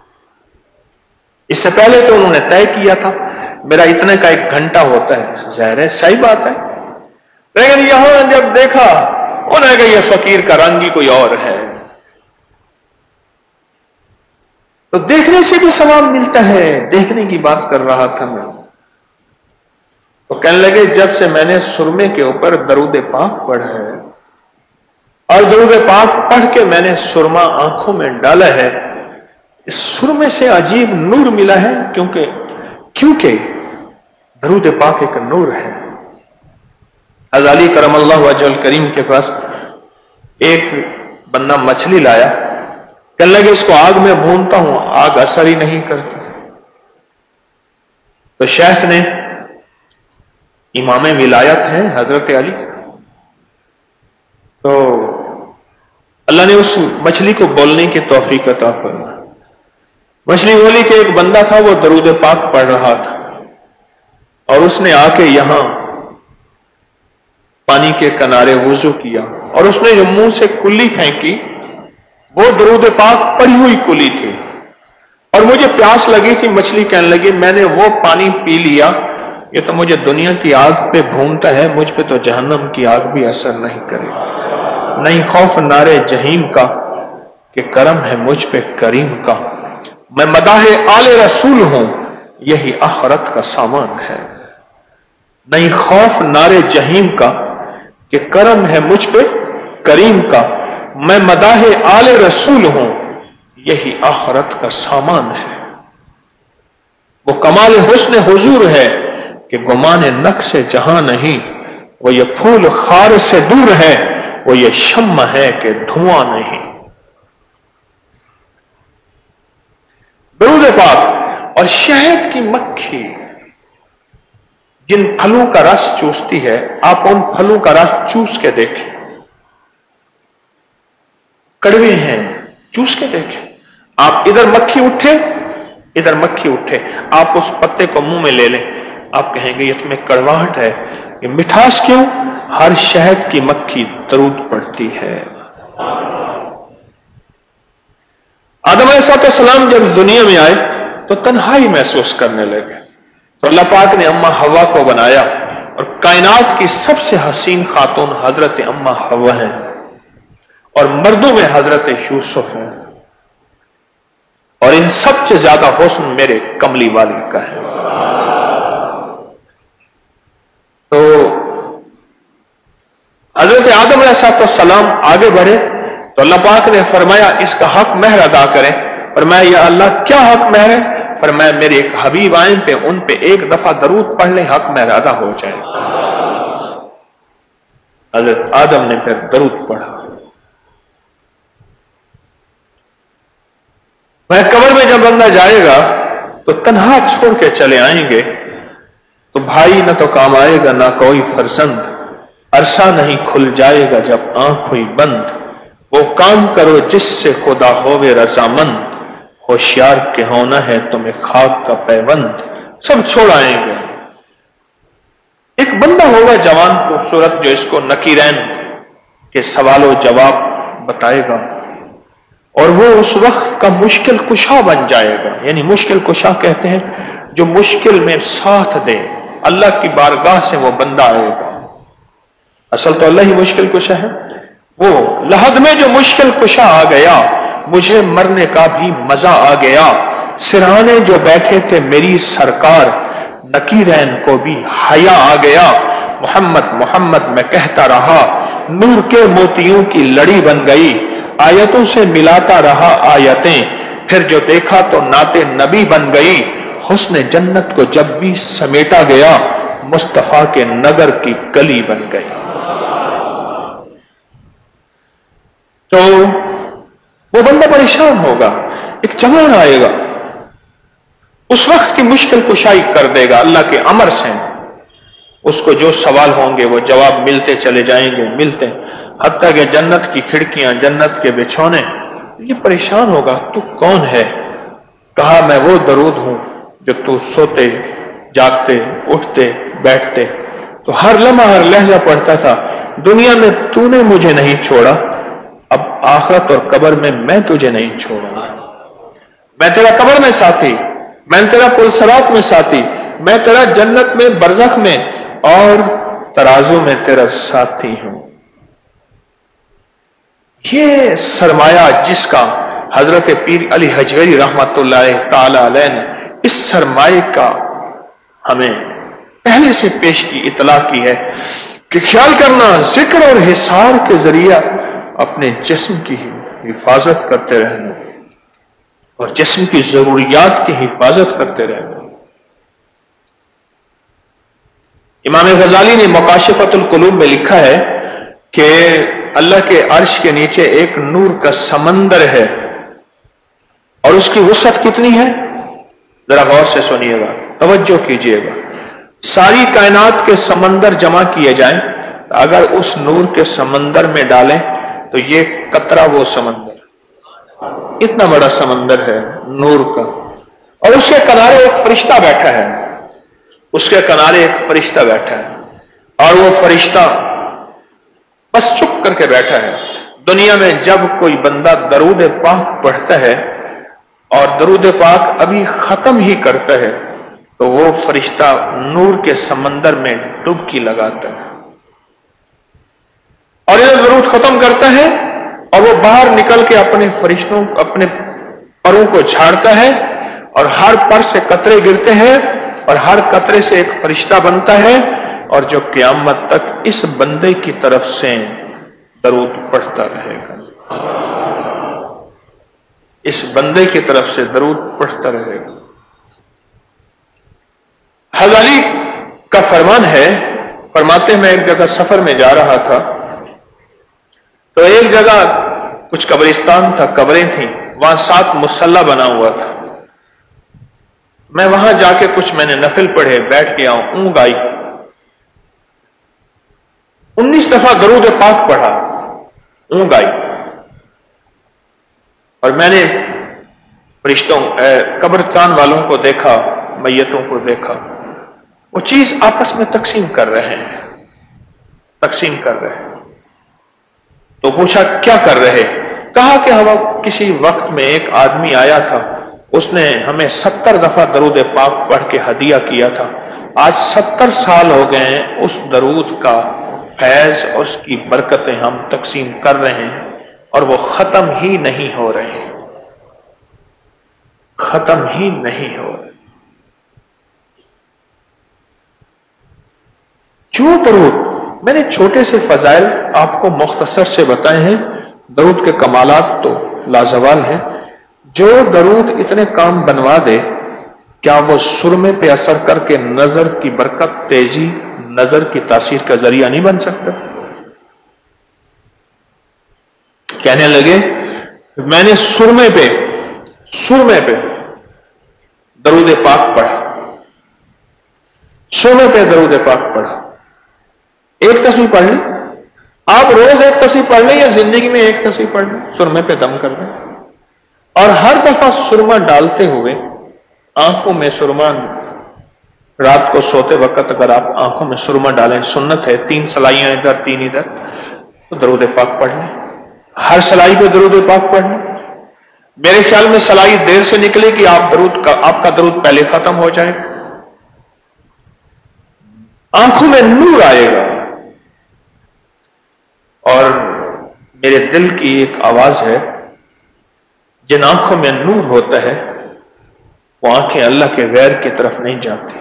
اس سے پہلے تو انہوں نے طے کیا تھا میرا اتنے کا ایک گھنٹہ ہوتا ہے, ظاہر ہے صحیح بات ہے, لیکن یہاں جب دیکھا انہوں نے کہا یہ فقیر کا رنگ ہی کوئی اور ہے. تو دیکھنے سے بھی ثواب ملتا ہے, دیکھنے کی بات کر رہا تھا میں. تو کہنے لگے جب سے میں نے سرمے کے اوپر درود پاک پڑھا ہے اور درود پاک پڑھ کے میں نے سرما آنکھوں میں ڈالا ہے, اس سرمے سے عجیب نور ملا ہے, کیونکہ کیونکہ درود پاک ایک نور ہے. غزالی کرم اللہ وجہ الکریم کے پاس ایک بندہ مچھلی لایا, کہنے لگے اس کو آگ میں بھونتا ہوں, آگ اثر ہی نہیں کرتی. تو شیخ نے, امام ولایت ہیں حضرت علی, تو اللہ نے اس مچھلی کو بولنے کی توفیق عطا فرمائی. مچھلی بولی کہ ایک بندہ تھا وہ درود پاک پڑھ رہا تھا اور اس نے آ کے یہاں پانی کے کنارے وضو کیا اور اس نے جو منہ سے کلی پھینکی وہ درود پاک پڑی ہوئی کلی تھی اور مجھے پیاس لگی تھی. مچھلی کہنے لگی میں نے وہ پانی پی لیا, یہ تو مجھے دنیا کی آگ پہ بھونتا ہے, مجھ پہ تو جہنم کی آگ بھی اثر نہیں کرے گا. نہیں خوف نارے جہیم کا کہ کرم ہے مجھ پہ کریم کا, میں مداح آل رسول ہوں یہی آخرت کا سامان ہے. نہیں خوف نارے جہیم کا کہ کرم ہے مجھ پہ کریم کا, میں مداح آل رسول ہوں یہی آخرت کا سامان ہے. وہ کمال حسن حضور ہے کہ گمان نقش جہاں نہیں, وہ یہ پھول خار سے دور ہے, وہ یہ شمع ہے کہ دھواں نہیں. درود پاک اور شہد کی مکھی جن پھلوں کا رس چوستی ہے, آپ ان پھلوں کا رس چوس کے دیکھیں, کڑوے ہیں, چوس کے دیکھیں. آپ ادھر مکھی اٹھے ادھر مکھی اٹھے, آپ اس پتے کو منہ میں لے لیں, آپ کہیں گے یہ تمہیں کڑواہٹ ہے, یہ مٹھاس کیوں؟ ہر شہد کی مکھی درود پڑھتی ہے. آدم علیہ السلام جب دنیا میں آئے تو تنہائی محسوس کرنے لگے, تو اللہ پاک نے اماں حوا کو بنایا اور کائنات کی سب سے حسین خاتون حضرت اماں حوا ہیں اور مردوں میں حضرت یوسف ہیں, اور ان سب سے زیادہ حسن میرے کملی والی کا ہے. تو حضرت آدم علیہ السلام آگے بڑھے تو اللہ پاک نے فرمایا اس کا حق مہر ادا کریں. فرمایا یا اللہ کیا حق مہر ہے؟ فرمایا میرے ایک حبیب آئیں پہ ان پہ ایک دفعہ درود پڑھ لیں, حق مہر ادا ہو جائے. حضرت آدم نے پھر درود پڑھا. میں قبر میں جب بندہ جائے گا تو تنہا چھوڑ کے چلے آئیں گے, تو بھائی نہ تو کام آئے گا نہ کوئی فرزند, عرصہ نہیں کھل جائے گا جب آنکھ ہوئی بند, وہ کام کرو جس سے خدا ہووے رضامند, ہوشیار کے ہونا ہے تمہیں خاک کا پیوند, سب چھوڑ آئیں گے. ایک بندہ ہوگا جوان خوبصورت جو اس کو نکیرین کے سوال و جواب بتائے گا, اور وہ اس وقت کا مشکل کشا بن جائے گا. یعنی مشکل کشا کہتے ہیں جو مشکل میں ساتھ دے, اللہ کی بارگاہ سے وہ بندہ آئے گا. اصل تو اللہ ہی مشکل کشا ہے. وہ لحد میں جو مشکل کشا آ گیا, مجھے مرنے کا بھی مزہ آ گیا. سرہانے جو بیٹھے تھے میری سرکار, نکیرین کو بھی حیا آ گیا. محمد محمد میں کہتا رہا, نور کے موتیوں کی لڑی بن گئی. آیتوں سے ملاتا رہا آیتیں, پھر جو دیکھا تو نعت نبی بن گئی. حسن جنت کو جب بھی سمیٹا گیا, مصطفیٰ کے نگر کی گلی بن گئی. تو وہ بندہ پریشان ہوگا. ایک جوان آئے گا, اس وقت کی مشکل کشائی کر دے گا اللہ کے امر سے. اس کو جو سوال ہوں گے وہ جواب ملتے چلے جائیں گے, ملتے. حتیٰ کہ جنت کی کھڑکیاں، جنت کے بچھونے، یہ پریشان ہوگا تو کون ہے؟ کہا میں وہ درود ہوں جو تو سوتے جاگتے اٹھتے بیٹھتے تو ہر لمحہ ہر لہجہ پڑھتا تھا، دنیا میں تو نے مجھے نہیں چھوڑا، اب آخرت اور قبر میں میں تجھے نہیں چھوڑوں گا، میں تیرا قبر میں ساتھی، میں تیرا پل صراط میں ساتھی، میں تیرا جنت میں برزخ میں اور ترازو میں تیرا ساتھی ہوں۔ یہ سرمایہ جس کا حضرت پیر علی حجویری رحمت اللہ تعالی علیہ نے اس سرمایہ کا ہمیں پہلے سے پیش کی اطلاع کی ہے کہ خیال کرنا، ذکر اور حصار کے ذریعہ اپنے جسم کی حفاظت کرتے رہنا اور جسم کی ضروریات کی حفاظت کرتے رہنا۔ امام غزالی نے مکاشفۃ القلوب میں لکھا ہے کہ اللہ کے عرش کے نیچے ایک نور کا سمندر ہے اور اس کی وسعت کتنی ہے؟ ذرا غور سے سنیے گا، توجہ کیجیے گا۔ ساری کائنات کے سمندر جمع کیے جائیں، اگر اس نور کے سمندر میں ڈالیں تو یہ قطرہ وہ سمندر، اتنا بڑا سمندر ہے نور کا، اور اس کے کنارے ایک فرشتہ بیٹھا ہے، اس کے کنارے ایک فرشتہ بیٹھا ہے اور وہ فرشتہ بس چپ کر کے بیٹھا ہے۔ دنیا میں جب کوئی بندہ درود پاک پڑھتا ہے اور درود پاک ابھی ختم ہی کرتا ہے تو وہ فرشتہ نور کے سمندر میں ڈبکی لگاتا ہے اور یہ درود ختم کرتا ہے اور وہ باہر نکل کے اپنے فرشتوں اپنے پروں کو جھاڑتا ہے اور ہر پر سے قطرے گرتے ہیں اور ہر قطرے سے ایک فرشتہ بنتا ہے اور جو قیامت تک اس بندے کی طرف سے درود پڑھتا رہے گا، اس بندے کی طرف سے درود پڑھتا رہے گا۔ غزالی کا فرمان ہے، فرماتے ہیں میں ایک جگہ سفر میں جا رہا تھا تو ایک جگہ کچھ قبرستان تھا، قبریں تھیں، وہاں سات مصلی بنا ہوا تھا، میں وہاں جا کے کچھ میں نے نفل پڑھے، بیٹھ گیا ہوں، اونگ آئی، انیس دفعہ درود پاک پڑھا، اونگ آئی اور میں نے فرشتوں قبرستان والوں کو دیکھا، میتوں کو دیکھا، وہ چیز آپس میں تقسیم کر رہے ہیں تقسیم کر رہے ہیں تو پوچھا کیا کر رہے؟ کہا کہ ہم کسی وقت میں ایک آدمی آیا تھا، اس نے ہمیں ستر دفعہ درود پاک پڑھ کے ہدیہ کیا تھا، آج ستر سال ہو گئے ہیں، اس درود کا فیض اور اس کی برکتیں ہم تقسیم کر رہے ہیں اور وہ ختم ہی نہیں ہو رہے ہیں ختم ہی نہیں ہو رہے۔ جو درود میں نے چھوٹے سے فضائل آپ کو مختصر سے بتائے ہیں، درود کے کمالات تو لازوال ہیں، جو درود اتنے کام بنوا دے، کیا وہ سرمے پہ اثر کر کے نظر کی برکت، تیزی، نظر کی تاثیر کا ذریعہ نہیں بن سکتا؟ کہنے لگے میں نے سرمے پہ سرمے پہ درود پاک پڑھا، سرمے پہ درود پاک پڑھا، ایک تصویر پڑھ لیں، آپ روز ایک تصویر پڑھ لیں یا زندگی میں ایک تصویر پڑھ لیں، سرمے پہ دم کر دیں، اور ہر دفعہ سرما ڈالتے ہوئے آنکھوں میں سرما، رات کو سوتے وقت اگر آپ آنکھوں میں سرما ڈالیں، سنت ہے، تین سلائیاں ادھر تین ادھر، تو درود پاک پڑھ لیں، ہر سلائی پہ درود پاک پڑھ لیں۔ میرے خیال میں سلائی دیر سے نکلے کہ آپ درود کا آپ کا درود پہلے ختم ہو جائے، آنکھوں میں نور آئے گا۔ اور میرے دل کی ایک آواز ہے، جن آنکھوں میں نور ہوتا ہے وہ آنکھیں اللہ کے غیر کی طرف نہیں جاتی،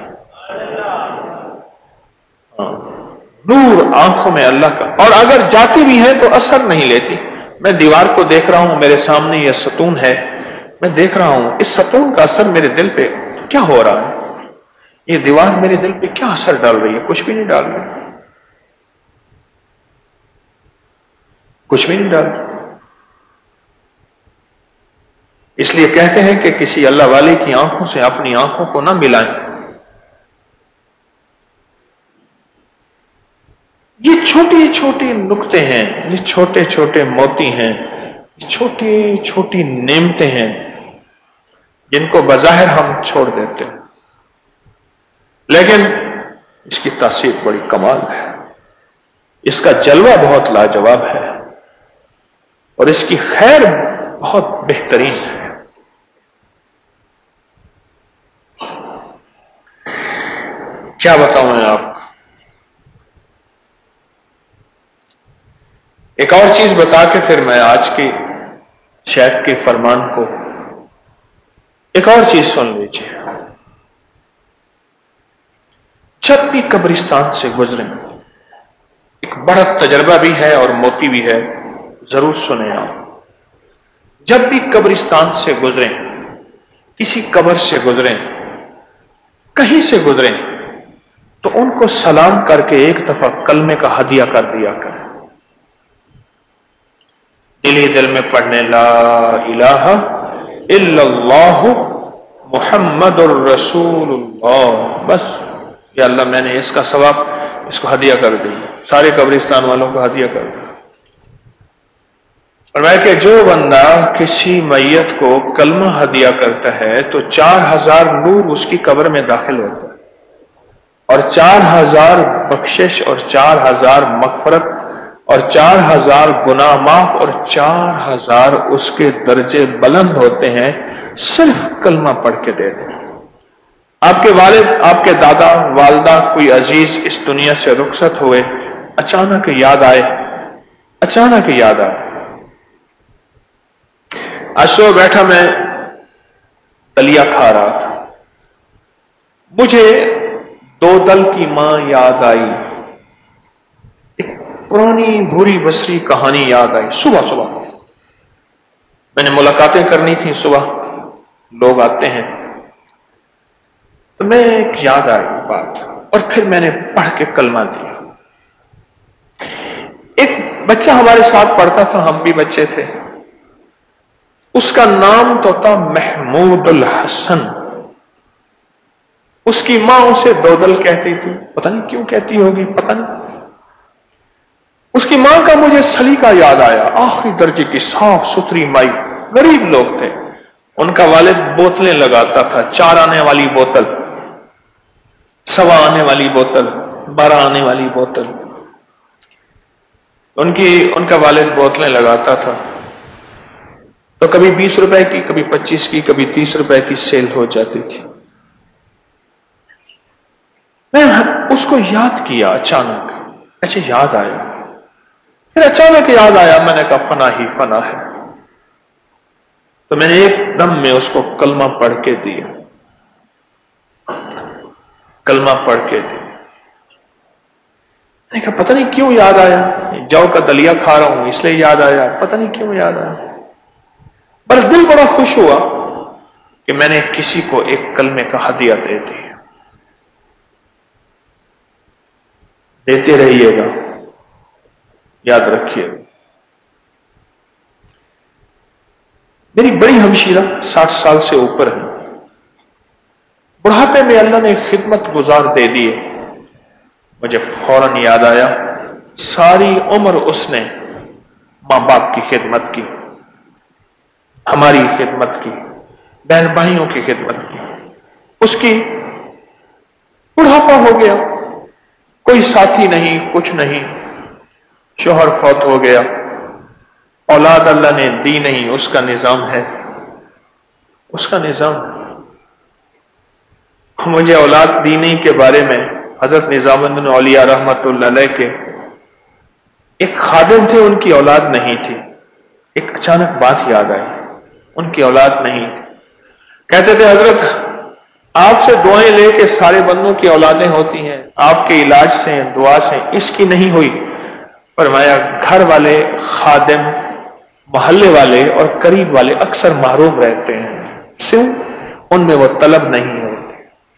نور آنکھوں میں اللہ کا، اور اگر جاتی بھی ہے تو اثر نہیں لیتی۔ میں دیوار کو دیکھ رہا ہوں، میرے سامنے یہ ستون ہے، میں دیکھ رہا ہوں اس ستون کا اثر میرے دل پہ کیا ہو رہا ہے، یہ دیوار میرے دل پہ کیا اثر ڈال رہی ہے؟ کچھ بھی نہیں ڈال رہی، کچھ بھی نہیں ڈال رہی۔ اس لیے کہتے ہیں کہ کسی اللہ والے کی آنکھوں سے اپنی آنکھوں کو نہ ملائیں۔ یہ یہ چھوٹی چھوٹی نقطے ہیں، یہ چھوٹے چھوٹے موتی ہیں، یہ چھوٹی چھوٹی نعمتیں ہیں جن کو بظاہر ہم چھوڑ دیتے ہیں، لیکن اس کی تاثیر بڑی کمال ہے، اس کا جلوہ بہت لاجواب ہے، اور اس کی خیر بہت بہترین ہے۔ کیا بتاؤں میں آپ کو؟ ایک اور چیز بتا کے پھر میں آج کی شیخ کے فرمان کو، ایک اور چیز سن لیجیے۔ جب بھی قبرستان سے گزریں، ایک بڑا تجربہ بھی ہے اور موتی بھی ہے، ضرور سنیں آپ۔ جب بھی قبرستان سے گزریں، کسی قبر سے گزریں، کہیں سے گزریں، تو ان کو سلام کر کے ایک دفعہ کلمے کا ہدیہ کر دیا کریں۔ دل ہی دل میں پڑھنے لا الہ الا اللہ محمد الرسول اللہ، بس یا اللہ میں نے اس کا ثواب اس کو ہدیہ کر دی، سارے قبرستان والوں کو ہدیہ کر دیا۔ اور میں کہ جو بندہ کسی میت کو کلمہ ہدیہ کرتا ہے تو چار ہزار نور اس کی قبر میں داخل ہوتا ہے، اور چار ہزار بخشش اور چار ہزار مغفرت اور چار ہزار گناہ معاف اور چار ہزار اس کے درجے بلند ہوتے ہیں صرف کلمہ پڑھ کے دے دیں۔ آپ کے والد، آپ کے دادا، والدہ، کوئی عزیز اس دنیا سے رخصت ہوئے، اچانک یاد آئے، اچانک یاد آئے۔ آج صبح بیٹھا میں دلیا کھا رہا تھا، مجھے دو دل کی ماں یاد آئی، ایک پرانی بھوری بسری کہانی یاد آئی۔ صبح صبح میں نے ملاقاتیں کرنی تھی، صبح لوگ آتے ہیں، تو میں ایک یاد آئی بات، اور پھر میں نے پڑھ کے کلمہ دیا۔ ایک بچہ ہمارے ساتھ پڑھتا تھا، ہم بھی بچے تھے، اس کا نام تو تھا محمود الحسن۔ اس کی ماں اسے دودل کہتی تھی، پتہ نہیں کیوں کہتی ہوگی، پتہ نہیں۔ اس کی ماں کا مجھے سلیقہ یاد آیا، آخری درجے کی صاف ستھری مائی، غریب لوگ تھے، ان کا والد بوتلیں لگاتا تھا، چار آنے والی بوتل، سوا آنے والی بوتل، بارہ آنے والی بوتل، ان کی ان کا والد بوتلیں لگاتا تھا، تو کبھی بیس روپے کی، کبھی پچیس کی، کبھی تیس روپے کی سیل ہو جاتی تھی۔ میں اس کو یاد کیا اچانک، اچھا یاد آیا، پھر اچانک یاد آیا، میں نے کہا فنا ہی فنا ہے، تو میں نے ایک دم میں اس کو کلمہ پڑھ کے دیا، کلمہ پڑھ کے دیا۔ میں نے کہا پتہ نہیں کیوں یاد آیا، جو کا دلیا کھا رہا ہوں اس لیے یاد آیا، پتہ نہیں کیوں یاد آیا، پر دل بڑا خوش ہوا کہ میں نے کسی کو ایک کلمے کا ہدیہ دے دیا۔ دیتے رہیے گا، یاد رکھیے گا۔ میری بڑی ہمشیرہ ساٹھ سال سے اوپر ہے، بڑھاپے میں اللہ نے خدمت گزار دے دیے، مجھے فوراً یاد آیا ساری عمر اس نے ماں باپ کی خدمت کی، ہماری خدمت کی، بہن بھائیوں کی خدمت کی۔ اس کی بڑھاپا ہو گیا، کوئی ساتھی نہیں، کچھ نہیں، شوہر فوت ہو گیا، اولاد اللہ نے دی نہیں، اس کا نظام ہے، اس کا نظام ہے۔ مجھے اولاد دینی کے بارے میں حضرت نظام الدین اولیاء رحمت اللہ علیہ کے ایک خادم تھے، ان کی اولاد نہیں تھی، ایک اچانک بات یاد آئی، ان کی اولاد نہیں تھی۔ کہتے تھے حضرت آپ سے دعائیں لے کے سارے بندوں کی اولادیں ہوتی ہیں، آپ کے علاج سے، دعا سے اس کی نہیں ہوئی۔ فرمایا گھر والے، خادم، محلے والے اور قریب والے اکثر محروم رہتے ہیں، کیوں؟ ان میں وہ طلب نہیں ہوتی،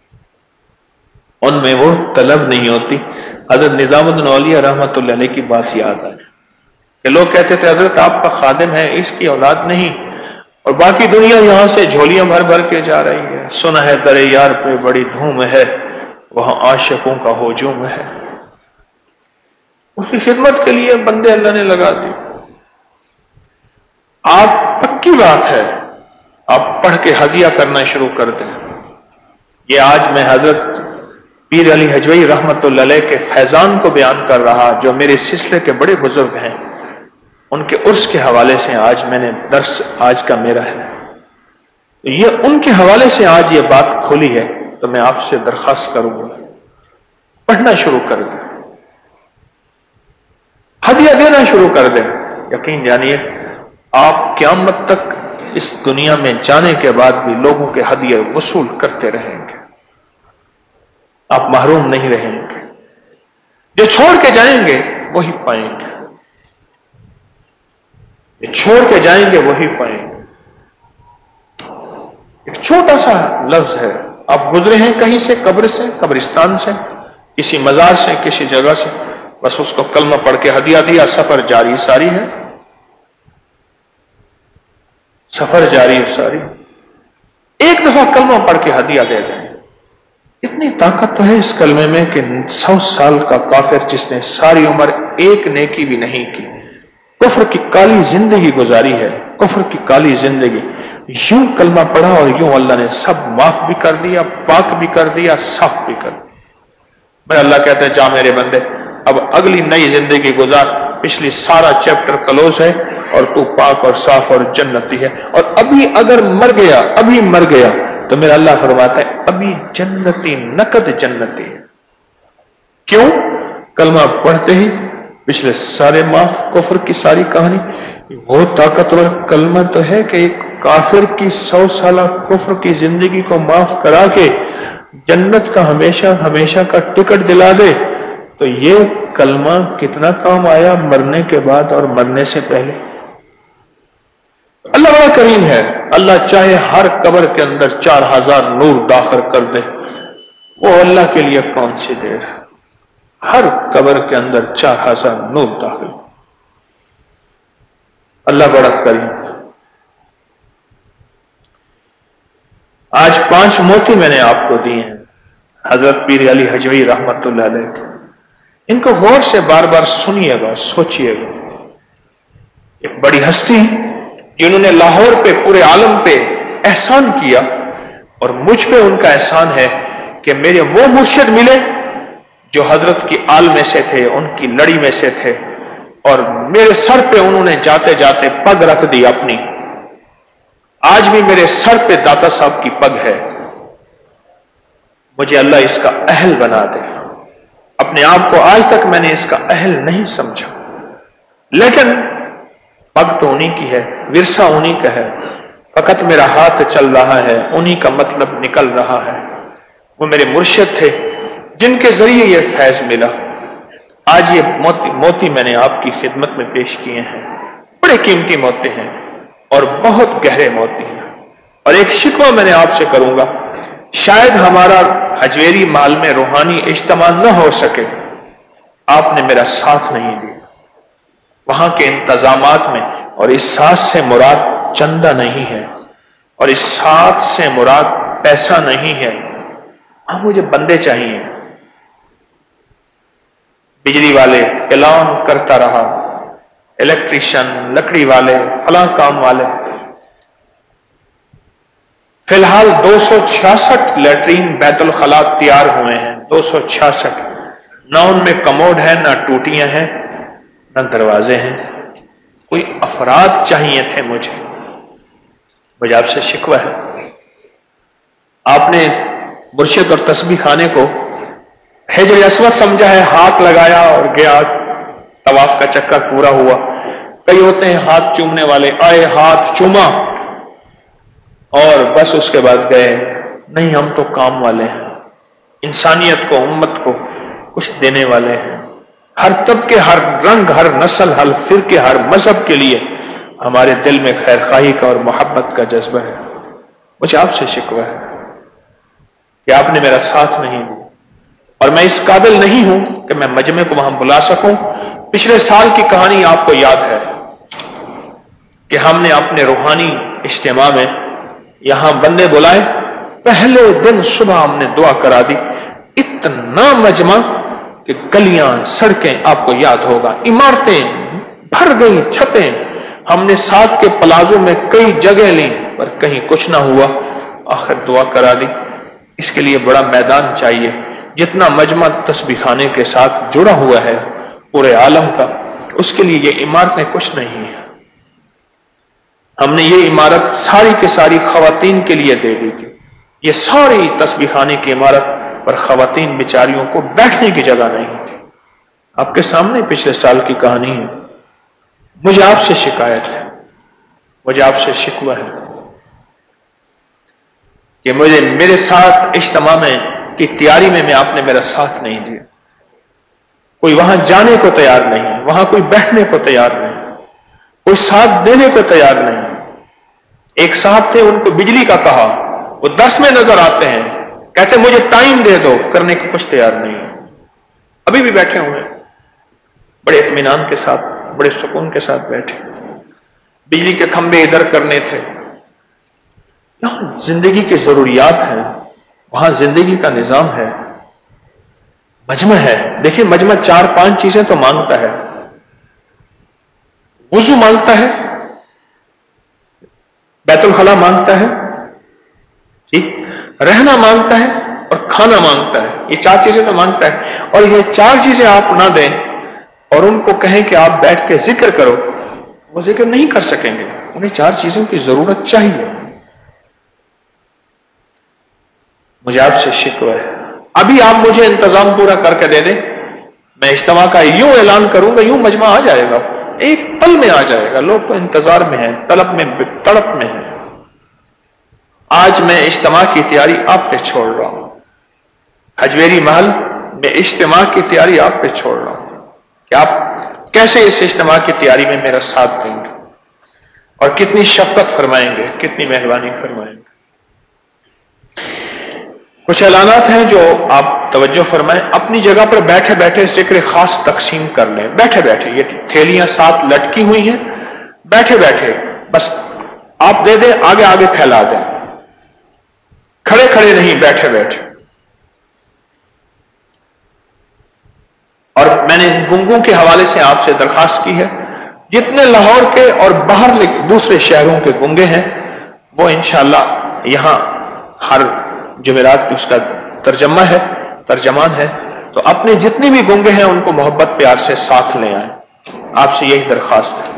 ان میں وہ طلب نہیں ہوتی۔ حضرت نظام الدین اولیاء رحمت اللہ علیہ کی بات یاد آئی کہ لوگ کہتے تھے حضرت آپ کا خادم ہے، اس کی اولاد نہیں، اور باقی دنیا یہاں سے جھولیاں بھر بھر کے جا رہی ہے، سنا ہے در یار پہ بڑی دھوم ہے، وہاں عاشقوں کا ہجوم ہے۔ اس کی خدمت کے لیے بندے اللہ نے لگا دی. آپ پکی بات ہے آپ پڑھ کے ہدیہ کرنا شروع کر دیں. یہ آج میں حضرت پیر علی حجوی رحمت اللہ علیہ کے فیضان کو بیان کر رہا، جو میرے سلسلے کے بڑے بزرگ ہیں، ان کے عرس کے حوالے سے آج میں نے درس آج کا میرا ہے. یہ ان کے حوالے سے آج یہ بات کھولی ہے، تو میں آپ سے درخواست کروں گا پڑھنا شروع کر دیں، ہدیہ دینا شروع کر دیں. یقین جانیے آپ قیامت تک اس دنیا میں جانے کے بعد بھی لوگوں کے ہدیے وصول کرتے رہیں گے، آپ محروم نہیں رہیں گے. جو چھوڑ کے جائیں گے وہی پائیں گے، جو چھوڑ کے جائیں گے وہی پائیں گے. ایک چھوٹا سا لفظ ہے، آپ گزرے ہیں کہیں سے، قبر سے، قبرستان سے، کسی مزار سے، کسی جگہ سے، بس اس کو کلمہ پڑھ کے ہدیہ دیا، سفر جاری ساری ہے، سفر جاری ساری. ایک دفعہ کلمہ پڑھ کے ہدیہ دے دیں. اتنی طاقت تو ہے اس کلمے میں کہ سو سال کا کافر جس نے ساری عمر ایک نیکی بھی نہیں کی، کفر کی کالی زندگی گزاری ہے، کفر کی کالی زندگی، یوں کلمہ پڑھا اور یوں اللہ نے سب معاف بھی کر دیا، پاک بھی کر دیا، صاف بھی کر دیا. میں اللہ کہتے ہیں جا میرے بندے اب اگلی نئی زندگی گزار، پچھلی سارا چیپٹر کلوز ہے اور تو پاک اور صاف اور جنتی ہے. اور ابھی اگر مر گیا ابھی مر گیا تو میرا اللہ فرماتا ہے ابھی جنتی نقد جنتی ہے. کیوں؟ کلمہ پڑھتے ہی پچھلے سارے معاف، کفر کی ساری کہانی. وہ طاقتور کلمہ تو ہے کہ ایک کافر کی سو سالہ کفر کی زندگی کو معاف کرا کے جنت کا ہمیشہ ہمیشہ کا ٹکٹ دلا دے. تو یہ کلمہ کتنا کام آیا مرنے کے بعد اور مرنے سے پہلے. اللہ بڑا کریم ہے، اللہ چاہے ہر قبر کے اندر چار ہزار نور داخل کر دے، وہ اللہ کے لیے کون سی دیر ہے. ہر قبر کے اندر چار ہزار نور داخل، اللہ بڑا کریم. آج پانچ موتی میں نے آپ کو دیے ہیں حضرت پیر علی حجوی رحمت اللہ علیہ کے. ان کو غور سے بار بار سنیے گا، سوچیے گا. ایک بڑی ہستی جنہوں نے لاہور پہ، پورے عالم پہ احسان کیا، اور مجھ پہ ان کا احسان ہے کہ میرے وہ مرشد ملے جو حضرت کی آل میں سے تھے، ان کی لڑی میں سے تھے، اور میرے سر پہ انہوں نے جاتے جاتے پگ رکھ دی اپنی. آج بھی میرے سر پہ داتا صاحب کی پگ ہے. مجھے اللہ اس کا اہل بنا دے. اپنے آپ کو آج تک میں نے اس کا اہل نہیں سمجھا، لیکن پگ تو انہی کی ہے، ورثہ انہی کا ہے، فقط میرا ہاتھ چل رہا ہے، انہی کا مطلب نکل رہا ہے. وہ میرے مرشد تھے جن کے ذریعے یہ فیض ملا. آج یہ موتی موتی میں نے آپ کی خدمت میں پیش کیے ہیں. بڑے قیمتی موتی ہیں اور بہت گہرے موتی ہیں. اور ایک شکوہ میں نے آپ سے کروں گا، شاید ہمارا حجویری محل میں روحانی اجتماع نہ ہو سکے، آپ نے میرا ساتھ نہیں دیا. وہاں کے انتظامات میں، اور اس ساتھ سے مراد چندہ نہیں ہے، اور اس ساتھ سے مراد پیسہ نہیں ہے. ہاں مجھے بندے چاہیے. بجلی والے اعلان کرتا رہا، الیکٹریشین، لکڑی والے، فلاں کام والے. فی الحال دو سو چھیاسٹھ لیٹرین بیت الخلاء تیار ہوئے ہیں، دو سو چھیاسٹھ. نہ ان میں کموڈ ہے، نہ ٹوٹیاں ہیں، نہ دروازے ہیں. کوئی افراد چاہیے تھے مجھے. مجھے آپ سے شکوہ ہے، آپ نے مرشد اور تسبیح خانے کو حجر اسود سمجھا ہے، ہاتھ لگایا اور گیا، طواف کا چکر پورا ہوا. کئی ہوتے ہیں ہاتھ چومنے والے، آئے ہاتھ چوما اور بس اس کے بعد گئے. نہیں، ہم تو کام والے ہیں، انسانیت کو، امت کو کچھ دینے والے ہیں. ہر طبقے، ہر رنگ، ہر نسل، ہر فرقے، ہر مذہب کے لیے ہمارے دل میں خیر خواہی کا اور محبت کا جذبہ ہے. مجھے آپ سے شکوہ ہے کہ آپ نے میرا ساتھ نہیں دیا، اور میں اس قابل نہیں ہوں کہ میں مجمع کو وہاں بلا سکوں. پچھلے سال کی کہانی آپ کو یاد ہے کہ ہم نے اپنے روحانی اجتماع میں یہاں بندے بلائے. پہلے دن صبح ہم نے دعا کرا دی. اتنا مجمع کہ گلیاں سڑکیں آپ کو یاد ہوگا، عمارتیں بھر گئی، چھتیں، ہم نے ساتھ کے پلازوں میں کئی جگہ لیں پر کہیں کچھ نہ ہوا، آخر دعا کرا دی۔ اس کے لیے بڑا میدان چاہیے، جتنا مجمع تسبیح خانے کے ساتھ جڑا ہوا ہے پورے عالم کا، اس کے لیے یہ عمارتیں کچھ نہیں ہیں۔ ہم نے یہ عمارت ساری کے ساری خواتین کے لیے دے دی تھی، یہ ساری تسبیح خانے کی عمارت پر خواتین بیچاریوں کو بیٹھنے کی جگہ نہیں تھی۔ آپ کے سامنے پچھلے سال کی کہانی ہے۔ مجھے آپ سے شکایت ہے، مجھے آپ سے شکوہ ہے کہ مجھے میرے ساتھ اجتماع میں کی تیاری میں میں آپ نے میرا ساتھ نہیں دیا، کوئی وہاں جانے کو تیار نہیں، وہاں کوئی بیٹھنے کو تیار نہیں، کوئی ساتھ دینے کو تیار نہیں۔ ایک صاحب تھے، ان کو بجلی کا کہا، وہ درس میں نظر آتے ہیں، کہتے مجھے ٹائم دے دو، کرنے کو کچھ تیار نہیں، ابھی بھی بیٹھے ہوئے بڑے اطمینان کے ساتھ، بڑے سکون کے ساتھ بیٹھے۔ بجلی کے کھمبے ادھر کرنے تھے، یہاں زندگی کی ضروریات ہیں، وہاں زندگی کا نظام ہے، مجمع ہے۔ دیکھیں مجمع چار پانچ چیزیں تو مانگتا ہے، وضو مانگتا ہے، بیت الخلا مانگتا ہے، ٹھیک، رہنا مانگتا ہے اور کھانا مانگتا ہے، یہ چار چیزیں تو مانگتا ہے۔ اور یہ چار چیزیں آپ نہ دیں اور ان کو کہیں کہ آپ بیٹھ کے ذکر کرو، وہ ذکر نہیں کر سکیں گے، انہیں چار چیزوں کی ضرورت چاہیے۔ مجھے آپ سے شکوہ ہے، ابھی آپ مجھے انتظام پورا کر کے دے دیں، میں اجتماع کا یوں اعلان کروں گا، یوں مجمع آ جائے گا، ایک پل میں آ جائے گا۔ لوگ تو انتظار میں ہیں، طلب میں، تڑپ میں ہیں۔ آج میں اجتماع کی تیاری آپ پہ چھوڑ رہا ہوں، حجویری محل میں اجتماع کی تیاری آپ پہ چھوڑ رہا ہوں کہ آپ کیسے اس اجتماع کی تیاری میں میرا ساتھ دیں گے اور کتنی شفقت فرمائیں گے، کتنی مہربانی فرمائیں گے۔ کچھ اعلانات ہیں جو آپ توجہ فرمائیں، اپنی جگہ پر بیٹھے بیٹھے ذکر خاص تقسیم کر لیں، بیٹھے بیٹھے، یہ تھیلیاں ساتھ لٹکی ہوئی ہیں، بیٹھے بیٹھے بس آپ دے دیں، آگے آگے پھیلا دیں، کھڑے کھڑے نہیں، بیٹھے بیٹھے۔ اور میں نے گنگوں کے حوالے سے آپ سے درخواست کی ہے، جتنے لاہور کے اور باہر دوسرے شہروں کے گنگے ہیں وہ انشاءاللہ یہاں ہر جمعرات اس کا ترجمہ ہے، ترجمان ہے، تو اپنے جتنے بھی گنگے ہیں ان کو محبت پیار سے ساتھ لے آئیں، آپ سے یہی درخواست ہے۔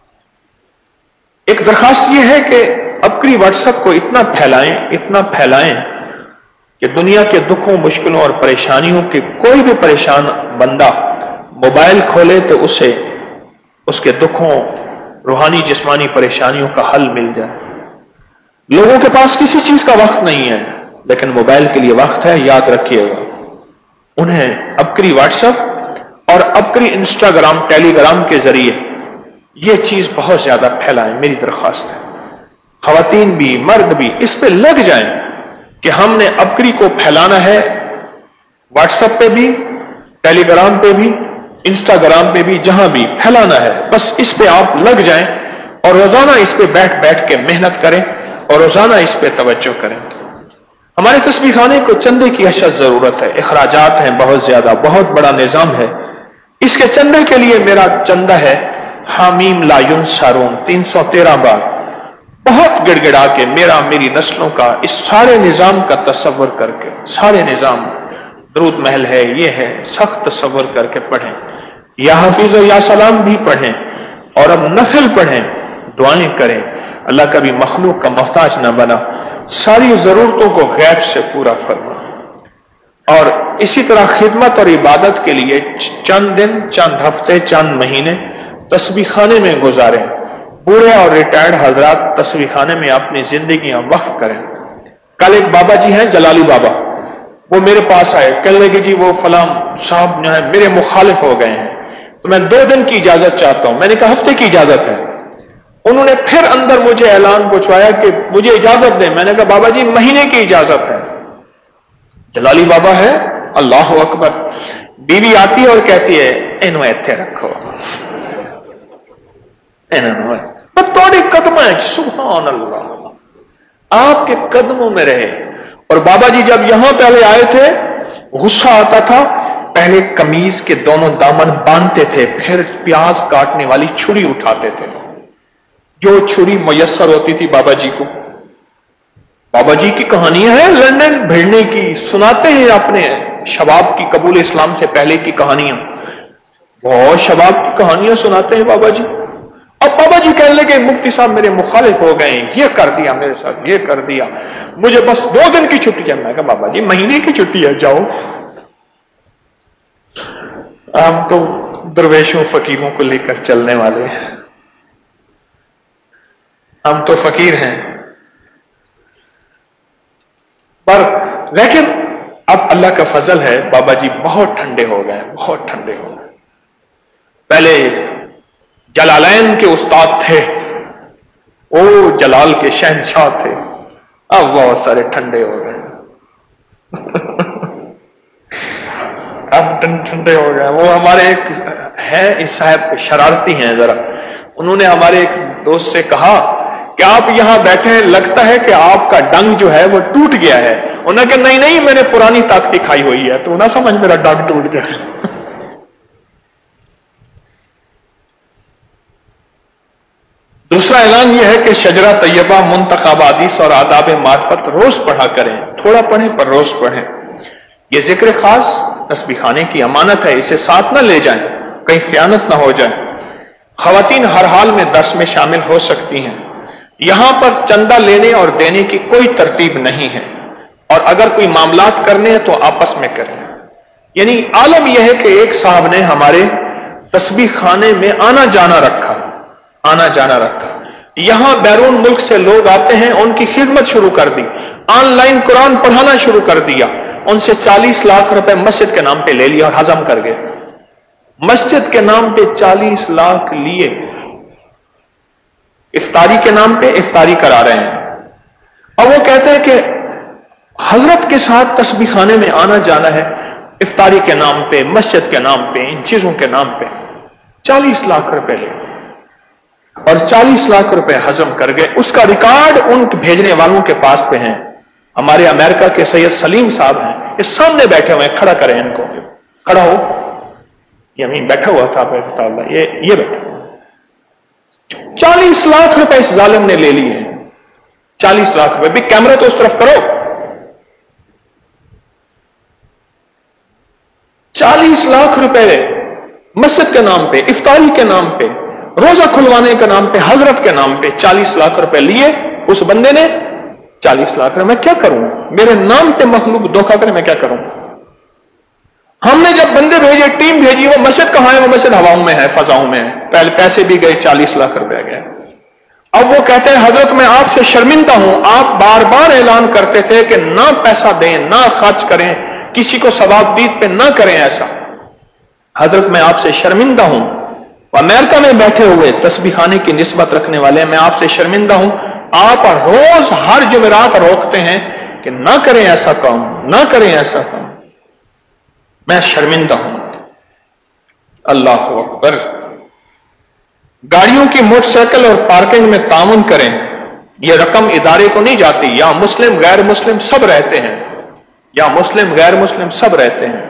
ایک درخواست یہ ہے کہ ابکری واٹس ایپ کو اتنا پھیلائیں، اتنا پھیلائیں کہ دنیا کے دکھوں، مشکلوں اور پریشانیوں کے کوئی بھی پریشان بندہ موبائل کھولے تو اسے اس کے دکھوں، روحانی جسمانی پریشانیوں کا حل مل جائے۔ لوگوں کے پاس کسی چیز کا وقت نہیں ہے لیکن موبائل کے لیے وقت ہے، یاد رکھیے گا۔ انہیں ابکری واٹس ایپ اور ابکری انسٹاگرام، ٹیلی گرام کے ذریعے یہ چیز بہت زیادہ پھیلائیں، میری درخواست ہے۔ خواتین بھی، مرد بھی اس پہ لگ جائیں کہ ہم نے ابکری کو پھیلانا ہے، واٹس ایپ پہ بھی، ٹیلی گرام پہ بھی، انسٹاگرام پہ بھی، جہاں بھی پھیلانا ہے، بس اس پہ آپ لگ جائیں اور روزانہ اس پہ بیٹھ بیٹھ کے محنت کریں اور روزانہ اس پہ توجہ کریں۔ ہمارے تسبیح خانے کو چندے کی اشد ضرورت ہے، اخراجات ہیں بہت زیادہ، بہت بڑا نظام ہے۔ اس کے چندے کے لیے میرا چندہ ہے حامیم لا ینصرون تین سو تیرہ بار، بہت گڑ گڑا کے میرا، میری نسلوں کا اس سارے نظام کا تصور کر کے، سارے نظام، درود محل ہے، یہ ہے، سخت تصور کر کے پڑھیں، یا حفیظ و یا سلام بھی پڑھیں، اور اب نفل پڑھیں، دعائیں کریں، اللہ کبھی مخلوق کا محتاج نہ بنا، ساری ضرورتوں کو غیب سے پورا فرما۔ اور اسی طرح خدمت اور عبادت کے لیے چند دن، چند ہفتے، چند مہینے تسبیح خانے میں گزاریں۔ بوڑھے اور ریٹائرڈ حضرات تسبیح خانے میں اپنی زندگیاں وقف کریں۔ کل ایک بابا جی ہیں جلالی بابا، وہ میرے پاس آئے، کہنے لگے جی وہ فلاں صاحب جو ہے میرے مخالف ہو گئے ہیں، تو میں دو دن کی اجازت چاہتا ہوں۔ میں نے کہا ہفتے کی اجازت ہے۔ انہوں نے پھر اندر مجھے اعلان پہنچوایا کہ مجھے اجازت دیں۔ میں نے کہا بابا جی مہینے کی اجازت ہے۔ جلالی بابا ہے، اللہ اکبر۔ بیوی آتی ہے اور کہتی ہے انو ایتھے رکھو، توڑے قدم ہے، سبحان اللہ، آپ کے قدموں میں رہے۔ اور بابا جی جب یہاں پہلے آئے تھے غصہ آتا تھا، پہلے قمیض کے دونوں دامن باندھتے تھے، پھر پیاز کاٹنے والی چھری اٹھاتے تھے. جو چھری میسر ہوتی تھی بابا جی کو. بابا جی کی کہانیاں ہیں لندن بھیڑنے کی، سناتے ہیں اپنے شباب کی قبول اسلام سے پہلے کی کہانیاں، بہت شباب کی کہانیاں سناتے ہیں بابا جی. اب بابا جی کہنے لگے مفتی صاحب میرے مخالف ہو گئے، یہ کر دیا میرے ساتھ، یہ کر دیا، مجھے بس دو دن کی چھٹی ہے. میں کہا بابا جی مہینے کی چھٹی ہے، جاؤ. ہم تو درویشوں فقیروں کو لے کر چلنے والے ہیں، ہم تو فقیر ہیں. پر لیکن اب اللہ کا فضل ہے، بابا جی بہت ٹھنڈے ہو گئے، بہت ٹھنڈے ہو گئے. پہلے جلالین کے استاد تھے، او جلال کے شہنشاہ تھے، اب بہت سارے ٹھنڈے ہو گئے. اب ٹھنڈے ہو گئے. وہ ہمارے ایک ہے صاحب شرارتی ہیں ذرا، انہوں نے ہمارے ایک دوست سے کہا کہ آپ یہاں بیٹھے ہیں، لگتا ہے کہ آپ کا ڈنگ جو ہے وہ ٹوٹ گیا ہے. انہوں نے کہا نہیں نہیں میں نے پرانی طاقتیں کھائی ہوئی ہے. تو نہ سمجھ میرا ڈنگ ٹوٹ گیا. دوسرا اعلان یہ ہے کہ شجرہ طیبہ، منتخب حدیث اور آداب معرفت روز پڑھا کریں، تھوڑا پڑھیں پر روز پڑھیں. یہ ذکر خاص تسبیح خانے کی امانت ہے، اسے ساتھ نہ لے جائیں، کہیں خیانت نہ ہو جائے. خواتین ہر حال میں درس میں شامل ہو سکتی ہیں. یہاں پر چندہ لینے اور دینے کی کوئی ترتیب نہیں ہے، اور اگر کوئی معاملات کرنے ہیں تو آپس میں کریں. یعنی عالم یہ ہے کہ ایک صاحب نے ہمارے تسبیح خانے میں آنا جانا رکھا آنا جانا رکھا یہاں بیرون ملک سے لوگ آتے ہیں، ان کی خدمت شروع کر دی، آن لائن قرآن پڑھانا شروع کر دیا. ان سے چالیس لاکھ روپے مسجد کے نام پہ لے لیا اور ہضم کر گئے. مسجد کے نام پہ چالیس لاکھ لیے، افطاری کے نام پہ افطاری کرا رہے ہیں. اور وہ کہتے ہیں کہ حضرت کے ساتھ تسبیح خانے میں آنا جانا ہے، افطاری کے نام پہ، مسجد کے نام پہ، ان چیزوں کے نام پہ. چالیس لاکھ روپے لے اور چالیس لاکھ روپے ہضم کر گئے. اس کا ریکارڈ ان بھیجنے والوں کے پاس پہ ہیں. ہمارے امریکہ کے سید سلیم صاحب ہیں، اس سامنے بیٹھے ہوئے، کھڑا کریں ان کو، کھڑا ہو. یمین بیٹھا ہوا تھا یہ یہ بیٹھا. چالیس لاکھ روپے اس ظالم نے لے لیے. چالیس لاکھ روپے بھی کیمرہ تو اس طرف کرو. چالیس لاکھ روپے مسجد کے نام پہ، افطاری کے نام پہ، روزہ کھلوانے کے نام پہ، حضرت کے نام پہ چالیس لاکھ روپے لیے اس بندے نے. چالیس لاکھ روپے میں کیا کروں؟ میرے نام پہ مخلوق دھوکہ کرے، میں کیا کروں؟ ہم نے جب بندے بھیجے، ٹیم بھیجی، وہ مسجد کہاں ہے؟ وہ مسجد ہواؤں میں ہے، فضاؤں میں ہے. پہلے پیسے بھی گئے، چالیس لاکھ روپے گئے. اب وہ کہتے ہیں حضرت میں آپ سے شرمندہ ہوں، آپ بار بار اعلان کرتے تھے کہ نہ پیسہ دیں، نہ خرچ کریں، کسی کو ثواب دید پہ نہ کریں ایسا. حضرت میں آپ سے شرمندہ ہوں. امریکہ میں بیٹھے ہوئے تسبیح خانے کی نسبت رکھنے والے، میں آپ سے شرمندہ ہوں. آپ روز ہر جمعرات روکتے ہیں کہ نہ کریں ایسا کام، نہ کریں ایسا کام. میں شرمندہ ہوں. اللہ اکبر. گاڑیوں کی موٹر سائیکل اور پارکنگ میں تعاون کریں. یہ رقم ادارے کو نہیں جاتی. یا مسلم غیر مسلم سب رہتے ہیں، یا مسلم غیر مسلم سب رہتے ہیں.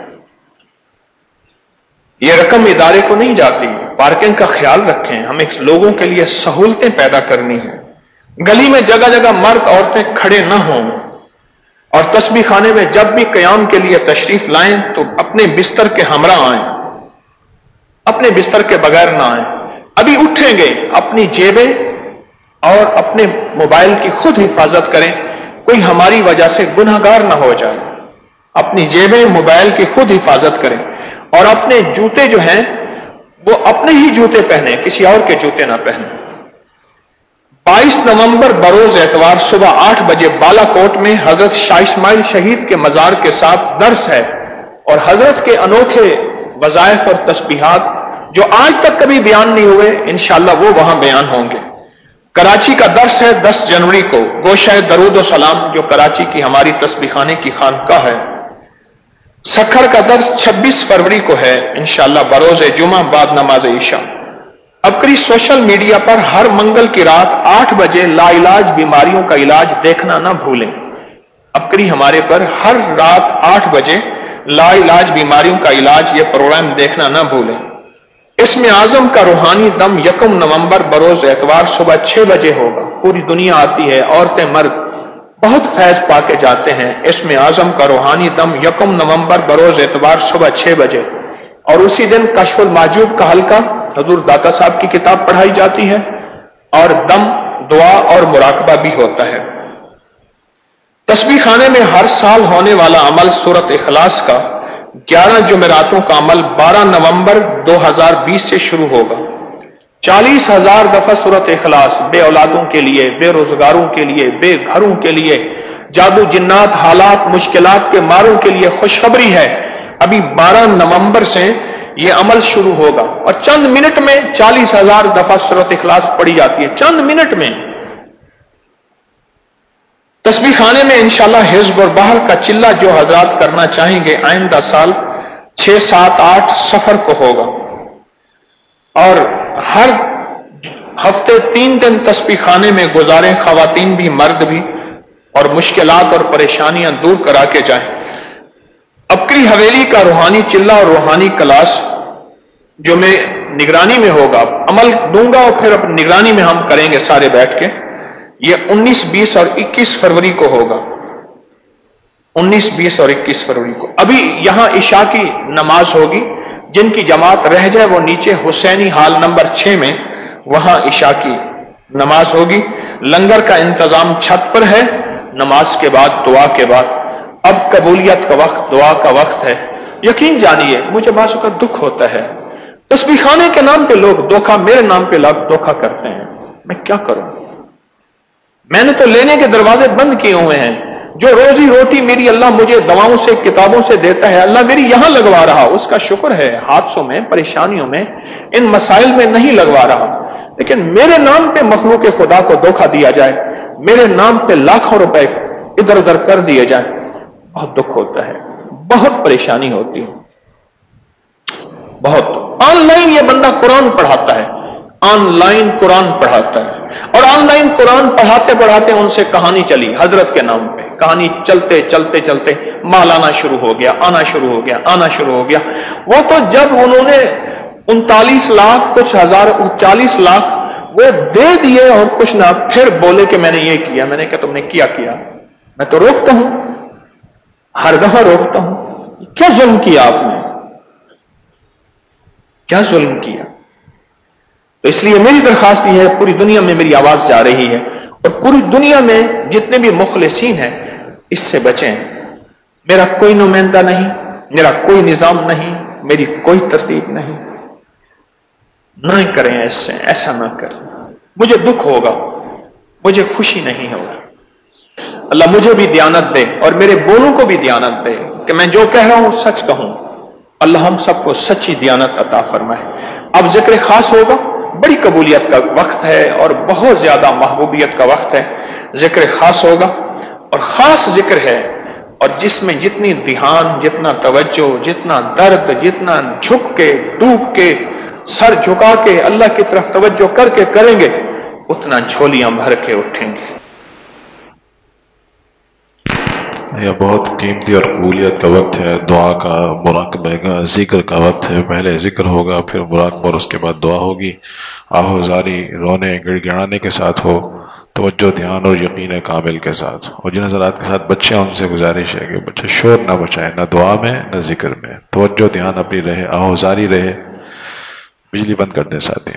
یہ رقم ادارے کو نہیں جاتی. پارکنگ کا خیال رکھیں. ہمیں لوگوں کے لیے سہولتیں پیدا کرنی ہیں. گلی میں جگہ جگہ مرد عورتیں کھڑے نہ ہوں. اور تسبیح خانے میں جب بھی قیام کے لیے تشریف لائیں تو اپنے بستر کے ہمراہ آئیں، اپنے بستر کے بغیر نہ آئیں. ابھی اٹھیں گے، اپنی جیبیں اور اپنے موبائل کی خود حفاظت کریں، کوئی ہماری وجہ سے گنہگار نہ ہو جائے. اپنی جیبیں، موبائل کی خود حفاظت کریں. اور اپنے جوتے جو ہیں وہ اپنے ہی جوتے پہنیں، کسی اور کے جوتے نہ پہنیں. بائیس نومبر بروز اتوار صبح آٹھ بجے بالا کوٹ میں حضرت شاہ اسماعیل شہید کے مزار کے ساتھ درس ہے، اور حضرت کے انوکھے وظائف اور تسبیحات جو آج تک کبھی بیان نہیں ہوئے انشاءاللہ وہ وہاں بیان ہوں گے. کراچی کا درس ہے دس جنوری کو، گوشہ درود و سلام جو کراچی کی ہماری تسبیح خانے کی خانقاہ ہے. سکھر کا درس چھبیس فروری کو ہے انشاءاللہ بروز جمعہ بعد نماز عشاء. ابکری سوشل میڈیا پر ہر منگل کی رات آٹھ بجے لا علاج بیماریوں کا علاج دیکھنا نہ بھولیں. ابکری ہمارے پر ہر رات آٹھ بجے ला इलाज बीमारियों का इलाज, ये प्रोग्राम देखना ना भूलें। इसमें आजम का रूहानी दम यकम नवंबर बरोज एतवार सुबह छह बजे होगा। पूरी दुनिया आती है, औरतें मर्द बहुत फैज पाके जाते हैं। इसमें आजम का रूहानी दम यकम नवंबर बरोज एतवार सुबह छह बजे, और उसी दिन कशफुल माजूब का हल्का हजूर दाता साहब की किताब पढ़ाई जाती है, और दम, दुआ और मुराकबा भी होता है। तस्बीह खाने में हर साल होने वाला अमल सूरत इखलास का ग्यारह जुमेरातों का अमल बारह नवंबर दो हज़ार बीस से शुरू होगा। चालीस हजार दफा सूरत इखलास बे औलादों के लिए, बेरोजगारों के लिए, बेघरों के लिए, जादू जिन्नात हालात मुश्किलात के मारों के लिए खुशखबरी है। अभी बारह नवंबर से यह अमल शुरू होगा, और चंद मिनट में चालीस हजार दफा सूरत इखलास पढ़ी जाती है, चंद मिनट में। तस्बीह खाने में इंशाअल्लाह हिज्ब और बहर का चिल्ला जो हजरात करना चाहेंगे आइंदा साल छह सात आठ सफर को होगा, और हर हफ्ते तीन दिन तस्बीह खाने में गुजारें, खवातीन भी मर्द भी, और मुश्किलात और परेशानियां दूर करा के जाएं। अपकरी हवेली का रूहानी चिल्ला और रूहानी क्लास जो मैं निगरानी में होगा, अमल दूंगा और फिर अपनी निगरानी में हम करेंगे सारे बैठ के। यह उन्नीस, बीस और इक्कीस फरवरी को होगा। उन्नीस, बीस और इक्कीस फरवरी को। अभी यहां इशा की नमाज होगी, जिनकी जमात रह जाए वो नीचे हुसैनी हाल नंबर छह में वहां इशा की नमाज होगी। लंगर का इंतजाम छत पर है। नमाज के बाद, दुआ के बाद, अब कबूलियत का वक्त, दुआ का वक्त है। यकीन जानिए, मुझे बाज़ का दुख होता है, तस्बीह खाने के नाम पे लोग धोखा, मेरे नाम पे लोग धोखा करते हैं। मैं क्या करूं? मैंने तो लेने के दरवाजे बंद किए हुए हैं। जो रोजी रोटी मेरी अल्लाह मुझे दवाओं से, किताबों से देता है, अल्लाह मेरी यहां लगवा रहा, उसका शुक्र है। हादसों में, परेशानियों में, इन मसाइल में नहीं लगवा रहा, लेकिन मेरे नाम पे मखलूक खुदा को धोखा दिया जाए, मेरे नाम पे लाखों रुपए इधर उधर कर दिए जाए, बहुत दुख होता है, बहुत परेशानी होती है, बहुत। ऑनलाइन ये बंदा कुरान पढ़ाता है, ऑनलाइन कुरान पढ़ाता है, और ऑनलाइन कुरान पढ़ाते पढ़ाते उनसे कहानी चली हजरत के नाम पे। कहानी चलते चलते चलते माल आना शुरू हो गया, आना शुरू हो गया, आना शुरू हो गया। वो तो जब उन्होंने उनतालीस लाख कुछ हजार चालीस लाख वो दे दिए और कुछ ना, फिर बोले कि मैंने ये किया। मैंने कहा तुमने क्या किया? मैं तो रोकता हूं, हर दफा रोकता हूं। क्या जुल्म किया आपने? क्या जुल्म किया? तो इसलिए मेरी दरखास्त यह है, पूरी दुनिया में मेरी आवाज जा रही है, और पूरी दुनिया में जितने भी मुखलिसीन हैं इससे बचें। मेरा कोई नुमाइंदा नहीं, मेरा कोई निजाम नहीं, मेरी कोई तरतीब नहीं। ना करें ऐसे, ऐसा ना करें। मुझे दुख होगा, मुझे खुशी नहीं होगी। अल्लाह मुझे भी दयानत दे और मेरे बोलों को भी दयानत दे कि मैं जो कह रहा हूं सच कहूं। अल्लाह हम सबको सच्ची दयानत अता फरमाए। अब जिक्र खास होगा, बड़ी कबूलियत का वक्त है और बहुत ज्यादा महबूबियत का वक्त है। जिक्र खास होगा और खास जिक्र है, और जिसमें जितनी ध्यान, जितना तवज्जो, जितना दर्द, जितना झुक के, डूब के, सर झुका के अल्लाह की तरफ तवज्जो करके करेंगे, उतना झोलियां भर के उठेंगे। यह बहुत कीमती और कबूलियत का वक्त है, दुआ का, मुराकबे का, जिक्र का वक्त है। पहले जिक्र होगा, फिर मुराकबा और उसके बाद दुआ होगी। आहोजारी रोने गिड़गिड़ाने के साथ हो, तवज्जो, ध्यान और यकीन कामिल के साथ। और जिन हज़रात के साथ बच्चे हैं उनसे गुजारिश है कि बच्चे शोर ना बचाएं, ना दुआ में न जिक्र में। तवज्जो ध्यान अपनी रहे, आहोजारी रहे। बिजली बंद कर दें साथी।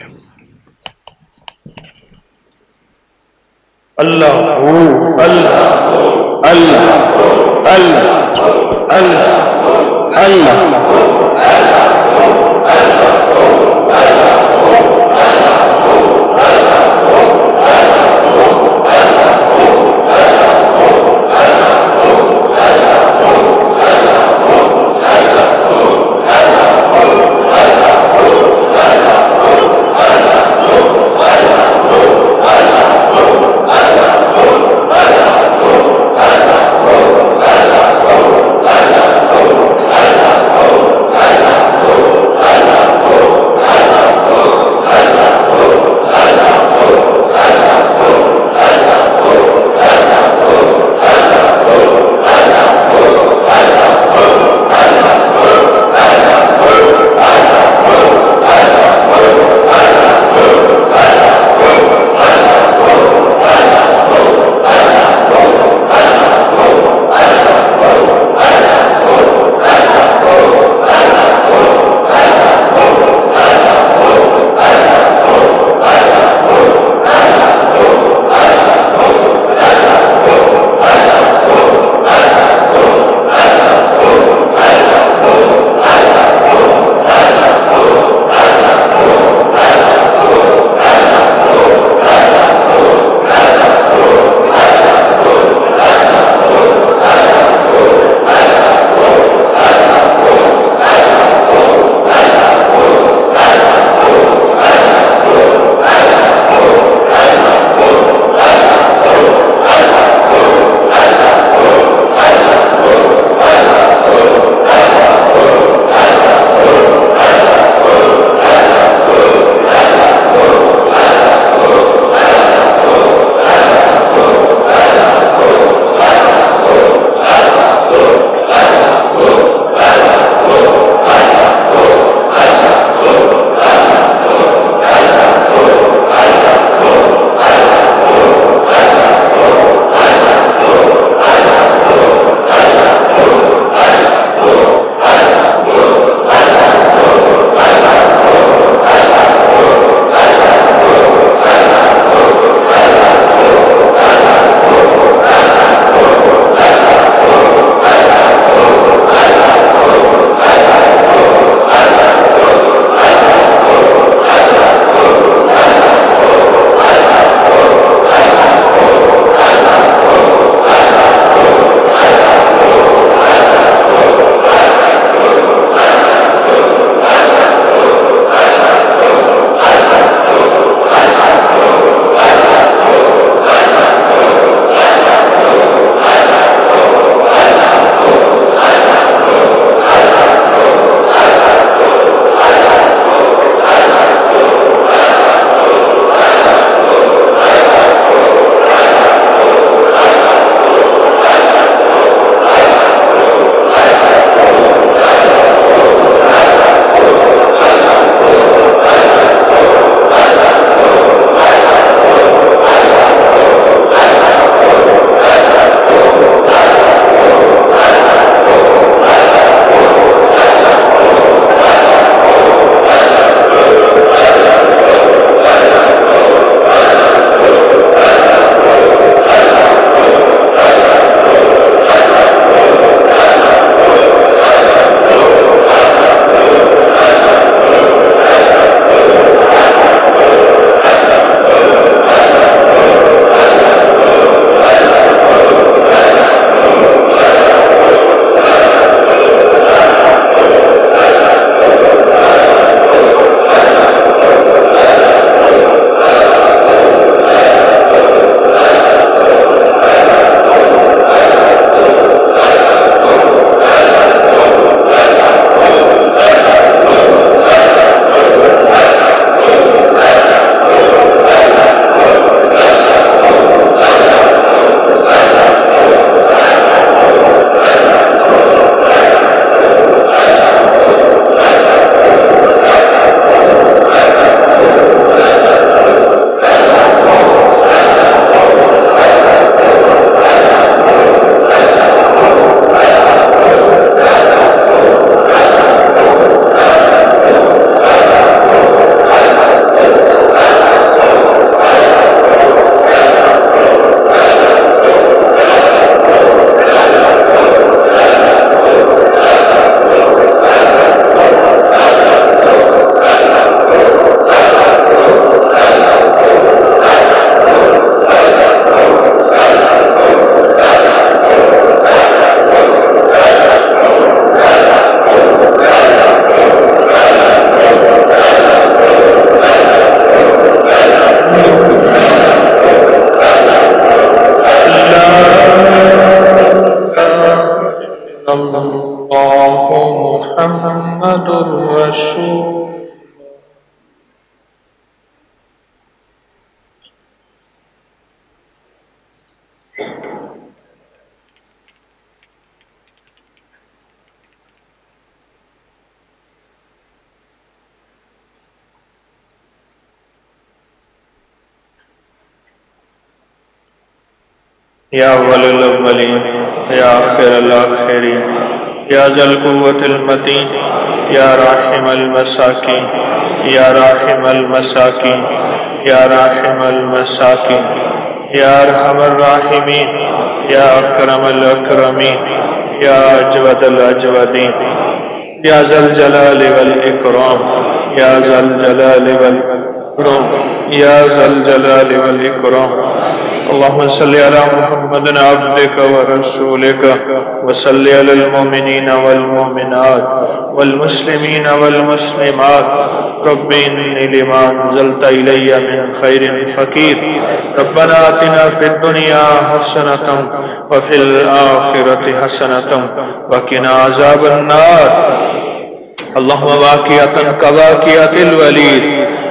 अल्लाह अल्लाह अल्लाह अल्लाह अल्लाह अल्लाह Allah یا اول الاولین یا آخر الاخرین یا ذا القوة المتین یا راحم المساکین یا راحم المساکین یا راحم المساکین یا ارحم الراحمین یا اکرم الاکرمین یا اجود الاجودین یا ذا الجلال والاکرام یا ذا الجلال والاکرام یا ذا الجلال والاکرام اللهم صل على محمد عبدك ورسولك وصل على المؤمنين والمؤمنات والمسلمين والمسلمات رب إني لما أنزلت إلي من خير فقير ربنا آتنا في الدنيا حسنة وفي الآخرة حسنة وقنا عذاب النار اللهم واقعة كواقعة الوليد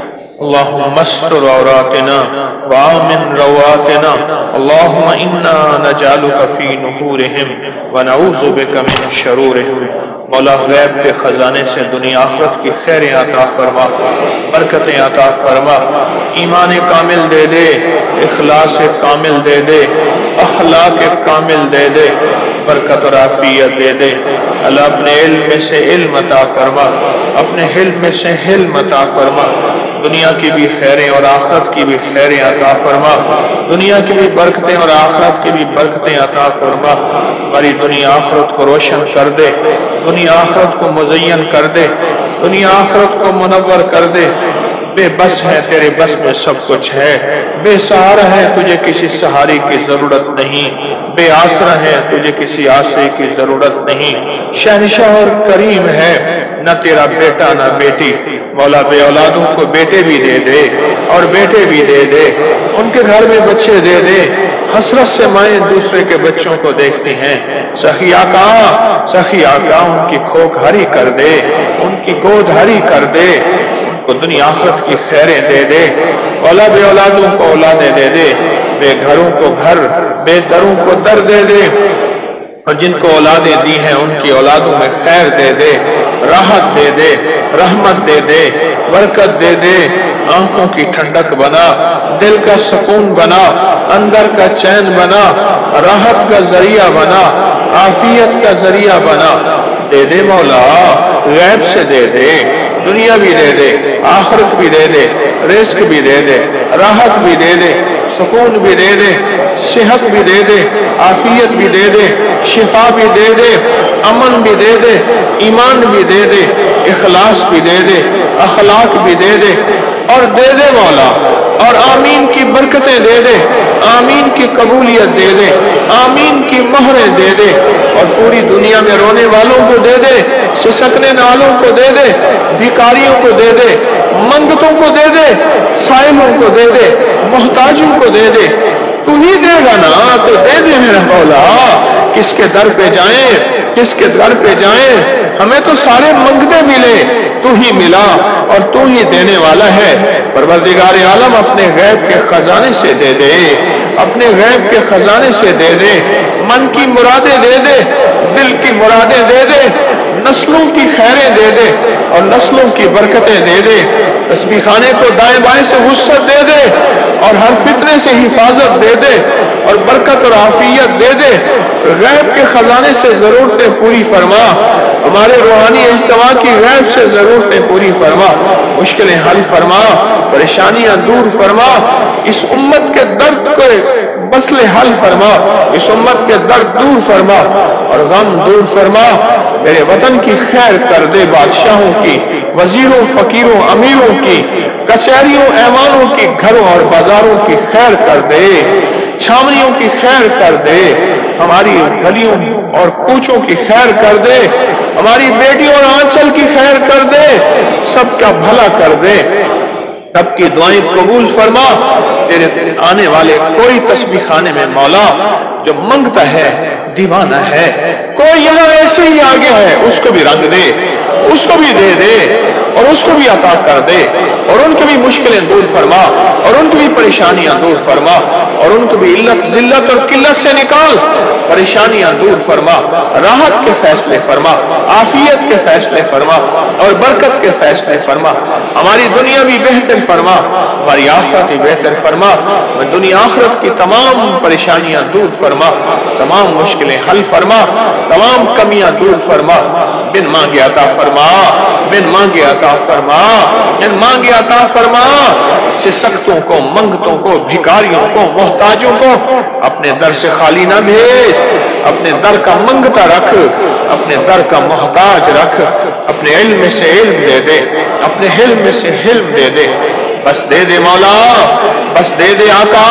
اللهم استر عوراتنا وآمن رواتنا اللهم إنا نجعلك في نحورهم ونعوذ بك من شرورهم مولا غیب کے خزانے سے دنیا آخرت کی خیریں عطا فرما، برکتیں عطا فرما، ایمان کامل دے دے، اخلاص کامل دے دے، اخلاق کامل دے دے، برکت اور عافیت دے دے۔ اللہ اپنے علم میں سے علم عطا فرما، اپنے حلم میں سے حلم عطا فرما، دنیا کی بھی خیریں اور آخرت کی بھی خیریں عطا فرما، دنیا کی بھی برکتیں اور آخرت کی بھی برکتیں عطا فرما۔ ہماری دنیا آخرت کو روشن کر دے، دنیا آخرت کو مزین کر دے، دنیا آخرت کو منور کر دے۔ بے بس ہے، تیرے بس میں سب کچھ ہے، بے سہارا ہے، تجھے کسی سہارے کی ضرورت نہیں، بے آسرا ہے، تجھے کسی آسرے کی ضرورت نہیں، شہنشاہ اور کریم ہے، نہ تیرا بیٹا نہ بیٹی۔ مولا بے اولادوں کو بیٹے بھی دے دے اور بیٹے بھی دے دے، ان کے گھر میں بچے دے دے، حسرت سے مائیں دوسرے کے بچوں کو دیکھتی ہیں۔ سخی آقا، سخی آقا ان کی کھوک ہری کر دے، ان کی گود ہری کر دے، کو دنیا آخرت کی خیریں دے دے، اولا بے اولادوں کو اولادیں دے دے، بے گھروں کو گھر، بے دروں کو در دے دے، اور جن کو اولادیں دی ہیں ان کی اولادوں میں خیر دے دے، راحت دے دے، رحمت دے دے، برکت دے دے، آنکھوں کی ٹھنڈک بنا، دل کا سکون بنا، اندر کا چین بنا، راحت کا ذریعہ بنا، عافیت کا ذریعہ بنا۔ دے دے مولا، غیب سے دے دے، دنیا بھی دے دے، آخرت بھی دے دے، رزق بھی دے دے، راحت بھی دے دے، سکون بھی دے دے، صحت بھی دے دے، عافیت بھی دے دے، شفا بھی دے دے، امن بھی دے دے، ایمان بھی دے دے، اخلاص بھی دے دے، اخلاق بھی دے دے، اور دے دے مولا، اور آمین کی برکتیں دے دے، آمین کی قبولیت دے دے، آمین کی مہریں دے دے، اور پوری دنیا میں رونے والوں کو دے دے، سسکنے والوں کو دے دے، بھکاریوں کو دے دے، منگتوں کو دے دے، سائلوں کو دے دے، محتاجوں کو دے دے۔ تو ہی دے گا نا تو دے دے میرا مولا، کس کے در پہ جائیں، کس کے در پہ جائیں، ہمیں تو سارے منگتے ملے، تو ہی ملا اور تو ہی دینے والا ہے۔ پروردگار عالم اپنے غیب کے خزانے سے دے دے، اپنے غیب کے خزانے سے دے دے، من کی مرادیں دے دے، دل کی مرادیں دے دے، نسلوں کی خیریں دے دے اور نسلوں کی برکتیں دے دے، تسبیح خانے کو دائیں بائیں سے وسعت دے دے اور ہر فتنے سے حفاظت دے دے اور برکت اور عافیت دے دے، غیب کے خزانے سے ضرورتیں پوری فرما، ہمارے روحانی اجتماع کی غیب سے ضرورتیں پوری فرما، مشکلیں حل فرما، پریشانیاں دور فرما، اس امت کے درد کو مسئلے حل فرما، اس امت کے درد دور فرما اور غم دور فرما۔ میرے وطن کی خیر کر دے، بادشاہوں کی، وزیروں، فقیروں، امیروں کی، کچہریوں، ایوانوں کی، گھروں اور بازاروں کی خیر کر دے، چھاونیوں کی خیر کر دے، ہماری گلیوں اور کوچوں کی خیر کر دے، ہماری بیٹیوں اور آنچل کی خیر کر دے، سب کا بھلا کر دے، سب کی دعائیں قبول فرما۔ تیرے آنے والے کوئی تسبیح خانے میں مولا جو منگتا ہے، دیوانہ ہے، کوئی یہاں ایسے ہی آگے ہے، اس کو بھی رنگ دے، اس کو بھی دے دے، اور اس کو بھی عطا کر دے، اور ان کی بھی مشکلیں دور فرما، اور ان کی بھی پریشانیاں دور فرما، اور ان کو بھی علت ذلت اور قلت سے نکال، پریشانیاں دور فرما، راحت کے فیصلے فرما، عافیت کے فیصلے فرما، اور برکت کے فیصلے فرما، ہماری دنیا بھی بہتر فرما، ہماری آخرت بھی بہتر فرما، دنیا آخرت کی تمام پریشانیاں دور فرما، تمام مشکلیں حل فرما، تمام کمیاں دور فرما، بن مانگے عطا فرما، بن مانگے عطا فرما، بن مانگے عطا فرما، سے سختوں کو، منگتوں کو، بھکاریوں کو، محتاجوں کو اپنے در سے خالی نہ بھیج، اپنے در کا منگتا رکھ، اپنے در کا محتاج رکھ، اپنے علم سے علم دے دے، اپنے حلم سے حلم دے دے، بس دے دے مولا، بس دے دے آقا،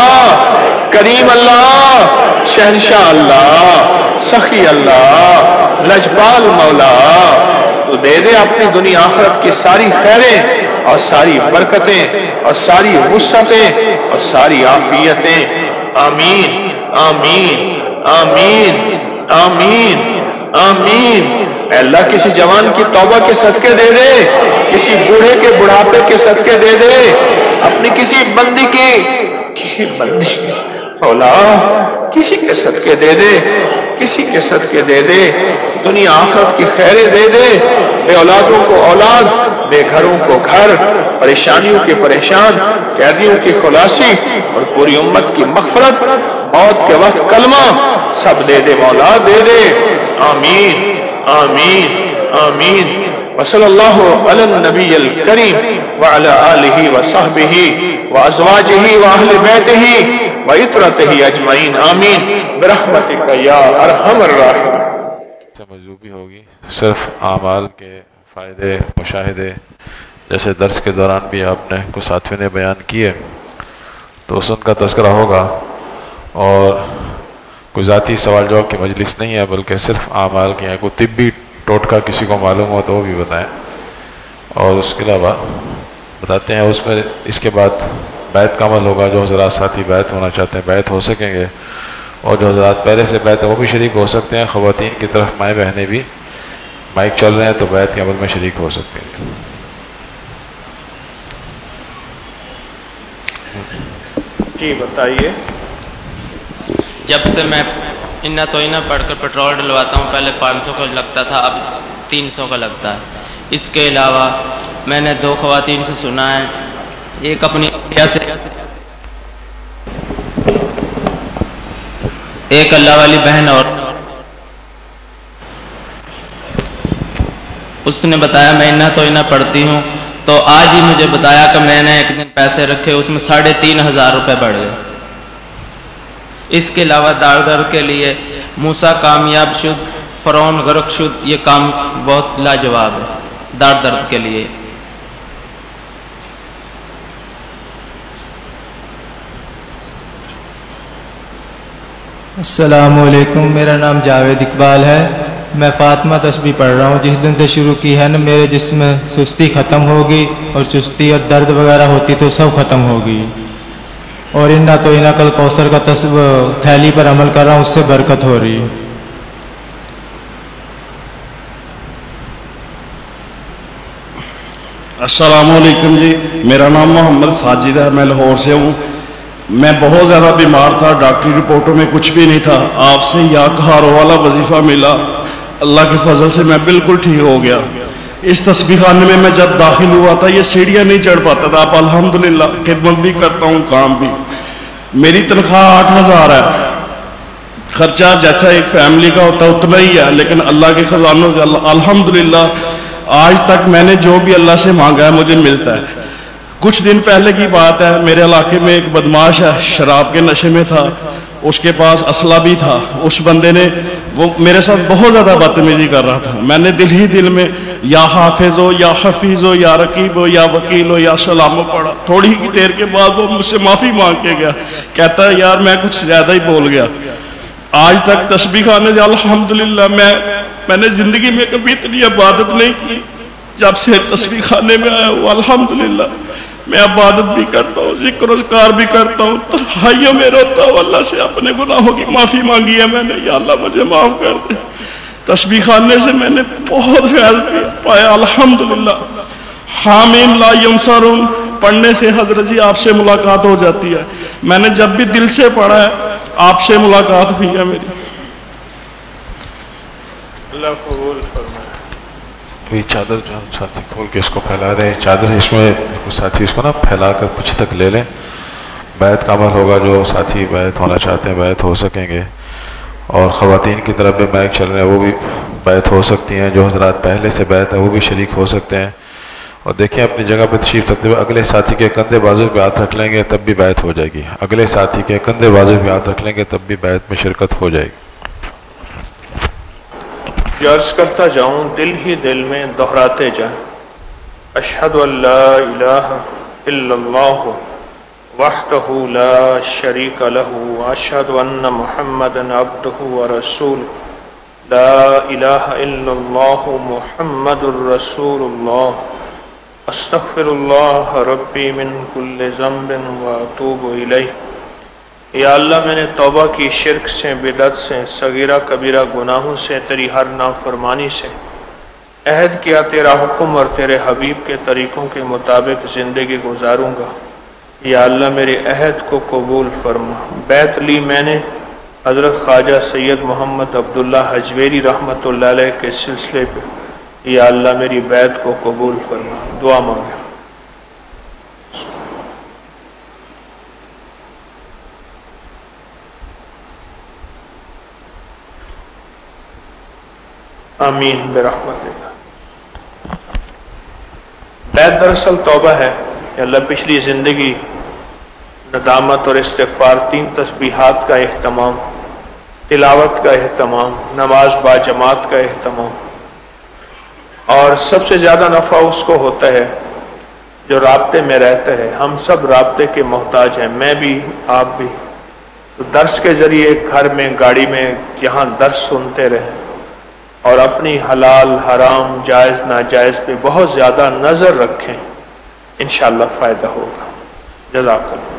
کریم اللہ، شہنشاہ اللہ، سخی اللہ، لجپال مولا، تو دے دے اپنی دنیا آخرت کی ساری خیریں اور ساری برکتیں اور ساری وسعتیں اور ساری عافیتیں، آمین آمین آمین آمین آمین۔ اے اللہ کسی جوان کی توبہ کے صدقے دے دے، کسی بوڑھے کے بڑھاپے کے صدقے دے دے، اپنی کسی بندی کی کی بندی مولا کسی کے صدقے دے دے، کسی کے صدقے دے دے، دنیا آخرت کی خیریں دے دے، بے اولادوں کو اولاد، بے گھروں کو گھر، پریشانیوں کے پریشان، قیدیوں کی خلاصی اور پوری امت کی مغفرت، موت کے وقت کلمہ سب دے دے مولا، دے دے، آمین آمین آمین۔ وصلی اللہ علی النبی الکریم وعلی آلہ وصحبہ وازواجہ واہل بیتہ وعطرتہ اجمعین، آمین برحمتک یا ارحم الراحمین۔ مجذوبی ہوگی صرف اعمال کے فائدے مشاہدے، جیسے درس کے دوران بھی آپ نے کچھ ساتھیوں نے بیان کیے، تو اس ان کا تذکرہ ہوگا، اور کوئی ذاتی سوال جواب کی مجلس نہیں ہے، بلکہ صرف اعمال کی ہے۔ کوئی طبی ٹوٹکا کسی کو معلوم ہو تو وہ بھی بتائیں، اور اس کے علاوہ بتاتے ہیں اس میں اس کے بعد بیعت کا عمل ہوگا۔ جو حضرات ساتھی بیعت ہونا چاہتے ہیں بیعت ہو سکیں گے، اور جو حضرات پہلے سے بیعت ہیں وہ بھی شریک ہو سکتے ہیں۔ خواتین کی طرف مائیں بہنیں بھی مائک چل رہے ہیں تو بیعت کے عمل میں شریک ہو سکتے ہیں۔ جی بتائیے۔ جب سے میں انا تو انا پڑھ کر پیٹرول ڈلواتا ہوں، پہلے پانچ سو کا لگتا تھا، اب تین سو کا لگتا ہے۔ اس کے علاوہ میں نے دو خواتین سے سنا ہے، ایک اپنی سے ایک اللہ والی بہن، اور اس نے بتایا میں انا تو انا پڑھتی ہوں، تو آج ہی مجھے بتایا کہ میں نے ایک دن پیسے رکھے، اس میں ساڑھے تین ہزار روپے بڑھ گئے۔ اس کے علاوہ دار در کے لیے موسیٰ کامیاب شد، فرعون غرق شد، یہ کام بہت لاجواب ہے دار درد کے لیے۔ السلام علیکم، میرا نام جاوید اقبال ہے، میں فاطمہ تسبیح پڑھ رہا ہوں۔ جس دن سے شروع کی ہے نا، میرے جسم میں سستی ختم ہوگی، اور چستی اور درد وغیرہ ہوتی تو سب ختم ہوگی، اور انا تو انا کل کوثر کا تصور تھیلی پر عمل کر رہا ہوں، اس سے برکت ہو رہی ہے۔ السلام علیکم جی، میرا نام محمد ساجد ہے، میں لاہور سے ہوں۔ میں بہت زیادہ بیمار تھا، ڈاکٹری رپورٹوں میں کچھ بھی نہیں تھا، آپ سے یا کہاروں والا وظیفہ ملا، اللہ کے فضل سے میں بالکل ٹھیک ہو گیا۔ اس تسبیح خانے میں میں جب داخل ہوا تھا یہ سیڑھیاں نہیں چڑھ پاتا تھا، اب الحمدللہ خدمت بھی کرتا ہوں، کام بھی۔ میری تنخواہ آٹھ ہزار ہے، خرچہ جیسا ایک فیملی کا ہوتا ہے اتنا ہی ہے، لیکن اللہ کے خزانوں سے الحمدللہ آج تک میں نے جو بھی اللہ سے مانگا ہے مجھے ملتا ہے۔ کچھ دن پہلے کی بات ہے، میرے علاقے میں ایک بدماش ہے، شراب کے نشے میں تھا، اس کے پاس اسلحہ بھی تھا۔ اس بندے نے وہ میرے ساتھ بہت زیادہ بدتمیزی کر رہا تھا۔ میں نے دل ہی دل میں یا حافظ ہو یا حفیظ ہو یا رقیب ہو یا وکیل ہو یا سلام ہو پڑھا۔ تھوڑی ہی دیر کے بعد وہ مجھ سے معافی مانگ کے گیا، کہتا ہے یار میں کچھ زیادہ ہی بول گیا۔ آج تک تسبیح خانے سے الحمدللہ میں میں نے زندگی میں کبھی اتنی عبادت نہیں کی، جب سے تسبیح خانے میں آیا ہوں الحمدللہ میں عبادت بھی کرتا ہوں، ذکر و اذکار بھی کرتا ہوں، تنہائیوں میں روتا ہوں، اللہ سے اپنے گناہوں کی معافی مانگی ہے میں نے، یا اللہ مجھے معاف کر دے۔ تسبیح خانے سے میں نے بہت فیض پایا الحمدللہ۔ حامیم لا ینصرون پڑھنے سے حضرت جی آپ سے ملاقات ہو جاتی ہے. میں نے جب بھی دل سے پڑھا ہے آپ سے ملاقات ہوئی ہے میری. اللہ قبول فرمائے. یہ چادر جو ہم ساتھی کھول کے اس کو پھیلا دیں, چادر اس میں ساتھی اس کو نا پھیلا کر پیچھے تک لے لیں. بیعت کا عمل ہوگا, جو ساتھی بیعت ہونا چاہتے ہیں بیعت ہو سکیں گے, اور خواتین کی طرف بھی مائک چل رہے ہیں وہ بھی بیعت ہو سکتی ہیں. جو حضرات پہلے سے بیعت ہیں وہ بھی شریک ہو سکتے ہیں. اور دیکھیں اپنی جگہ پہ تشریف رکھتے ہوئے اگلے ساتھی کے کندھے بازو پہ ہاتھ رکھ لیں گے تب بھی بیعت ہو جائے گی. اگلے ساتھی کے کندھے بازو پہ ہاتھ رکھ لیں گے تب بھی بیعت میں شرکت ہو جائے گی. عرض کرتا جاؤں دل ہی دل میں دہراتے جائیں. اشہد ان لا الہ الا اللہ وحدہ لا شریک لہ واشہد ان محمدا عبدہ ورسولہ. لا الہ الا اللہ محمد الرسول اللہ. استغفر اللہ ربی من کل ذنب واتوب الیہ. یا اللہ میں نے توبہ کی شرک سے, بدعت سے, صغیرہ کبیرہ گناہوں سے, تیری ہر نافرمانی سے. عہد کیا تیرا حکم اور تیرے حبیب کے طریقوں کے مطابق زندگی گزاروں گا. یا اللہ میرے عہد کو قبول فرما. بیعت لی میں نے حضرت خواجہ سید محمد عبداللہ حجویری رحمۃ اللہ علیہ کے سلسلے پہ. یا اللہ میری بیعت کو قبول فرما. دعا مانگے. آمین برحمت اللہ. بیعت دراصل توبہ ہے. کہ اللہ پچھلی زندگی ندامت اور استغفار, تین تسبیحات کا اہتمام, تلاوت کا اہتمام, نماز با جماعت کا اہتمام. اور سب سے زیادہ نفع اس کو ہوتا ہے جو رابطے میں رہتا ہے. ہم سب رابطے کے محتاج ہیں, میں بھی آپ بھی. تو درس کے ذریعے گھر میں گاڑی میں یہاں درس سنتے رہیں اور اپنی حلال حرام جائز ناجائز پہ بہت زیادہ نظر رکھیں, انشاءاللہ فائدہ ہوگا. جزاک اللہ.